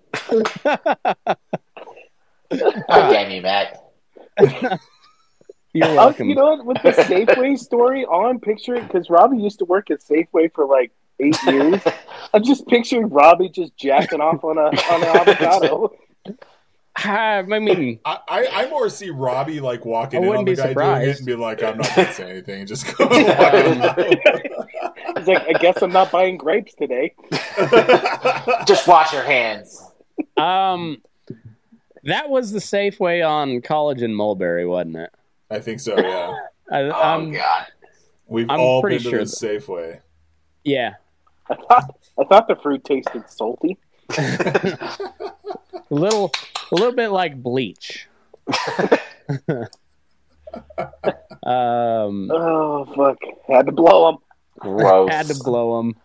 [SPEAKER 7] God damn you, Matt.
[SPEAKER 3] You're
[SPEAKER 4] Oh,
[SPEAKER 3] welcome.
[SPEAKER 4] you know what? With the Safeway story, all I'm picturing, because Robbie used to work at Safeway for like eight years. I'm just picturing Robbie just jacking off on a on an avocado.
[SPEAKER 3] I mean,
[SPEAKER 5] I, I, I more see Robbie like walking
[SPEAKER 3] I
[SPEAKER 5] in on
[SPEAKER 3] wouldn't
[SPEAKER 5] the
[SPEAKER 3] be
[SPEAKER 5] guy doing it
[SPEAKER 3] surprised.
[SPEAKER 5] and be like, I'm not going to say anything. And just go.
[SPEAKER 4] He's like, I guess I'm not buying grapes today.
[SPEAKER 7] Just wash your hands.
[SPEAKER 3] Um, that was the Safeway on College and Mulberry, wasn't it?
[SPEAKER 5] I think so, yeah.
[SPEAKER 3] I,
[SPEAKER 7] Oh,
[SPEAKER 3] I'm,
[SPEAKER 7] God.
[SPEAKER 5] We've
[SPEAKER 3] I'm
[SPEAKER 5] all
[SPEAKER 3] pretty
[SPEAKER 5] been to
[SPEAKER 3] sure
[SPEAKER 5] the
[SPEAKER 3] that-
[SPEAKER 5] Safeway.
[SPEAKER 3] yeah.
[SPEAKER 4] I thought I thought the fruit tasted salty.
[SPEAKER 3] A little, a little bit like bleach. um,
[SPEAKER 4] Oh fuck! Had to blow them.
[SPEAKER 7] Gross.
[SPEAKER 3] had to blow them.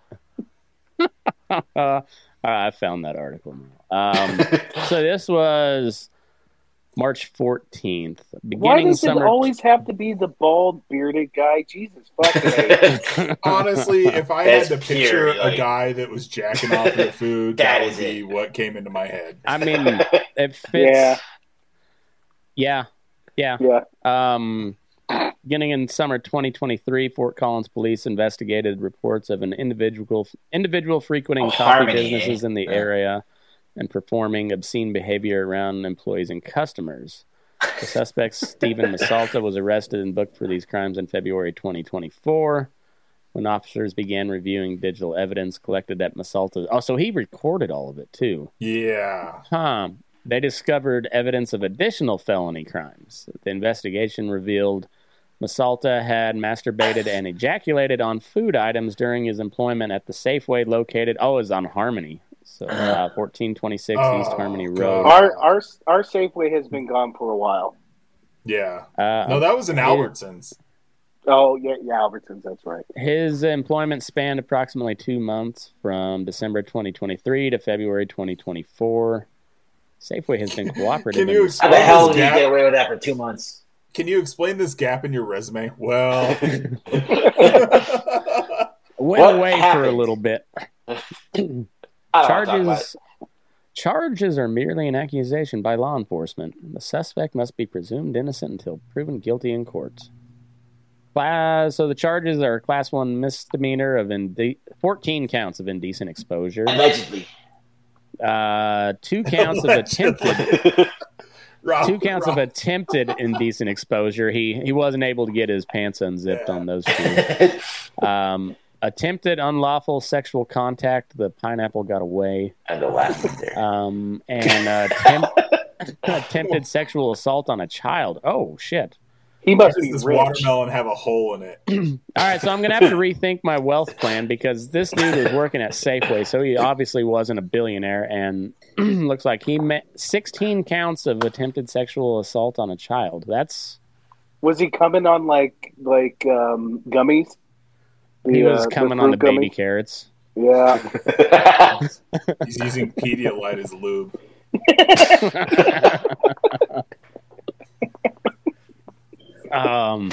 [SPEAKER 3] uh, I found that article now. Um, so this was March fourteenth, beginning
[SPEAKER 4] Why does
[SPEAKER 3] summer.
[SPEAKER 4] it always have to be the bald bearded guy? Jesus fucking!
[SPEAKER 5] Honestly, if I
[SPEAKER 7] That's
[SPEAKER 5] had to picture
[SPEAKER 7] pure,
[SPEAKER 5] a
[SPEAKER 7] like-
[SPEAKER 5] guy that was jacking off the food,
[SPEAKER 7] That
[SPEAKER 5] that, would
[SPEAKER 7] is
[SPEAKER 5] be
[SPEAKER 7] it.
[SPEAKER 5] what came into my head.
[SPEAKER 3] I mean, it fits.
[SPEAKER 4] Yeah.
[SPEAKER 3] Yeah. Yeah.
[SPEAKER 4] Yeah.
[SPEAKER 3] Um, beginning in summer twenty twenty-three, Fort Collins police investigated reports of an individual individual frequenting
[SPEAKER 7] Oh,
[SPEAKER 3] coffee
[SPEAKER 7] Harmony,
[SPEAKER 3] businesses
[SPEAKER 7] eh?
[SPEAKER 3] in the
[SPEAKER 7] Yeah.
[SPEAKER 3] area and performing obscene behavior around employees and customers. The suspect, Stephen Masalta, was arrested and booked for these crimes in February twenty twenty-four. When officers began reviewing digital evidence collected at Masalta. Oh, so he recorded all of it too.
[SPEAKER 5] Yeah.
[SPEAKER 3] Huh. They discovered evidence of additional felony crimes. The investigation revealed Masalta had masturbated and ejaculated on food items during his employment at the Safeway located. Oh, it was on Harmony. So uh, fourteen twenty-six
[SPEAKER 5] Oh,
[SPEAKER 3] East Harmony
[SPEAKER 5] God.
[SPEAKER 3] Road.
[SPEAKER 4] Our our our Safeway has been gone for a while.
[SPEAKER 5] Yeah.
[SPEAKER 3] Uh,
[SPEAKER 5] No, that was in Albertsons.
[SPEAKER 4] Oh yeah, yeah, Albertsons. That's right.
[SPEAKER 3] His employment spanned approximately two months from December twenty twenty-three to February twenty twenty-four. Safeway has been cooperative.
[SPEAKER 5] Can you
[SPEAKER 3] in-
[SPEAKER 7] How the
[SPEAKER 5] explain
[SPEAKER 7] hell
[SPEAKER 5] this
[SPEAKER 7] did you
[SPEAKER 5] gap?
[SPEAKER 7] get away with that for two months?
[SPEAKER 5] Can you explain this gap in your resume? Well,
[SPEAKER 3] Went
[SPEAKER 7] What
[SPEAKER 3] away for a
[SPEAKER 7] happened?
[SPEAKER 3] little bit.
[SPEAKER 7] I don't want to talk about
[SPEAKER 3] Charges charges are merely an accusation by law enforcement. The suspect must be presumed innocent until proven guilty in court. Class, so the charges are class one misdemeanor of inde- fourteen counts of indecent exposure,
[SPEAKER 7] it. Allegedly.
[SPEAKER 3] uh, two counts of attempted
[SPEAKER 5] Rob,
[SPEAKER 3] two counts
[SPEAKER 5] Rob,
[SPEAKER 3] of attempted indecent exposure. He he wasn't able to get his pants unzipped on those two. Um, attempted unlawful sexual contact. The pineapple got away.
[SPEAKER 7] And the last one there.
[SPEAKER 3] Um, and uh, attempt, attempted sexual assault on a child. Oh shit!
[SPEAKER 4] He must
[SPEAKER 5] does
[SPEAKER 4] be
[SPEAKER 5] this
[SPEAKER 4] rich.
[SPEAKER 5] watermelon have a hole in it?
[SPEAKER 3] All right, so I'm gonna have to rethink my wealth plan because this dude was working at Safeway, so he obviously wasn't a billionaire, and looks like he met sixteen counts of attempted sexual assault on a child. That's
[SPEAKER 4] Was he coming on like like um, gummies?
[SPEAKER 3] he
[SPEAKER 4] The,
[SPEAKER 3] was
[SPEAKER 4] uh, the
[SPEAKER 3] coming on the
[SPEAKER 4] fruit
[SPEAKER 3] baby
[SPEAKER 4] gummies?
[SPEAKER 3] carrots.
[SPEAKER 4] Yeah.
[SPEAKER 5] He's using Pedialyte as lube.
[SPEAKER 3] Um,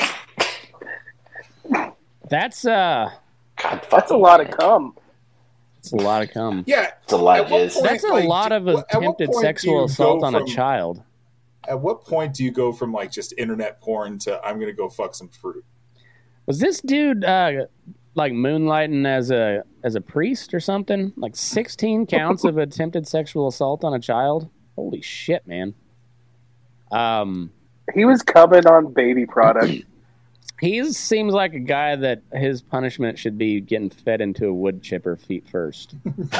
[SPEAKER 3] that's uh,
[SPEAKER 7] God,
[SPEAKER 4] That's a lot of cum.
[SPEAKER 3] that's a lot of cum.
[SPEAKER 5] Yeah.
[SPEAKER 7] It's a lot
[SPEAKER 5] At
[SPEAKER 7] of
[SPEAKER 5] what
[SPEAKER 7] jizz.
[SPEAKER 5] point-
[SPEAKER 3] That's a
[SPEAKER 5] like,
[SPEAKER 3] lot
[SPEAKER 5] do-
[SPEAKER 3] of
[SPEAKER 5] at what
[SPEAKER 3] attempted
[SPEAKER 5] point do
[SPEAKER 3] sexual
[SPEAKER 5] you
[SPEAKER 3] assault
[SPEAKER 5] go
[SPEAKER 3] on a
[SPEAKER 5] from-
[SPEAKER 3] child.
[SPEAKER 5] At what point do you go from like just internet porn to I'm gonna go fuck some fruit?
[SPEAKER 3] Was this dude uh, like moonlighting as a as a priest or something? Like sixteen counts of attempted sexual assault on a child? Holy shit, man. Um,
[SPEAKER 4] He was coming on baby products.
[SPEAKER 3] he seems like a guy that his punishment should be getting fed into a wood chipper feet first.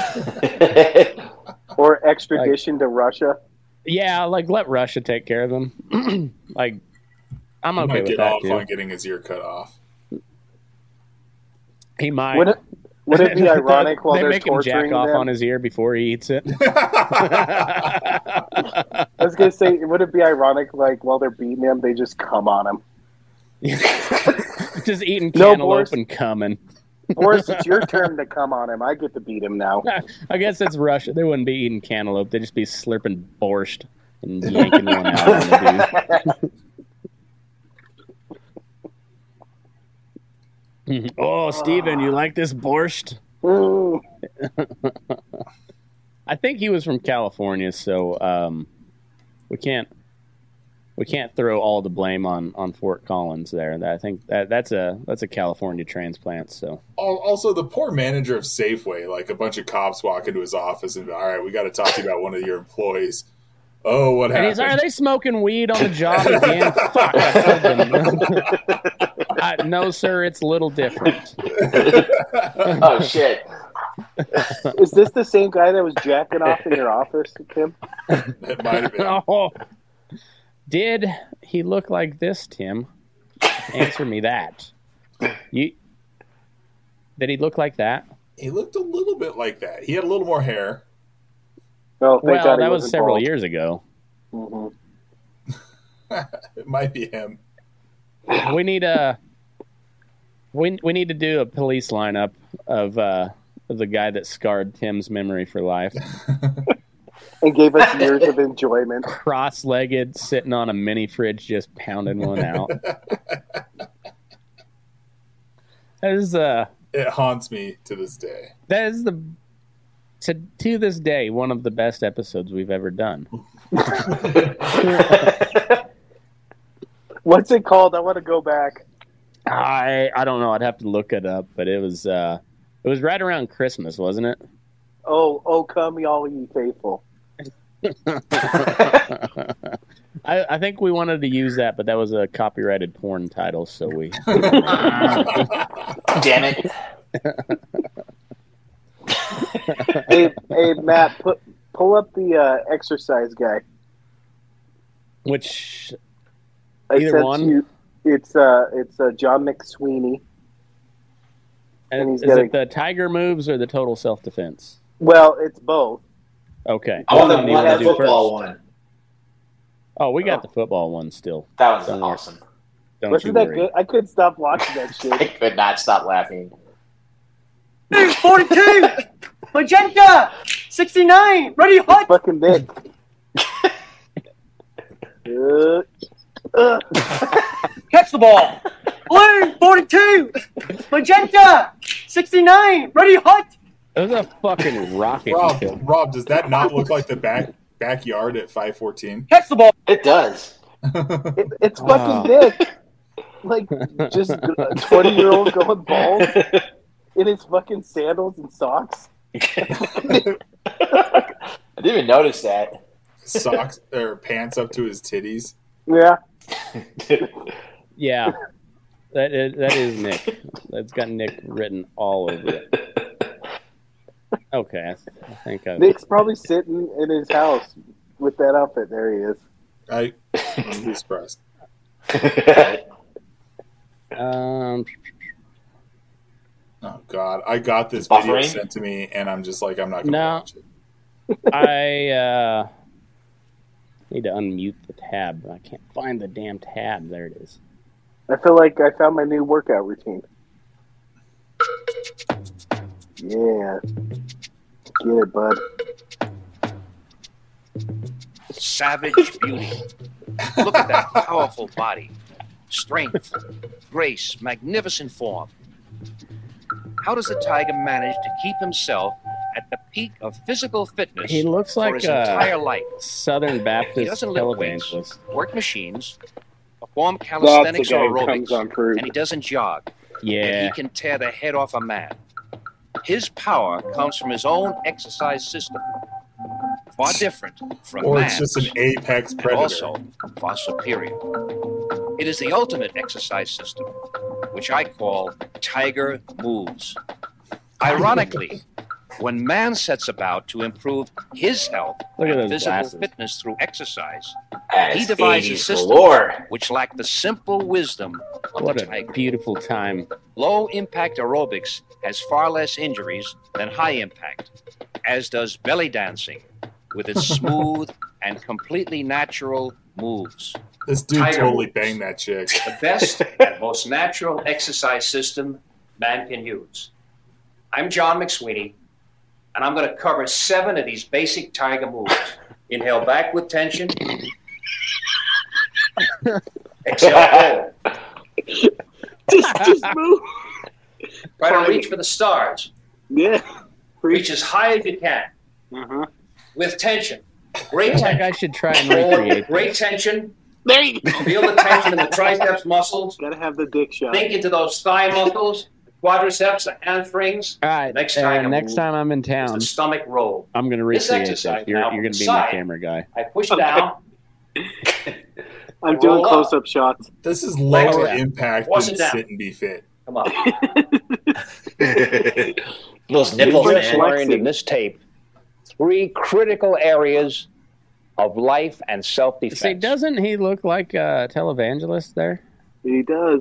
[SPEAKER 4] Or extradition to Russia.
[SPEAKER 3] Yeah, like let Russia take care of him. Like, I'm
[SPEAKER 5] He
[SPEAKER 3] okay
[SPEAKER 5] might
[SPEAKER 3] with
[SPEAKER 5] get
[SPEAKER 3] that
[SPEAKER 5] off
[SPEAKER 3] too.
[SPEAKER 5] on getting his ear cut off.
[SPEAKER 3] He might.
[SPEAKER 4] Would it, would it be ironic while
[SPEAKER 3] they
[SPEAKER 4] they're
[SPEAKER 3] make him jack
[SPEAKER 4] torturing
[SPEAKER 3] off
[SPEAKER 4] them?
[SPEAKER 3] on his ear before he eats it?
[SPEAKER 4] I was gonna say, would it be ironic, like while they're beating him, they just come on him?
[SPEAKER 3] Just eating
[SPEAKER 4] No,
[SPEAKER 3] cantaloupe
[SPEAKER 4] Boris.
[SPEAKER 3] and coming.
[SPEAKER 4] Boris, it's your turn to come on him. I get to beat him now.
[SPEAKER 3] I guess it's Russia. They wouldn't be eating cantaloupe. They'd just be slurping borscht and yanking one out on the dude. Oh, Steven, you like this borscht?
[SPEAKER 4] Mm.
[SPEAKER 3] I think he was from California, so um, we can't we can't throw all the blame on, on Fort Collins there. I think that that's a that's a California transplant. So
[SPEAKER 5] Al- Also, the poor manager of Safeway, like a bunch of cops walk into his office and, all right, we got to talk to you about one of your employees. Oh, what
[SPEAKER 3] and he's,
[SPEAKER 5] happened?
[SPEAKER 3] are they smoking weed on the job again? Fuck, I told them. I, no, sir, it's a little different.
[SPEAKER 7] Oh shit!
[SPEAKER 4] Is this the same guy that was jacking off in your office, Tim?
[SPEAKER 5] It might have been.
[SPEAKER 3] Oh, did he look like this, Tim? Answer me that. You did he look like that?
[SPEAKER 5] He looked a little bit like that. He had a little more hair.
[SPEAKER 4] Oh, thank
[SPEAKER 3] well,
[SPEAKER 4] God he
[SPEAKER 3] that was
[SPEAKER 4] wasn't
[SPEAKER 3] several
[SPEAKER 4] bald.
[SPEAKER 3] years ago.
[SPEAKER 4] Mm-hmm.
[SPEAKER 5] It might be him.
[SPEAKER 3] We need a we we need to do a police lineup of uh, of the guy that scarred Tim's memory for life.
[SPEAKER 4] And gave us years of enjoyment.
[SPEAKER 3] Cross-legged, sitting on a mini fridge, just pounding one out. That is uh,
[SPEAKER 5] It haunts me to this day.
[SPEAKER 3] that is the to to this day one of the best episodes we've ever done.
[SPEAKER 4] What's it called? I want to go back.
[SPEAKER 3] I I don't know. I'd have to look it up, but it was uh, it was right around Christmas, wasn't it?
[SPEAKER 4] Oh, oh, come all ye faithful.
[SPEAKER 3] I, I think we wanted to use that, but that was a copyrighted porn title, so we.
[SPEAKER 7] Damn it!
[SPEAKER 4] hey, hey, Matt, put, pull up the uh, exercise guy.
[SPEAKER 3] Which
[SPEAKER 4] I
[SPEAKER 3] either
[SPEAKER 4] sent
[SPEAKER 3] one?
[SPEAKER 4] You, it's uh, it's uh, John McSweeney.
[SPEAKER 3] And
[SPEAKER 4] he's
[SPEAKER 3] is
[SPEAKER 4] gonna-
[SPEAKER 3] it the tiger moves or the total self defense?
[SPEAKER 4] Well, it's both.
[SPEAKER 3] Okay.
[SPEAKER 7] I want the
[SPEAKER 3] Which one do you
[SPEAKER 7] one,
[SPEAKER 3] wanna
[SPEAKER 7] the
[SPEAKER 3] do
[SPEAKER 7] football
[SPEAKER 3] first?
[SPEAKER 7] one.
[SPEAKER 3] Oh, we got the football one still.
[SPEAKER 7] That was
[SPEAKER 3] Don't worry.
[SPEAKER 7] awesome.
[SPEAKER 3] Don't
[SPEAKER 4] Wasn't
[SPEAKER 3] you
[SPEAKER 4] that
[SPEAKER 3] worry.
[SPEAKER 4] good? I couldn't stop watching that shit.
[SPEAKER 7] I could not stop laughing.
[SPEAKER 6] forty-two, magenta, sixty-nine, ready, hot.
[SPEAKER 4] Fucking Nick. uh, uh.
[SPEAKER 6] Catch the ball. Blue, forty-two, magenta, sixty-nine, ready, hot.
[SPEAKER 3] It was a fucking rocket.
[SPEAKER 5] Rob,
[SPEAKER 3] kill.
[SPEAKER 5] Rob, does that not look like the back backyard at five fourteen?
[SPEAKER 6] Catch the ball.
[SPEAKER 7] It does.
[SPEAKER 4] It, it's
[SPEAKER 3] Wow.
[SPEAKER 4] fucking Nick. Like, just a twenty-year-old going bald in his fucking sandals and socks.
[SPEAKER 7] I didn't even notice that.
[SPEAKER 5] Socks or pants up to his titties.
[SPEAKER 4] Yeah.
[SPEAKER 3] Yeah, that is, that is Nick. That's got Nick written all over it. Okay, I, I think I.
[SPEAKER 4] Nick's probably sitting in his house with that outfit. There he is.
[SPEAKER 5] I, I'm be surprised.
[SPEAKER 3] Um,
[SPEAKER 5] Oh God, I got this video
[SPEAKER 7] Buffering?
[SPEAKER 5] sent to me, and I'm just like, I'm not gonna
[SPEAKER 3] No.
[SPEAKER 5] watch it.
[SPEAKER 3] I uh, need to unmute the tab, but I can't find the damn tab. There it is.
[SPEAKER 4] I feel like I found my new workout routine. Yeah. Get it, bud.
[SPEAKER 16] Savage beauty. Look at that powerful body. Strength, grace, magnificent form. How does the tiger manage to keep himself at the peak of physical fitness
[SPEAKER 3] He looks
[SPEAKER 16] for
[SPEAKER 3] like
[SPEAKER 16] his
[SPEAKER 3] a
[SPEAKER 16] entire life?
[SPEAKER 3] Southern
[SPEAKER 16] He
[SPEAKER 3] Baptist
[SPEAKER 16] doesn't lift weights,
[SPEAKER 3] televangelist.
[SPEAKER 16] work machines, perform
[SPEAKER 4] That's
[SPEAKER 16] calisthenics
[SPEAKER 4] the guy
[SPEAKER 16] or
[SPEAKER 4] who comes
[SPEAKER 16] aerobics,
[SPEAKER 4] on Crude.
[SPEAKER 16] and he doesn't jog. And
[SPEAKER 3] Yeah,
[SPEAKER 16] he can tear the head off a man. His power comes from his own exercise system, far different from
[SPEAKER 5] Or
[SPEAKER 16] man's,
[SPEAKER 5] it's just an apex
[SPEAKER 16] and
[SPEAKER 5] predator.
[SPEAKER 16] also far superior. It is the ultimate exercise system, which I call Tiger Moves. Ironically, when man sets about to improve his health
[SPEAKER 3] Look at
[SPEAKER 16] and
[SPEAKER 3] those
[SPEAKER 16] physical
[SPEAKER 3] glasses.
[SPEAKER 16] fitness through exercise,
[SPEAKER 7] That
[SPEAKER 16] he
[SPEAKER 7] is
[SPEAKER 16] devised a
[SPEAKER 7] eighties
[SPEAKER 16] system
[SPEAKER 7] galore.
[SPEAKER 16] which lacked the simple wisdom of
[SPEAKER 3] what
[SPEAKER 16] the
[SPEAKER 3] a
[SPEAKER 16] tiger.
[SPEAKER 3] beautiful time.
[SPEAKER 16] Low impact aerobics has far less injuries than high impact, as does belly dancing with its smooth and completely natural moves.
[SPEAKER 5] This dude
[SPEAKER 16] Tiger
[SPEAKER 5] totally
[SPEAKER 16] moves.
[SPEAKER 5] banged that chick.
[SPEAKER 16] The best and most natural exercise system man can use. I'm John McSweeney, and I'm going to cover seven of these basic tiger moves. Inhale back with tension. Exhale hold.
[SPEAKER 4] Just, just move.
[SPEAKER 16] Try to reach for the stars.
[SPEAKER 4] Yeah.
[SPEAKER 16] Reach as high as you can.
[SPEAKER 4] Mm-hmm.
[SPEAKER 16] With tension. Great
[SPEAKER 3] I feel like
[SPEAKER 16] tension.
[SPEAKER 3] I should try and
[SPEAKER 16] Hold.
[SPEAKER 3] recreate.
[SPEAKER 16] Great tension.
[SPEAKER 4] There you go.
[SPEAKER 16] Feel the tension in the triceps muscles.
[SPEAKER 4] Gotta have the dick shot.
[SPEAKER 16] Think into those thigh muscles, quadriceps, the hamstrings.
[SPEAKER 2] All right.
[SPEAKER 16] Next
[SPEAKER 2] uh,
[SPEAKER 16] time,
[SPEAKER 2] next time I'm in town,
[SPEAKER 16] the stomach roll.
[SPEAKER 2] I'm going to
[SPEAKER 16] This
[SPEAKER 2] recreate
[SPEAKER 16] exercise
[SPEAKER 2] this. You're,
[SPEAKER 16] now
[SPEAKER 2] you're going to be
[SPEAKER 16] side.
[SPEAKER 2] my camera guy.
[SPEAKER 16] I push down.
[SPEAKER 4] I'm doing
[SPEAKER 16] Roll up.
[SPEAKER 4] close-up shots.
[SPEAKER 5] This is lower
[SPEAKER 16] Oh, yeah.
[SPEAKER 5] impact
[SPEAKER 16] Wash
[SPEAKER 5] than
[SPEAKER 16] it down.
[SPEAKER 5] sit and be fit.
[SPEAKER 16] Come on.
[SPEAKER 7] Those
[SPEAKER 16] nipples,
[SPEAKER 7] nipples,
[SPEAKER 16] man.
[SPEAKER 7] man.
[SPEAKER 16] Learned in
[SPEAKER 17] this tape three critical areas of life and self-defense.
[SPEAKER 2] See, doesn't he look like a televangelist there?
[SPEAKER 4] He does.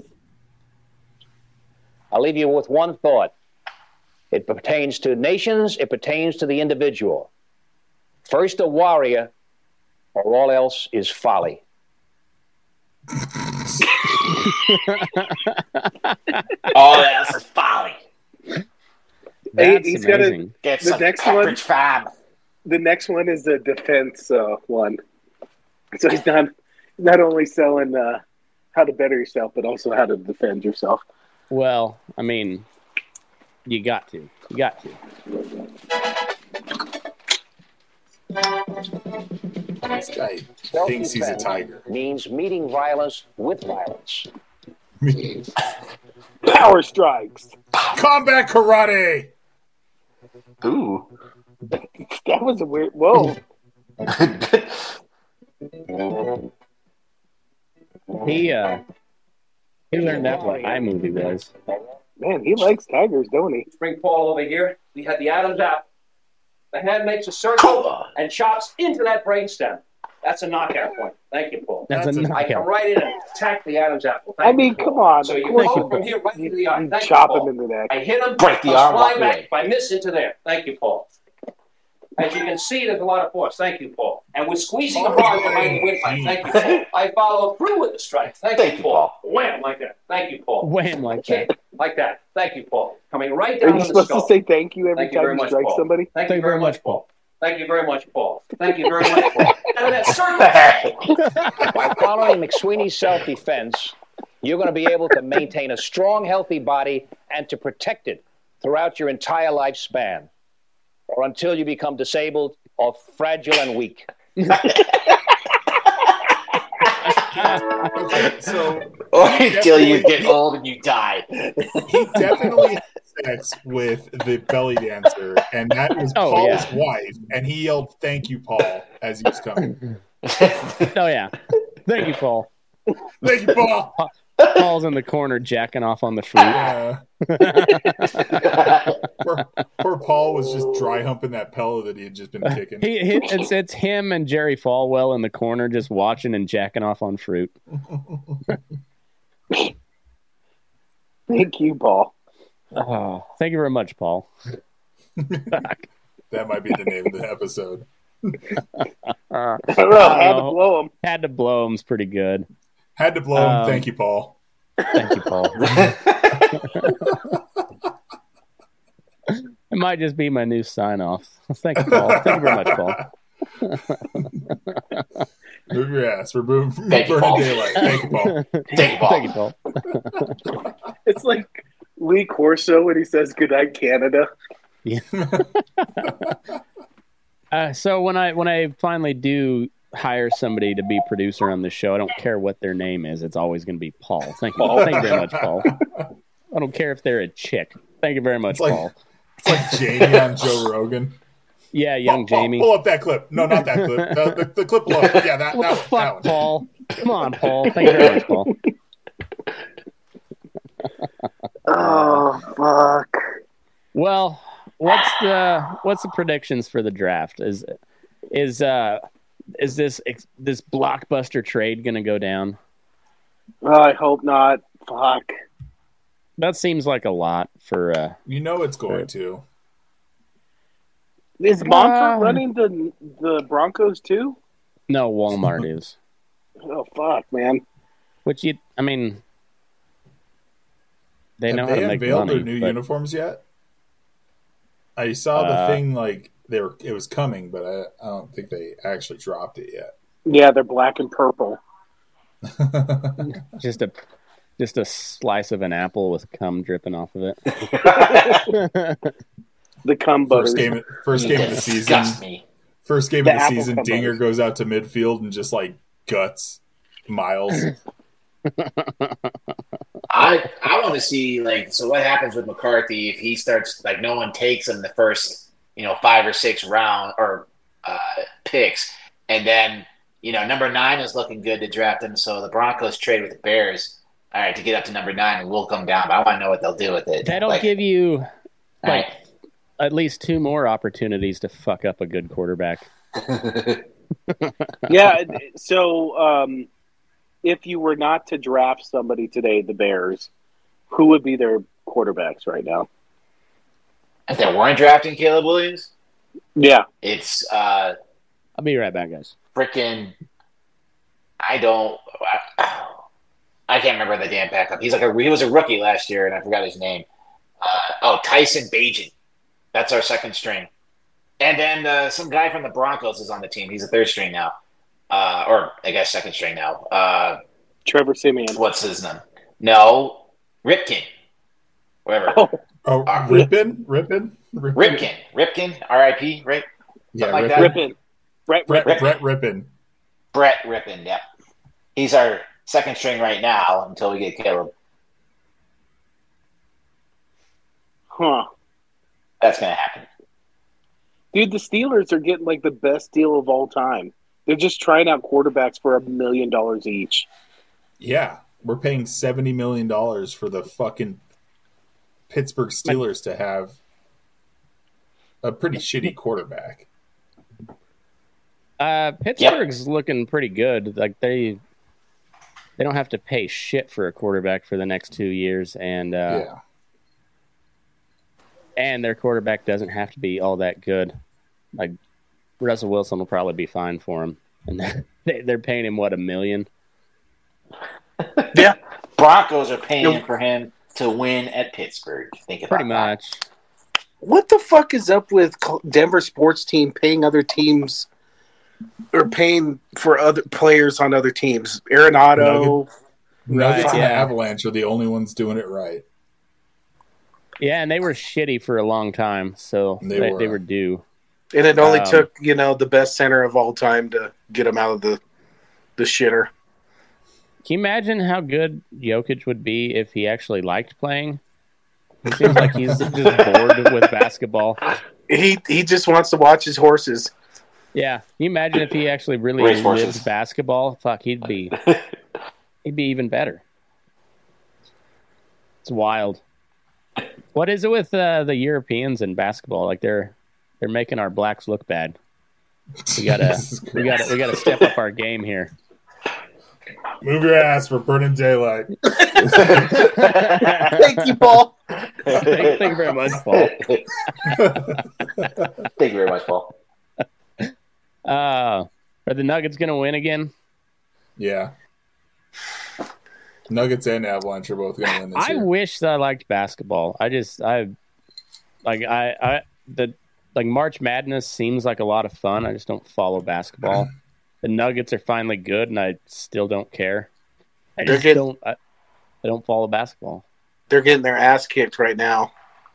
[SPEAKER 17] I'll leave you with one thought. It pertains to nations, it pertains to the individual. First a warrior, or all else is folly.
[SPEAKER 7] Oh, that's folly.
[SPEAKER 2] That's
[SPEAKER 4] he's got
[SPEAKER 2] amazing.
[SPEAKER 4] a,
[SPEAKER 7] Get
[SPEAKER 4] the
[SPEAKER 7] some
[SPEAKER 4] next one.
[SPEAKER 7] Pepperidge Farm.
[SPEAKER 4] The next one is the defense uh, one. So he's not not only selling uh, how to better yourself, but also how to defend yourself.
[SPEAKER 2] Well, I mean, you got to. You got to.
[SPEAKER 5] This guy thinks he's a tiger.
[SPEAKER 17] Means meeting violence with violence.
[SPEAKER 4] Power strikes.
[SPEAKER 5] Combat karate.
[SPEAKER 7] Ooh.
[SPEAKER 4] That was a weird. Whoa.
[SPEAKER 2] He uh, he learned that what iMovie was.
[SPEAKER 4] Man, he likes tigers, don't he?
[SPEAKER 16] Bring Paul over here. We had the Adam's apple. The hand makes a circle and chops into that brainstem. That's a knockout point. Thank you, Paul.
[SPEAKER 2] That's, That's a
[SPEAKER 16] I can
[SPEAKER 2] knockout.
[SPEAKER 16] right in and attack the Adam's apple. Thank
[SPEAKER 4] I mean,
[SPEAKER 16] you,
[SPEAKER 4] come
[SPEAKER 16] Paul.
[SPEAKER 4] on.
[SPEAKER 16] So
[SPEAKER 4] Of
[SPEAKER 16] you
[SPEAKER 4] course
[SPEAKER 16] go
[SPEAKER 4] you
[SPEAKER 16] from here right into the eye.
[SPEAKER 4] You
[SPEAKER 16] Thank you,
[SPEAKER 4] chop
[SPEAKER 16] Paul.
[SPEAKER 4] him into that.
[SPEAKER 16] I hit him.
[SPEAKER 7] Break the
[SPEAKER 16] I'll
[SPEAKER 7] arm,
[SPEAKER 16] fly
[SPEAKER 7] walk
[SPEAKER 16] back.
[SPEAKER 7] away.
[SPEAKER 16] If I miss into there. Thank you, Paul. As you can see, there's a lot of force. Thank you, Paul. And we're squeezing hard behind the windpipe. Thank you, Paul. I follow through with the strike. Thank,
[SPEAKER 7] Thank
[SPEAKER 16] you,
[SPEAKER 7] you,
[SPEAKER 16] Paul. Wham, like that. Thank you, Paul.
[SPEAKER 2] Wham like
[SPEAKER 16] Kick,
[SPEAKER 2] that.
[SPEAKER 16] like that. Thank you, Paul. Coming right
[SPEAKER 4] Are
[SPEAKER 16] down
[SPEAKER 4] you
[SPEAKER 16] on the
[SPEAKER 4] supposed
[SPEAKER 16] skull.
[SPEAKER 4] to say thank you every
[SPEAKER 16] Thank you
[SPEAKER 4] time
[SPEAKER 16] very
[SPEAKER 4] you
[SPEAKER 16] much,
[SPEAKER 4] strike
[SPEAKER 16] Paul.
[SPEAKER 4] somebody?
[SPEAKER 16] Thank,
[SPEAKER 2] Thank
[SPEAKER 16] you very much,
[SPEAKER 2] Paul.
[SPEAKER 16] Thank you very much, Paul. Thank you very much, Paul. Out of that circle.
[SPEAKER 17] By following McSweeney's self-defense, you're going to be able to maintain a strong, healthy body and to protect it throughout your entire lifespan, or until you become disabled or fragile and weak.
[SPEAKER 5] Okay, so
[SPEAKER 7] Or until you get old and you die.
[SPEAKER 5] he definitely had sex with the belly dancer, and that was
[SPEAKER 2] Oh,
[SPEAKER 5] Paul's
[SPEAKER 2] yeah.
[SPEAKER 5] wife, and he yelled, "Thank you, Paul," as he was coming.
[SPEAKER 2] Oh yeah. Thank you, Paul.
[SPEAKER 5] Thank you, Paul.
[SPEAKER 2] Paul's in the corner jacking off on the fruit.
[SPEAKER 5] Uh, poor, poor Paul was just dry humping that pillow that he had just been kicking.
[SPEAKER 2] He, he, it's it's him and Jerry Falwell in the corner just watching and jacking off on fruit.
[SPEAKER 4] Thank you, Paul.
[SPEAKER 2] Oh, thank you very much, Paul.
[SPEAKER 5] That might be the name of the episode.
[SPEAKER 2] Uh,
[SPEAKER 4] I don't know, I had to
[SPEAKER 2] know.
[SPEAKER 4] blow him.
[SPEAKER 2] Had to blow him's pretty good.
[SPEAKER 5] Had to blow him.
[SPEAKER 2] Um,
[SPEAKER 5] Thank you, Paul.
[SPEAKER 2] Thank you, Paul. It might just be my new sign off. Thank you, Paul. Thank you very much, Paul.
[SPEAKER 5] Move your ass. We're moving,
[SPEAKER 7] Thank you,
[SPEAKER 5] burning
[SPEAKER 7] Paul.
[SPEAKER 5] daylight. Thank you, Paul.
[SPEAKER 7] Thank you, Paul.
[SPEAKER 2] Thank you, Paul.
[SPEAKER 4] It's like Lee Corso when he says "Good night, Canada."
[SPEAKER 2] Yeah. uh, so when I when I finally do hire somebody to be producer on the show, I don't care what their name is. It's always going to be Paul. Thank you. Thank you very much, Paul. I don't care if they're a chick. Thank you very much,
[SPEAKER 5] It's like-
[SPEAKER 2] Paul.
[SPEAKER 5] It's like Jamie on Joe Rogan.
[SPEAKER 2] Yeah, young
[SPEAKER 5] Paul, Paul,
[SPEAKER 2] Jamie.
[SPEAKER 5] pull up that clip. No, not that clip. The, the, the clip below. Yeah, that,
[SPEAKER 2] What
[SPEAKER 5] that,
[SPEAKER 2] the fuck,
[SPEAKER 5] that one.
[SPEAKER 2] Paul? Come on, Paul. Thank you very much, Paul.
[SPEAKER 4] Oh fuck!
[SPEAKER 2] Well, what's the what's the predictions for the draft? Is is uh is this this blockbuster trade going to go down?
[SPEAKER 4] Oh, I hope not. Fuck.
[SPEAKER 2] That seems like a lot for. Uh,
[SPEAKER 5] You know it's going to.
[SPEAKER 4] Is Monfort
[SPEAKER 2] Uh,
[SPEAKER 4] running the the Broncos too?
[SPEAKER 2] no, Walmart is.
[SPEAKER 4] Oh fuck, man!
[SPEAKER 2] Which you, I mean, they
[SPEAKER 5] Have
[SPEAKER 2] know
[SPEAKER 5] they
[SPEAKER 2] how to make
[SPEAKER 5] unveiled
[SPEAKER 2] money.
[SPEAKER 5] their new
[SPEAKER 2] but,
[SPEAKER 5] uniforms yet? I saw the
[SPEAKER 2] Uh,
[SPEAKER 5] thing like they were. It was coming, but I, I don't think they actually dropped it yet.
[SPEAKER 4] Yeah, they're black and purple.
[SPEAKER 2] just a just a slice of an apple with cum dripping off of it.
[SPEAKER 4] The cum butter.
[SPEAKER 5] First game, first game of the season.
[SPEAKER 7] Disgust me.
[SPEAKER 5] First game
[SPEAKER 4] The
[SPEAKER 5] of the
[SPEAKER 4] apple
[SPEAKER 5] season,
[SPEAKER 4] cum
[SPEAKER 5] Dinger
[SPEAKER 4] butter.
[SPEAKER 5] goes out to midfield and just like guts. Miles.
[SPEAKER 7] I I want to see like so what happens with McCarthy if he starts like no one takes him the first you know five or six round or uh, picks, and then you know number nine is looking good to draft him. So the Broncos trade with the Bears, all right, to get up to number nine, and we'll come down. But I want to know what they'll do with it.
[SPEAKER 18] That'll
[SPEAKER 7] like,
[SPEAKER 18] give you like
[SPEAKER 7] right.
[SPEAKER 18] at least two more opportunities to fuck up a good quarterback.
[SPEAKER 4] Yeah. So, um, if you were not to draft somebody today, the Bears, who would be their quarterbacks right now?
[SPEAKER 7] If they weren't drafting Caleb Williams,
[SPEAKER 4] yeah,
[SPEAKER 7] it's uh,
[SPEAKER 18] I'll be right back, guys.
[SPEAKER 7] Freaking, I don't. I, I can't remember the damn backup. He's like a he was a rookie last year, and I forgot his name. Uh, oh, Tyson Bagent. That's our second string. And then uh, some guy from the Broncos is on the team. He's a third string now, uh, or I guess second string now. Uh,
[SPEAKER 4] Trevor Siemian.
[SPEAKER 7] What's his name? No, Ripken. Whatever.
[SPEAKER 5] Oh, oh uh, Ripken? Ripken?
[SPEAKER 7] Ripken. Ripken. Ripken. R I P. Right?
[SPEAKER 5] Yeah,
[SPEAKER 7] like
[SPEAKER 5] Ripken.
[SPEAKER 4] Ripken. Brett,
[SPEAKER 5] Brett,
[SPEAKER 7] Ripken.
[SPEAKER 5] Brett Rippin.
[SPEAKER 7] Brett Rippin, yeah. He's our second string right now until we get Caleb.
[SPEAKER 4] Huh.
[SPEAKER 7] That's going to happen.
[SPEAKER 4] Dude, the Steelers are getting like the best deal of all time. They're just trying out quarterbacks for a million dollars each.
[SPEAKER 5] Yeah. We're paying seventy million dollars for the fucking Pittsburgh Steelers to have a pretty shitty quarterback.
[SPEAKER 18] Uh, Pittsburgh's yep. looking pretty good. Like they, they don't have to pay shit for a quarterback for the next two years, and uh,
[SPEAKER 5] yeah,
[SPEAKER 18] and their quarterback doesn't have to be all that good. Like Russell Wilson will probably be fine for him, and they, they're paying him what a million.
[SPEAKER 7] Yeah, Broncos are paying yep. for him to win at Pittsburgh. Think about
[SPEAKER 18] pretty much.
[SPEAKER 7] That.
[SPEAKER 4] What the fuck is up with Denver sports team paying other teams? Or paying for other players on other teams. Arenado.
[SPEAKER 5] Nuggets, Nuggets right, and yeah. the Avalanche are the only ones doing it right.
[SPEAKER 18] Yeah, and they were shitty for a long time, so they, they, were. they were due.
[SPEAKER 4] And it only
[SPEAKER 18] um,
[SPEAKER 4] took, you know, the best center of all time to get him out of the the shitter.
[SPEAKER 18] Can you imagine how good Jokic would be if he actually liked playing? It seems like he's just bored with basketball.
[SPEAKER 4] He he just wants to watch his horses.
[SPEAKER 18] Yeah, can you imagine if he actually really lived basketball? Fuck, he'd be he'd be even better. It's wild. What is it with uh, the Europeans in basketball? Like they're they're making our blacks look bad. We gotta we gotta we gotta step up our game here.
[SPEAKER 5] Move your ass. We're burning daylight.
[SPEAKER 4] Thank you, Paul.
[SPEAKER 18] thank, thank you very much, Paul.
[SPEAKER 7] Thank you very much, Paul.
[SPEAKER 18] Uh, are the Nuggets going to win again?
[SPEAKER 5] Yeah. Nuggets and Avalanche are both going to win this
[SPEAKER 18] I
[SPEAKER 5] year.
[SPEAKER 18] wish that I liked basketball. I just, I, like, I, I, the, like, March Madness seems like a lot of fun. I just don't follow basketball. The Nuggets are finally good, and I still don't care. I just getting, don't, I, I don't follow basketball.
[SPEAKER 4] They're getting their ass kicked right now.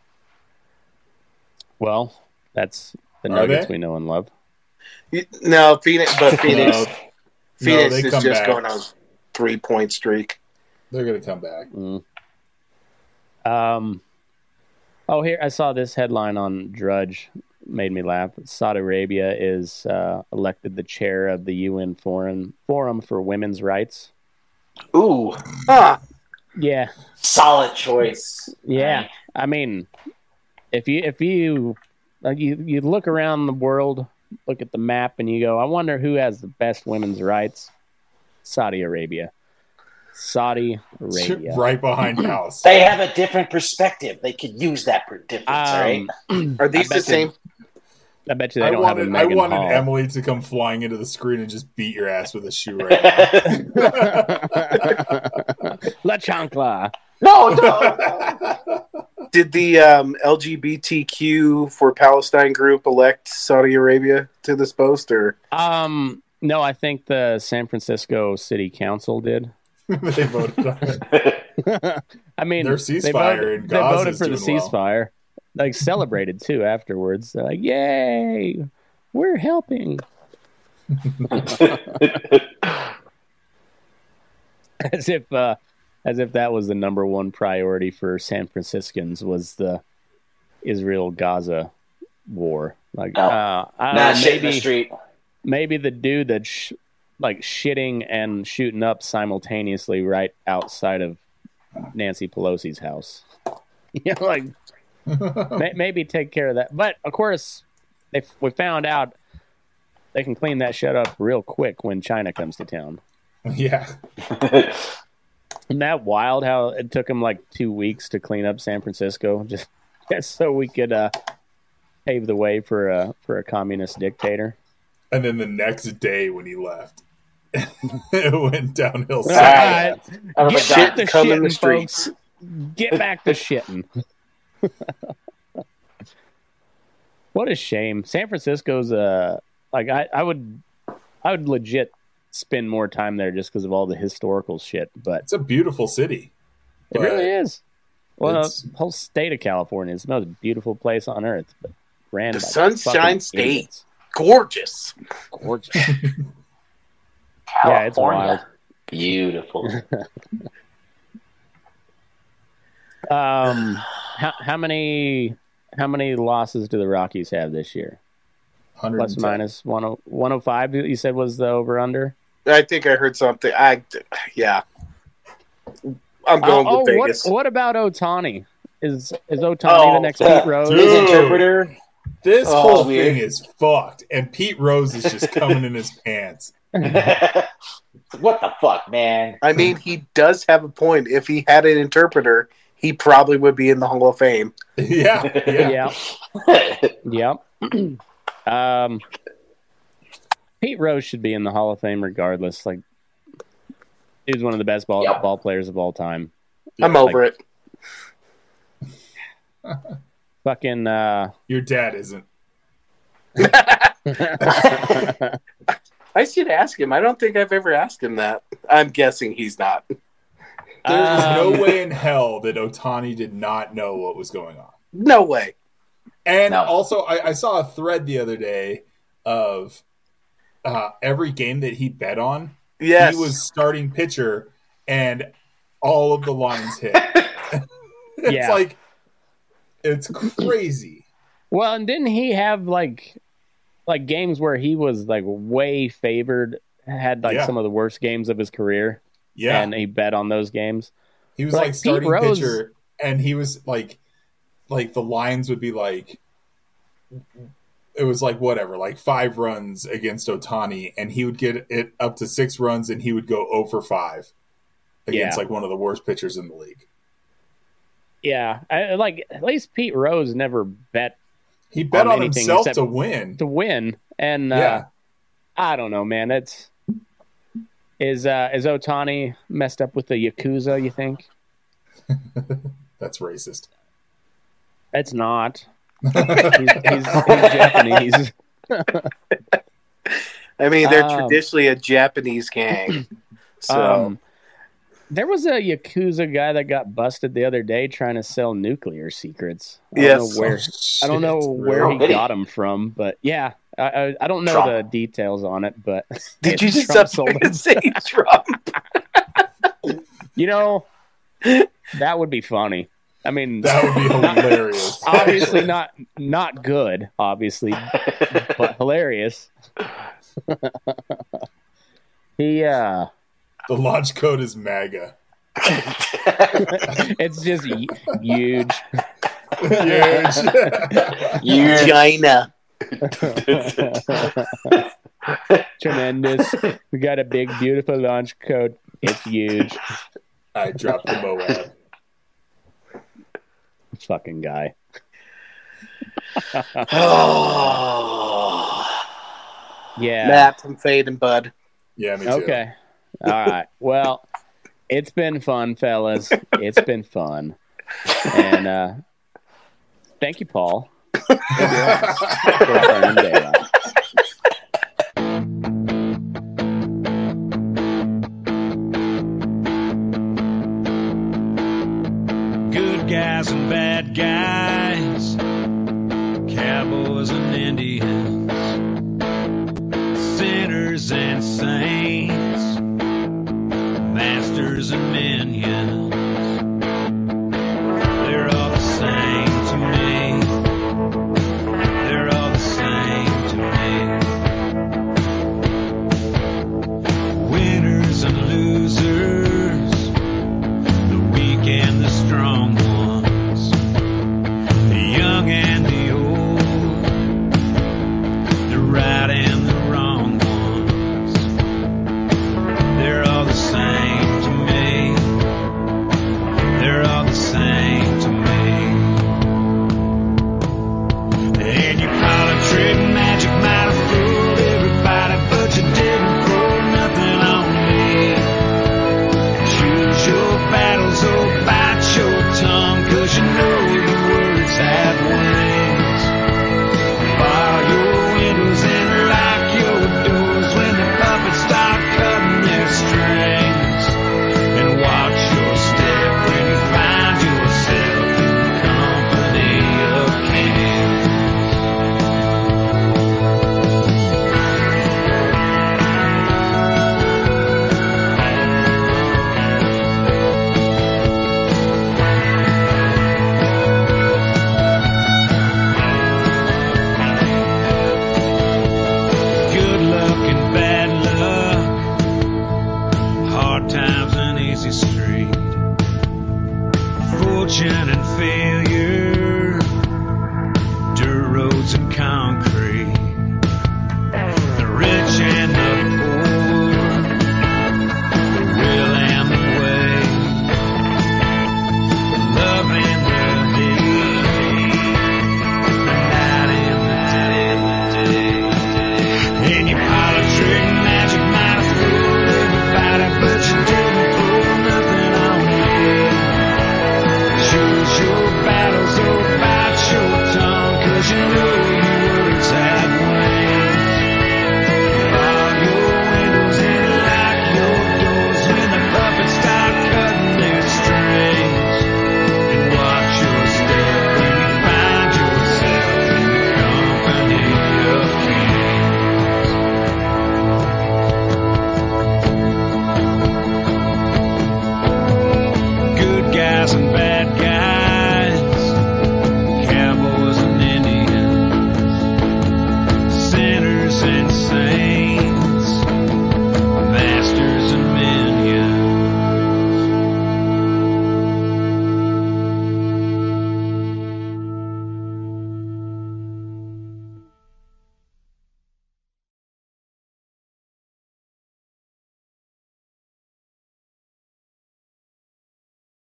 [SPEAKER 18] Well, that's the
[SPEAKER 5] are
[SPEAKER 18] Nuggets
[SPEAKER 5] they?
[SPEAKER 18] we know and love.
[SPEAKER 4] No, Phoenix, but Phoenix,
[SPEAKER 5] no,
[SPEAKER 4] Phoenix
[SPEAKER 5] no,
[SPEAKER 4] is just
[SPEAKER 5] back.
[SPEAKER 4] going on a three-point streak.
[SPEAKER 5] They're going to come back.
[SPEAKER 18] Mm. Um. Oh, here I saw this headline on Drudge. Made me laugh. Saudi Arabia is uh, elected the chair of the U N Forum Forum for Women's Rights.
[SPEAKER 4] Ooh, huh?
[SPEAKER 18] Yeah,
[SPEAKER 7] solid choice.
[SPEAKER 18] Yeah, I mean, if you if you like you you look around the world. Look at the map and you go, I wonder who has the best women's rights. Saudi Arabia. Saudi Arabia.
[SPEAKER 5] Right behind Palestine.
[SPEAKER 7] They have a different perspective. They could use that difference, um,
[SPEAKER 4] right? Are these the same?
[SPEAKER 18] You, I bet you they
[SPEAKER 5] I
[SPEAKER 18] don't
[SPEAKER 5] wanted,
[SPEAKER 18] have a Megan
[SPEAKER 5] I wanted
[SPEAKER 18] Hall.
[SPEAKER 5] Emily to come flying into the screen and just beat your ass with a shoe right now.
[SPEAKER 18] La chancla.
[SPEAKER 7] No, no.
[SPEAKER 4] Did the um, L G B T Q for Palestine group elect Saudi Arabia to this post? Or
[SPEAKER 18] um, no, I think the San Francisco City Council did.
[SPEAKER 5] They voted on it.
[SPEAKER 18] I mean,
[SPEAKER 5] their ceasefire
[SPEAKER 18] they voted,
[SPEAKER 5] in
[SPEAKER 18] they
[SPEAKER 5] Gaza
[SPEAKER 18] voted
[SPEAKER 5] is
[SPEAKER 18] for the
[SPEAKER 5] doing well.
[SPEAKER 18] ceasefire. Like celebrated too afterwards. They're like, yay, we're helping. as if uh, as if that was the number one priority for San Franciscans was the Israel-Gaza war. Like,
[SPEAKER 7] No.
[SPEAKER 18] uh, I don't
[SPEAKER 7] Not
[SPEAKER 18] know,
[SPEAKER 7] shit in the
[SPEAKER 18] maybe
[SPEAKER 7] street.
[SPEAKER 18] maybe the dude that's sh- like shitting and shooting up simultaneously right outside of Nancy Pelosi's house. You know, like may- maybe take care of that. But of course, they we found out they can clean that shit up real quick when China comes to town.
[SPEAKER 5] Yeah.
[SPEAKER 18] Isn't that wild how it took them like two weeks to clean up San Francisco just, just so we could uh, pave the way for a for a communist dictator?
[SPEAKER 5] And then the next day when he left, it went downhill.
[SPEAKER 18] All right.
[SPEAKER 4] Out of
[SPEAKER 18] Get
[SPEAKER 4] a
[SPEAKER 18] back to
[SPEAKER 4] come in the
[SPEAKER 18] shitting,
[SPEAKER 4] streets.
[SPEAKER 18] folks. Get back to shitting. What a shame. San Francisco's uh like I, I would I would legit spend more time there just because of all the historical shit. But
[SPEAKER 5] it's a beautiful city.
[SPEAKER 18] It really is. Well,
[SPEAKER 5] it's-
[SPEAKER 18] the whole state of California is the most beautiful place on earth. But ran
[SPEAKER 4] The
[SPEAKER 18] by
[SPEAKER 4] Sunshine
[SPEAKER 18] fucking
[SPEAKER 4] State.
[SPEAKER 18] idiots.
[SPEAKER 4] Gorgeous.
[SPEAKER 7] Gorgeous.
[SPEAKER 18] Yeah, it's
[SPEAKER 7] California.
[SPEAKER 18] wild.
[SPEAKER 7] Beautiful.
[SPEAKER 18] Um, how, how many how many losses do the Rockies have this year?
[SPEAKER 5] one
[SPEAKER 18] Plus
[SPEAKER 5] ten.
[SPEAKER 18] minus one oh five. You said was the over under.
[SPEAKER 4] I think I heard something. I yeah. I'm going
[SPEAKER 18] oh,
[SPEAKER 4] with
[SPEAKER 18] oh,
[SPEAKER 4] Vegas.
[SPEAKER 18] What, what about Otani? Is is Otani
[SPEAKER 4] Oh,
[SPEAKER 18] the next
[SPEAKER 4] uh,
[SPEAKER 18] Pete Rose?
[SPEAKER 4] his interpreter.
[SPEAKER 5] This
[SPEAKER 4] Oh,
[SPEAKER 5] whole
[SPEAKER 4] weird.
[SPEAKER 5] thing is fucked, and Pete Rose is just coming in his pants.
[SPEAKER 7] What the fuck, man?
[SPEAKER 4] I mean, he does have a point. If he had an interpreter, he probably would be in the Hall of Fame.
[SPEAKER 5] Yeah, yeah.
[SPEAKER 18] Yeah. Yep. um, Pete Rose should be in the Hall of Fame regardless. Like, he's one of the best ball
[SPEAKER 7] Yep.
[SPEAKER 18] ball players of all time.
[SPEAKER 4] I'm over it.
[SPEAKER 18] Fucking. Uh,
[SPEAKER 5] Your dad isn't.
[SPEAKER 4] I should ask him. I don't think I've ever asked him that. I'm guessing he's not.
[SPEAKER 5] There's
[SPEAKER 18] Um,
[SPEAKER 5] no way in hell that Otani did not know what was going on.
[SPEAKER 4] No way.
[SPEAKER 5] And
[SPEAKER 7] No.
[SPEAKER 5] also, I, I saw a thread the other day of uh, every game that he bet on.
[SPEAKER 4] Yes.
[SPEAKER 5] He was starting pitcher, and all of the lines hit. It's
[SPEAKER 18] Yeah.
[SPEAKER 5] like, it's crazy.
[SPEAKER 18] Well, and didn't he have like like games where he was like way favored, had like
[SPEAKER 5] Yeah.
[SPEAKER 18] some of the worst games of his career,
[SPEAKER 5] Yeah.
[SPEAKER 18] and he bet on those games.
[SPEAKER 5] He was
[SPEAKER 18] Like,
[SPEAKER 5] like
[SPEAKER 18] Pete
[SPEAKER 5] starting
[SPEAKER 18] Rose-
[SPEAKER 5] pitcher, and he was like, like the lines would be like, it was like whatever, like five runs against Otani, and he would get it up to six runs, and he would go zero for five against
[SPEAKER 18] Yeah.
[SPEAKER 5] like one of the worst pitchers in the league.
[SPEAKER 18] Yeah, I, like at least Pete Rose never bet
[SPEAKER 5] He bet on,
[SPEAKER 18] anything
[SPEAKER 5] himself
[SPEAKER 18] except
[SPEAKER 5] to win.
[SPEAKER 18] to win, and uh,
[SPEAKER 5] Yeah.
[SPEAKER 18] I don't know, man. It's is uh, is Otani messed up with the Yakuza? You think?
[SPEAKER 5] That's racist.
[SPEAKER 18] It's not. he's, he's, he's Japanese.
[SPEAKER 4] I mean, they're
[SPEAKER 18] Um,
[SPEAKER 4] traditionally a Japanese gang. So
[SPEAKER 18] Um, there was a Yakuza guy that got busted the other day trying to sell nuclear secrets. I don't
[SPEAKER 4] Yes.
[SPEAKER 18] know where
[SPEAKER 5] Oh,
[SPEAKER 18] I don't know
[SPEAKER 5] shit,
[SPEAKER 18] where
[SPEAKER 7] really?
[SPEAKER 18] he got them from, but yeah, I I, I don't know
[SPEAKER 7] Trump.
[SPEAKER 18] the details on it. But
[SPEAKER 4] did you
[SPEAKER 18] if
[SPEAKER 4] just
[SPEAKER 18] Trump
[SPEAKER 4] up
[SPEAKER 18] sold
[SPEAKER 4] there
[SPEAKER 18] them-
[SPEAKER 4] and say Trump?
[SPEAKER 18] You know, that would be funny. I mean,
[SPEAKER 5] That would be
[SPEAKER 18] not-
[SPEAKER 5] hilarious.
[SPEAKER 18] obviously not not good, obviously, but hilarious. he uh
[SPEAKER 5] The launch code is MAGA.
[SPEAKER 18] it's just y- huge.
[SPEAKER 5] Huge.
[SPEAKER 4] China.
[SPEAKER 18] Tremendous. We got a big, beautiful launch code. It's huge.
[SPEAKER 5] I dropped the Moab.
[SPEAKER 18] Fucking guy.
[SPEAKER 4] Oh,
[SPEAKER 18] Yeah.
[SPEAKER 4] Matt, I'm fading, bud.
[SPEAKER 5] Yeah, me too.
[SPEAKER 18] Okay. All right. Well, it's been fun, fellas. It's been fun. And uh thank you, Paul. for Burning Daylight.
[SPEAKER 1] Good guys and bad guys, cowboys and Indians, sinners and saints, masters monsters and minions. They're all the same to me. They're all the same to me. Winners and losers, the weak and the strong ones, the young and the old, the right and the wrong ones. They're all the same to me. They're all the same to me. And you call it trick magic might have fooled everybody, but you didn't fool nothing on me. Choose your battles or bite your tongue, 'cause you know your words have wings. Bar your windows and lock your doors when the puppets start cutting their strings. And watch your step when you find yourself in the company of kings. Good luck and bad luck, hard times and easy street, fortune and failure, dirt roads and concrete.